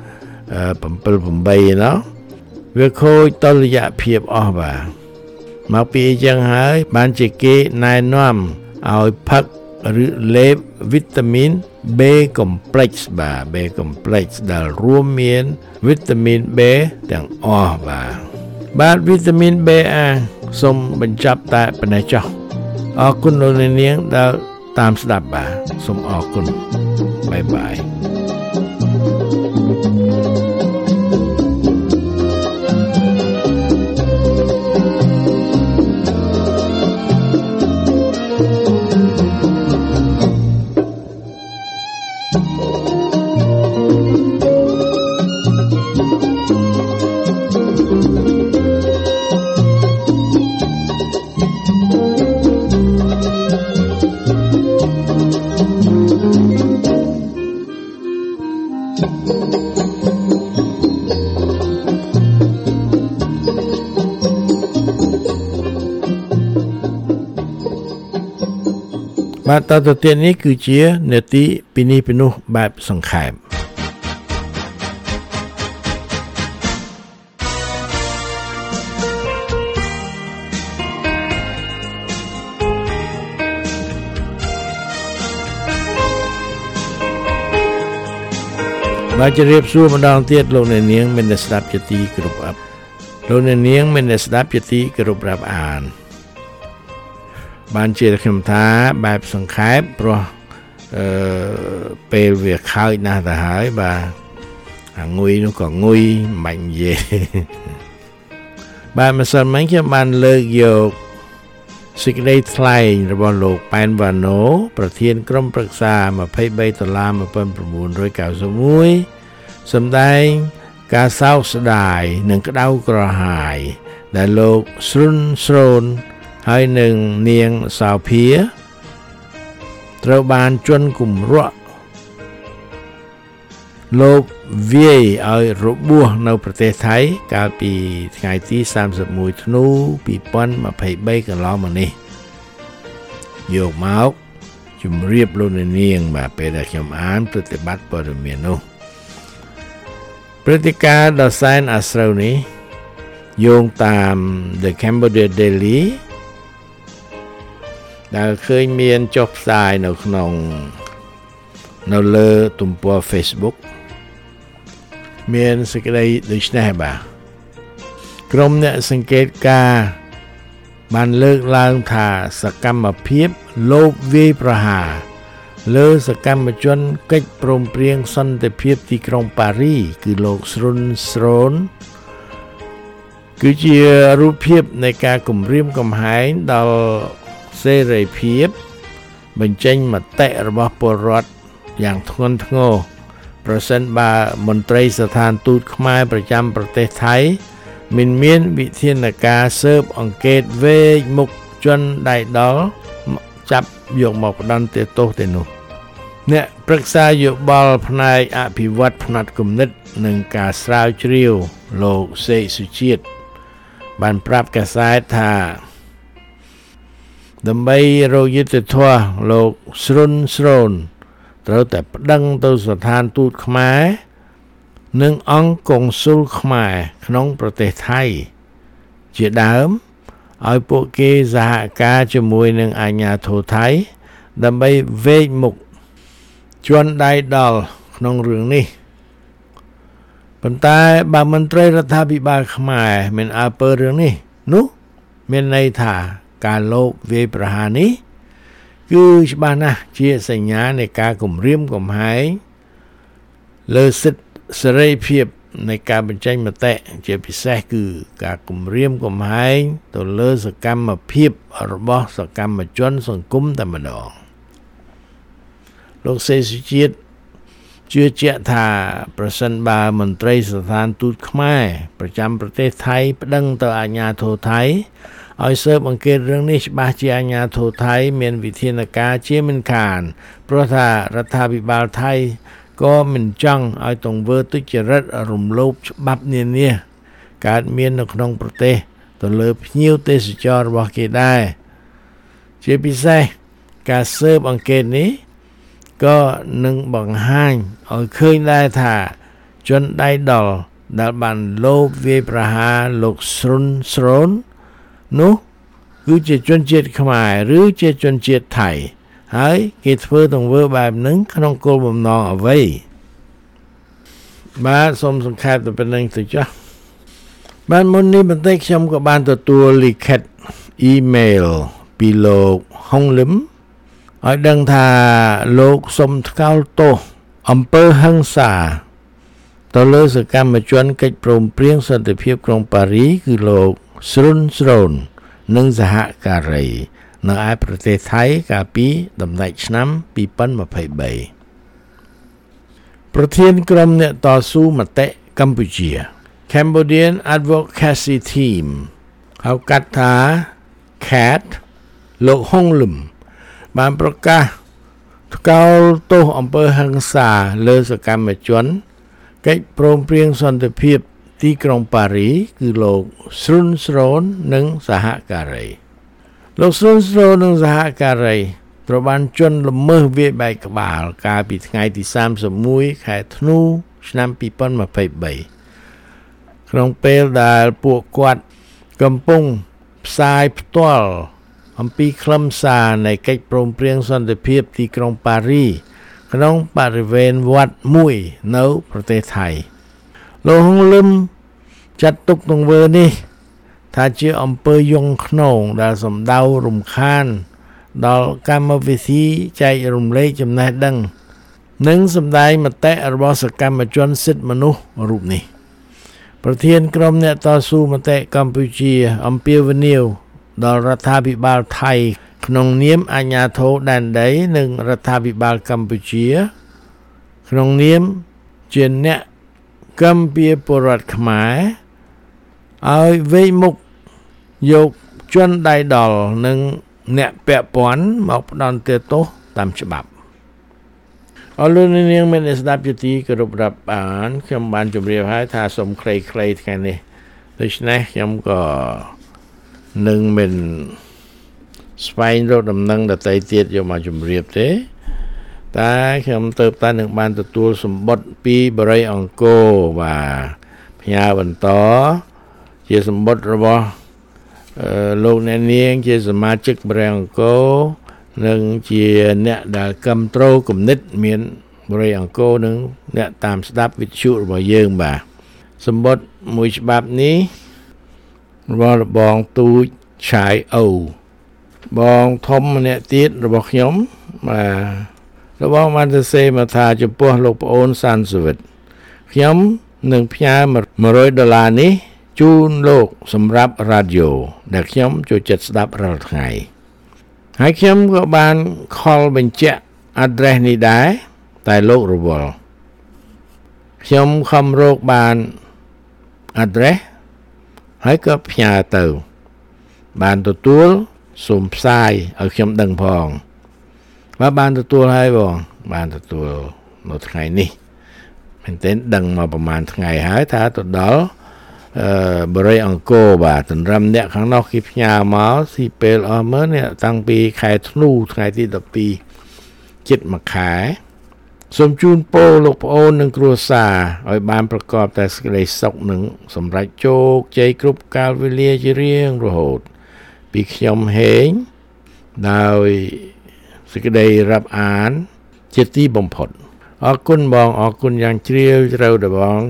7-8ណោះវាខូចតុល្យភាពអស់បាទមកពីអញ្ចឹងហើយបានជាគេណែនាំឲ្យផឹកឬលេបវីតាមីន B complex បាទ B complex ដែលរួមមានវីតាមីន B ទាំងអស់បាទវីតាមីន B សូមបញ្ចប់តែប៉ុណ្ណេះចុះអរគុណលោកនាងដែលតាមស្ដាប់បាទសូមអរគុណបាយបាយបាទតទៅទៀតនេះគឺជានេតិពីនេះពីនោះបែបសង្ខេបបាទជម្រាបសួរម្ដងទៀតលោកអ្នកនាងមានតែស្ដាប់ជាទីគោរពអាប់លោកអ្នកនាងមានតែស្ដាប់ជាទីគោរពរាប់អានបានជាខ្ញុំថាបែបសង្ខេបព្រោះពេលវាខើចណាស់ទៅហើយបាទងុយនោះក៏ងុយមិនបាច់និយាយបាទម្សិលមិញខ្ញុំបានលើកយកសេចក្តីថ្លែងរបស់លោកប៉ែនវ៉ាណូប្រធានក្រុមប្រឹក្សា$23,1991សម្ដែងការសោកស្ដាយនិងក្តៅក្រហាយដែលលោកស្រុនស្រូនហើយនឹងនាងសោភាត្រូវបានជន់គំរក់លោកវាយឲ្យរបួសនៅប្រទេសថៃកាលពីថ្ងៃទី31ធ្នូ2023កន្លងមកនេះយកមកជម្រាបលោកនាងបាទពេលដែលខ្ញុំអានប្រតិបត្តិព័ត៌មាននោះព្រឹត្តិការណ៍ដ៏សែនអាស្រូវនេះយោងតាម The Cambodia Daily ដែលឃើញមានចុះផ្សាយនៅលើទំព័រ Facebook មានសេចក្តីដូចនេះបាទក្រុមអ្នកសង្កេតការណ៍បានលើកឡើងថាសកម្មភាពលបវាយប្រហារលើសកម្មជនកិច្ចព្រមព្រៀងសន្តិភាពទីក្រុងប៉ារីគឺលោកស្រុនស្រូនគឺជារូបភាពនៃការគំរាមកំហែងដល់សេរីភាពបញ្ចេញមតិរបស់ពលរដ្ឋយ៉ាងធ្ងន់ធ្ងរប្រសិនបើមន្ត្រីស្ថានទូតខ្មែរប្រចាំប្រទេសថៃមិនមានវិធានការស៊ើបអង្កេតវែកមុខជនដៃដល់ចាប់យកមកផ្ដន្ទាទោសទៅនោះអ្នកប្រឹក្សាយោបល់ផ្នែកអភិវឌ្ឍផ្នែកគំនិតនិងការស្រាវជ្រាវលោកសេកសុជាតិបានប្រាប់កាសែតថាដើម្បីរកយុត្តិធម៌លោកស្រុនស្រូនត្រូវតែប្តឹងទៅស្ថានទូតខ្មែរនិងអង្គកុងស៊ុលខ្មែរក្នុងប្រទេសថៃជាដើមឲ្យពួកគេសហការជាមួយនឹងអាជ្ញាធរថៃដើម្បីវែកមុខជន់ដៃដល់ក្នុងរឿងនេះប៉ុន្តែបើមន្ត្រីរដ្ឋាភិបាលខ្មែរមិនអើពើរឿងនេះនោះមានន័យថាការលបវាយប្រហារនេះគឺច្បាស់ណាស់ជាសញ្ញានៃការគំរាមកំហែងលើសិទ្ធិសេរីភាពនៃការបញ្ចេញមតិជាពិសេសគឺការគំរាមកំហែងទៅលើសកម្មភាពរបស់សកម្មជនសង្គមតែម្ដងលោកសេសុជាតិជឿជាក់ថាប្រសិនបើមន្ត្រីស្ថានទូតខ្មែរប្រចាំប្រទេសថៃប្តឹងទៅអាជ្ញាធរថៃឲ្យស៊ើបអង្កេតរឿងនេះច្បាស់ជាអាជ្ញាធរថៃមានវិធានការជាមិនខានព្រោះថារដ្ឋាភិបាលថៃក៏មិនចង់ឲ្យទង្វើទុច្ចរិតរំលោភច្បាប់នានាកើតមាននៅក្នុងប្រទេសទៅលើភ្ញៀវទេសចររបស់គេដែរជាពិសេសការស៊ើបអង្កេតនេះក៏នឹងបង្ហាញឲ្យឃើញដែរថាជនដៃដល់ដែលបានលបវាយប្រហារលោកស្រុនស្រននោះគឺជាជនជាតិខ្មែរឬជាជនជាតិថៃហើយគេធ្វើទង្វើបែបហ្នឹងក្នុងគោលបំណងអ្វីបាទសូមសង្ខេបទៅប៉ុណ្្នឹងទៅចុះបានមុននេះបន្តិចខ្ញុំក៏បានទទួលលិខិតអ៊ីមែលពីលោកហុងលឹមឲ្យដឹងថាលោកសុំថ្កោលទោសអំពើហិង្សាទៅលើសកម្មជនកិច្ចព្រមព្រៀងសន្តិភាពក្រុងប៉ារីគឺលោកស្រុនស្រននិងសហការីនៅឯប្រទេសថៃកាលពីដំណាច់ឆ្នាំ2023ប្រធានក្រុមអ្នកតស៊ូមតិកម្ពុជា Cambodian Advocacy Team ហៅកាត់ថា CAT លោកហុងលឹមបានប្រកាសថ្កោលទោសអំពើហិង្សាលើសកម្មជនកិច្ចព្រមព្រៀងសន្តិភាពទីក្រុងប៉ារីគឺលោកស្រុនស្រននិងសហការីលោកស្រុនស្រននិងសហការីត្រូវបានជន់ល្មើសវាយបែកក្បាលកាលពីថ្ងៃទី31ខែធ្នូឆ្នាំ2023ក្នុងពេលដែលពួកគាត់កំពុងផ្សាយផ្ទាល់អំពីខ្លឹមសារនៃកិច្ចព្រមព្រៀងសន្តិភាពទីក្រុងប៉ារីក្នុងបរិវេណវត្តមួយនៅប្រទេសថៃលោកហុងលឹមចាត់ទុកទង្វើនេះថាជាអំពើយង់ឃ្នងដែលសំដៅរំខានដល់កម្មវិធីចែករំលែកចំណេះដឹងនិងសម្ដែងមតិរបស់សកម្មជនសិទ្ធិមនុស្សរូបនេះប្រធានក្រុមអ្នកតស៊ូមតិកម្ពុជាអំពាវនាវដល់រដ្ឋាភិបាលថៃក្នុងនាមអាជ្ញាធរដែនដីនិងរដ្ឋាភិបាលកម្ពុជាក្នុងនាមជាអ្នកគាំពារពលរដ្ឋខ្មែរឲ្យវេមុខយកជនដៃដល់និងអ្នកពាក់ព័ន្ធមកផ្ដន្ទាទោសតាមច្បាប់អរលោកនាងមានស្ដាប់ជាទីគោរពរាប់អានខ្ញុំបានជម្រាបហើយថាសូមខ្លីៗថ្ងៃនេះដូច្នេះខ្ញុំក៏នឹងមិនស្វែងរកដំណឹងដទៃទៀតយកមកជម្រាបទេតែខ្ញុំទៅតែនឹងបានទទួលសម្បត្តិពីបរិយអង្គរបាទផ្ញើបន្តជាសម្បត្តិរបស់លោកអ្នកនាងជាសមាជិកបរិយអង្គរនិងជាអ្នកដែលគ្រប់គ្រងគំនិតមានបរិយអង្គរនិងអ្នកតាមស្ដាប់វិទ្យុរបស់យើងបាទសម្បត្តិមួយច្បាប់នេះរបស់បងទូចឆាយអូបងធំម្នាក់ទៀតរបស់ខ្ញុំបាទរបស់បានសរសេរមកថាចំពោះលោកប្អូនសានសវិតខ្ញុំនឹងផ្ញើ$100នេះជូនលោកសម្រាប់រ៉ាឌីយ៉ូដែលខ្ញុំចូលចិត្តស្ដាប់រាល់ថ្ងៃហើយខ្ញុំក៏បានខលបញ្ជាក់ address នេះដែរតែលោករវល់ខ្ញុំខំរកបាន address ហើយក៏ផ្ញើទៅបានទទួលសូមផ្សាយឲ្យខ្ញុំដឹងផងបានទទួលហើយបងបានទទួលនៅថ្ងៃនេះមែនទែនដឹងមកប្រហែលថ្ងៃហើយថាទៅដល់បរិយអង្គរបាទតម្រាំអ្នកខាងនោះគេផ្ញើមកស៊ីពេលអស់មើលនេះតាំងពីខែធ្នូថ្ងៃទី12ជិតមួយខែសូមជូនពរលោកប្អូននិងគ្រួសារឲ្យបានប្រកបតែសេចក្តីសុខនិងសម្រេចជោគជ័យគ្រប់កាលវេលាជារៀងរហូតពីខ្ញុំហេងដោយសេចក្តីរាប់អានជាទីបំផុតអរគុណបងអរគុណយ៉ាងជ្រាលជ្រៅដល់បង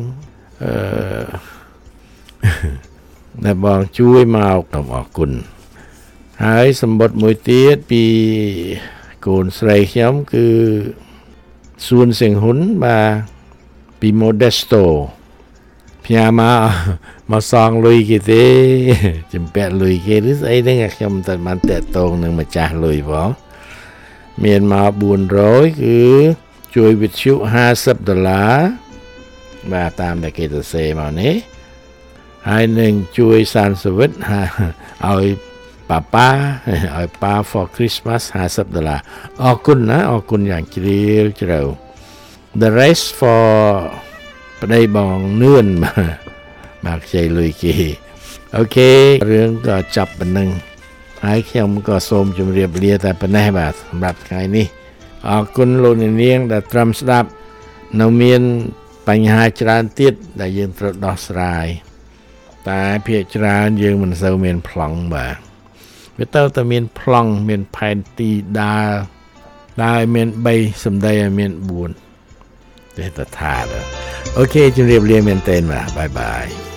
ដែលបងជួយមកខ្ញុំអរគុណហើយសម្បត្តិមួយទៀតពីកូនស្រីខ្ញុំគឺសួនសេងហ៊ុនបាទពី Modesto ផ្ញើមកសងលុយគេទេជំពាក់លុយគេឬស្អីហ្នឹងខ្ញុំតែបានតាក់ទងនឹងម្ចាស់លុយបងមានមក400គឺជួយវិទ្យុ$50បាទតាមដែលគេទៅសេមកនេះហើយនឹងជួយសានសវិតឲ្យป้าឲ្យប៉ា for Christmas $50 អរគុណណាអរគុណយ៉ាងជ្រាលជ្រៅ the rest for ប្តីបងនឿនមកខ្ចីលុយគេអូខេរឿងក៏ចាប់ប៉ុណ្្នឹងហើយខ្ញុំក៏សូមជម្រាបលាតែប៉ុណ្ណេះបាទសម្រាប់ថ្ងៃនេះអរគុណលោកអ្នកនាងដែលត្រឹមស្ដាប់នៅមានបញ្ហាច្រើនទៀតដែលយើងត្រូវដោះស្រាយតែភាគច្រើនយើងមិនសូវមានប្លង់បាទវាទៅមានប្លង់មានផែនទីដើរមាន3សម្ដីឲ្យមាន4ទេតថាអូខេជម្រាបលាមែនតើបាទបាយ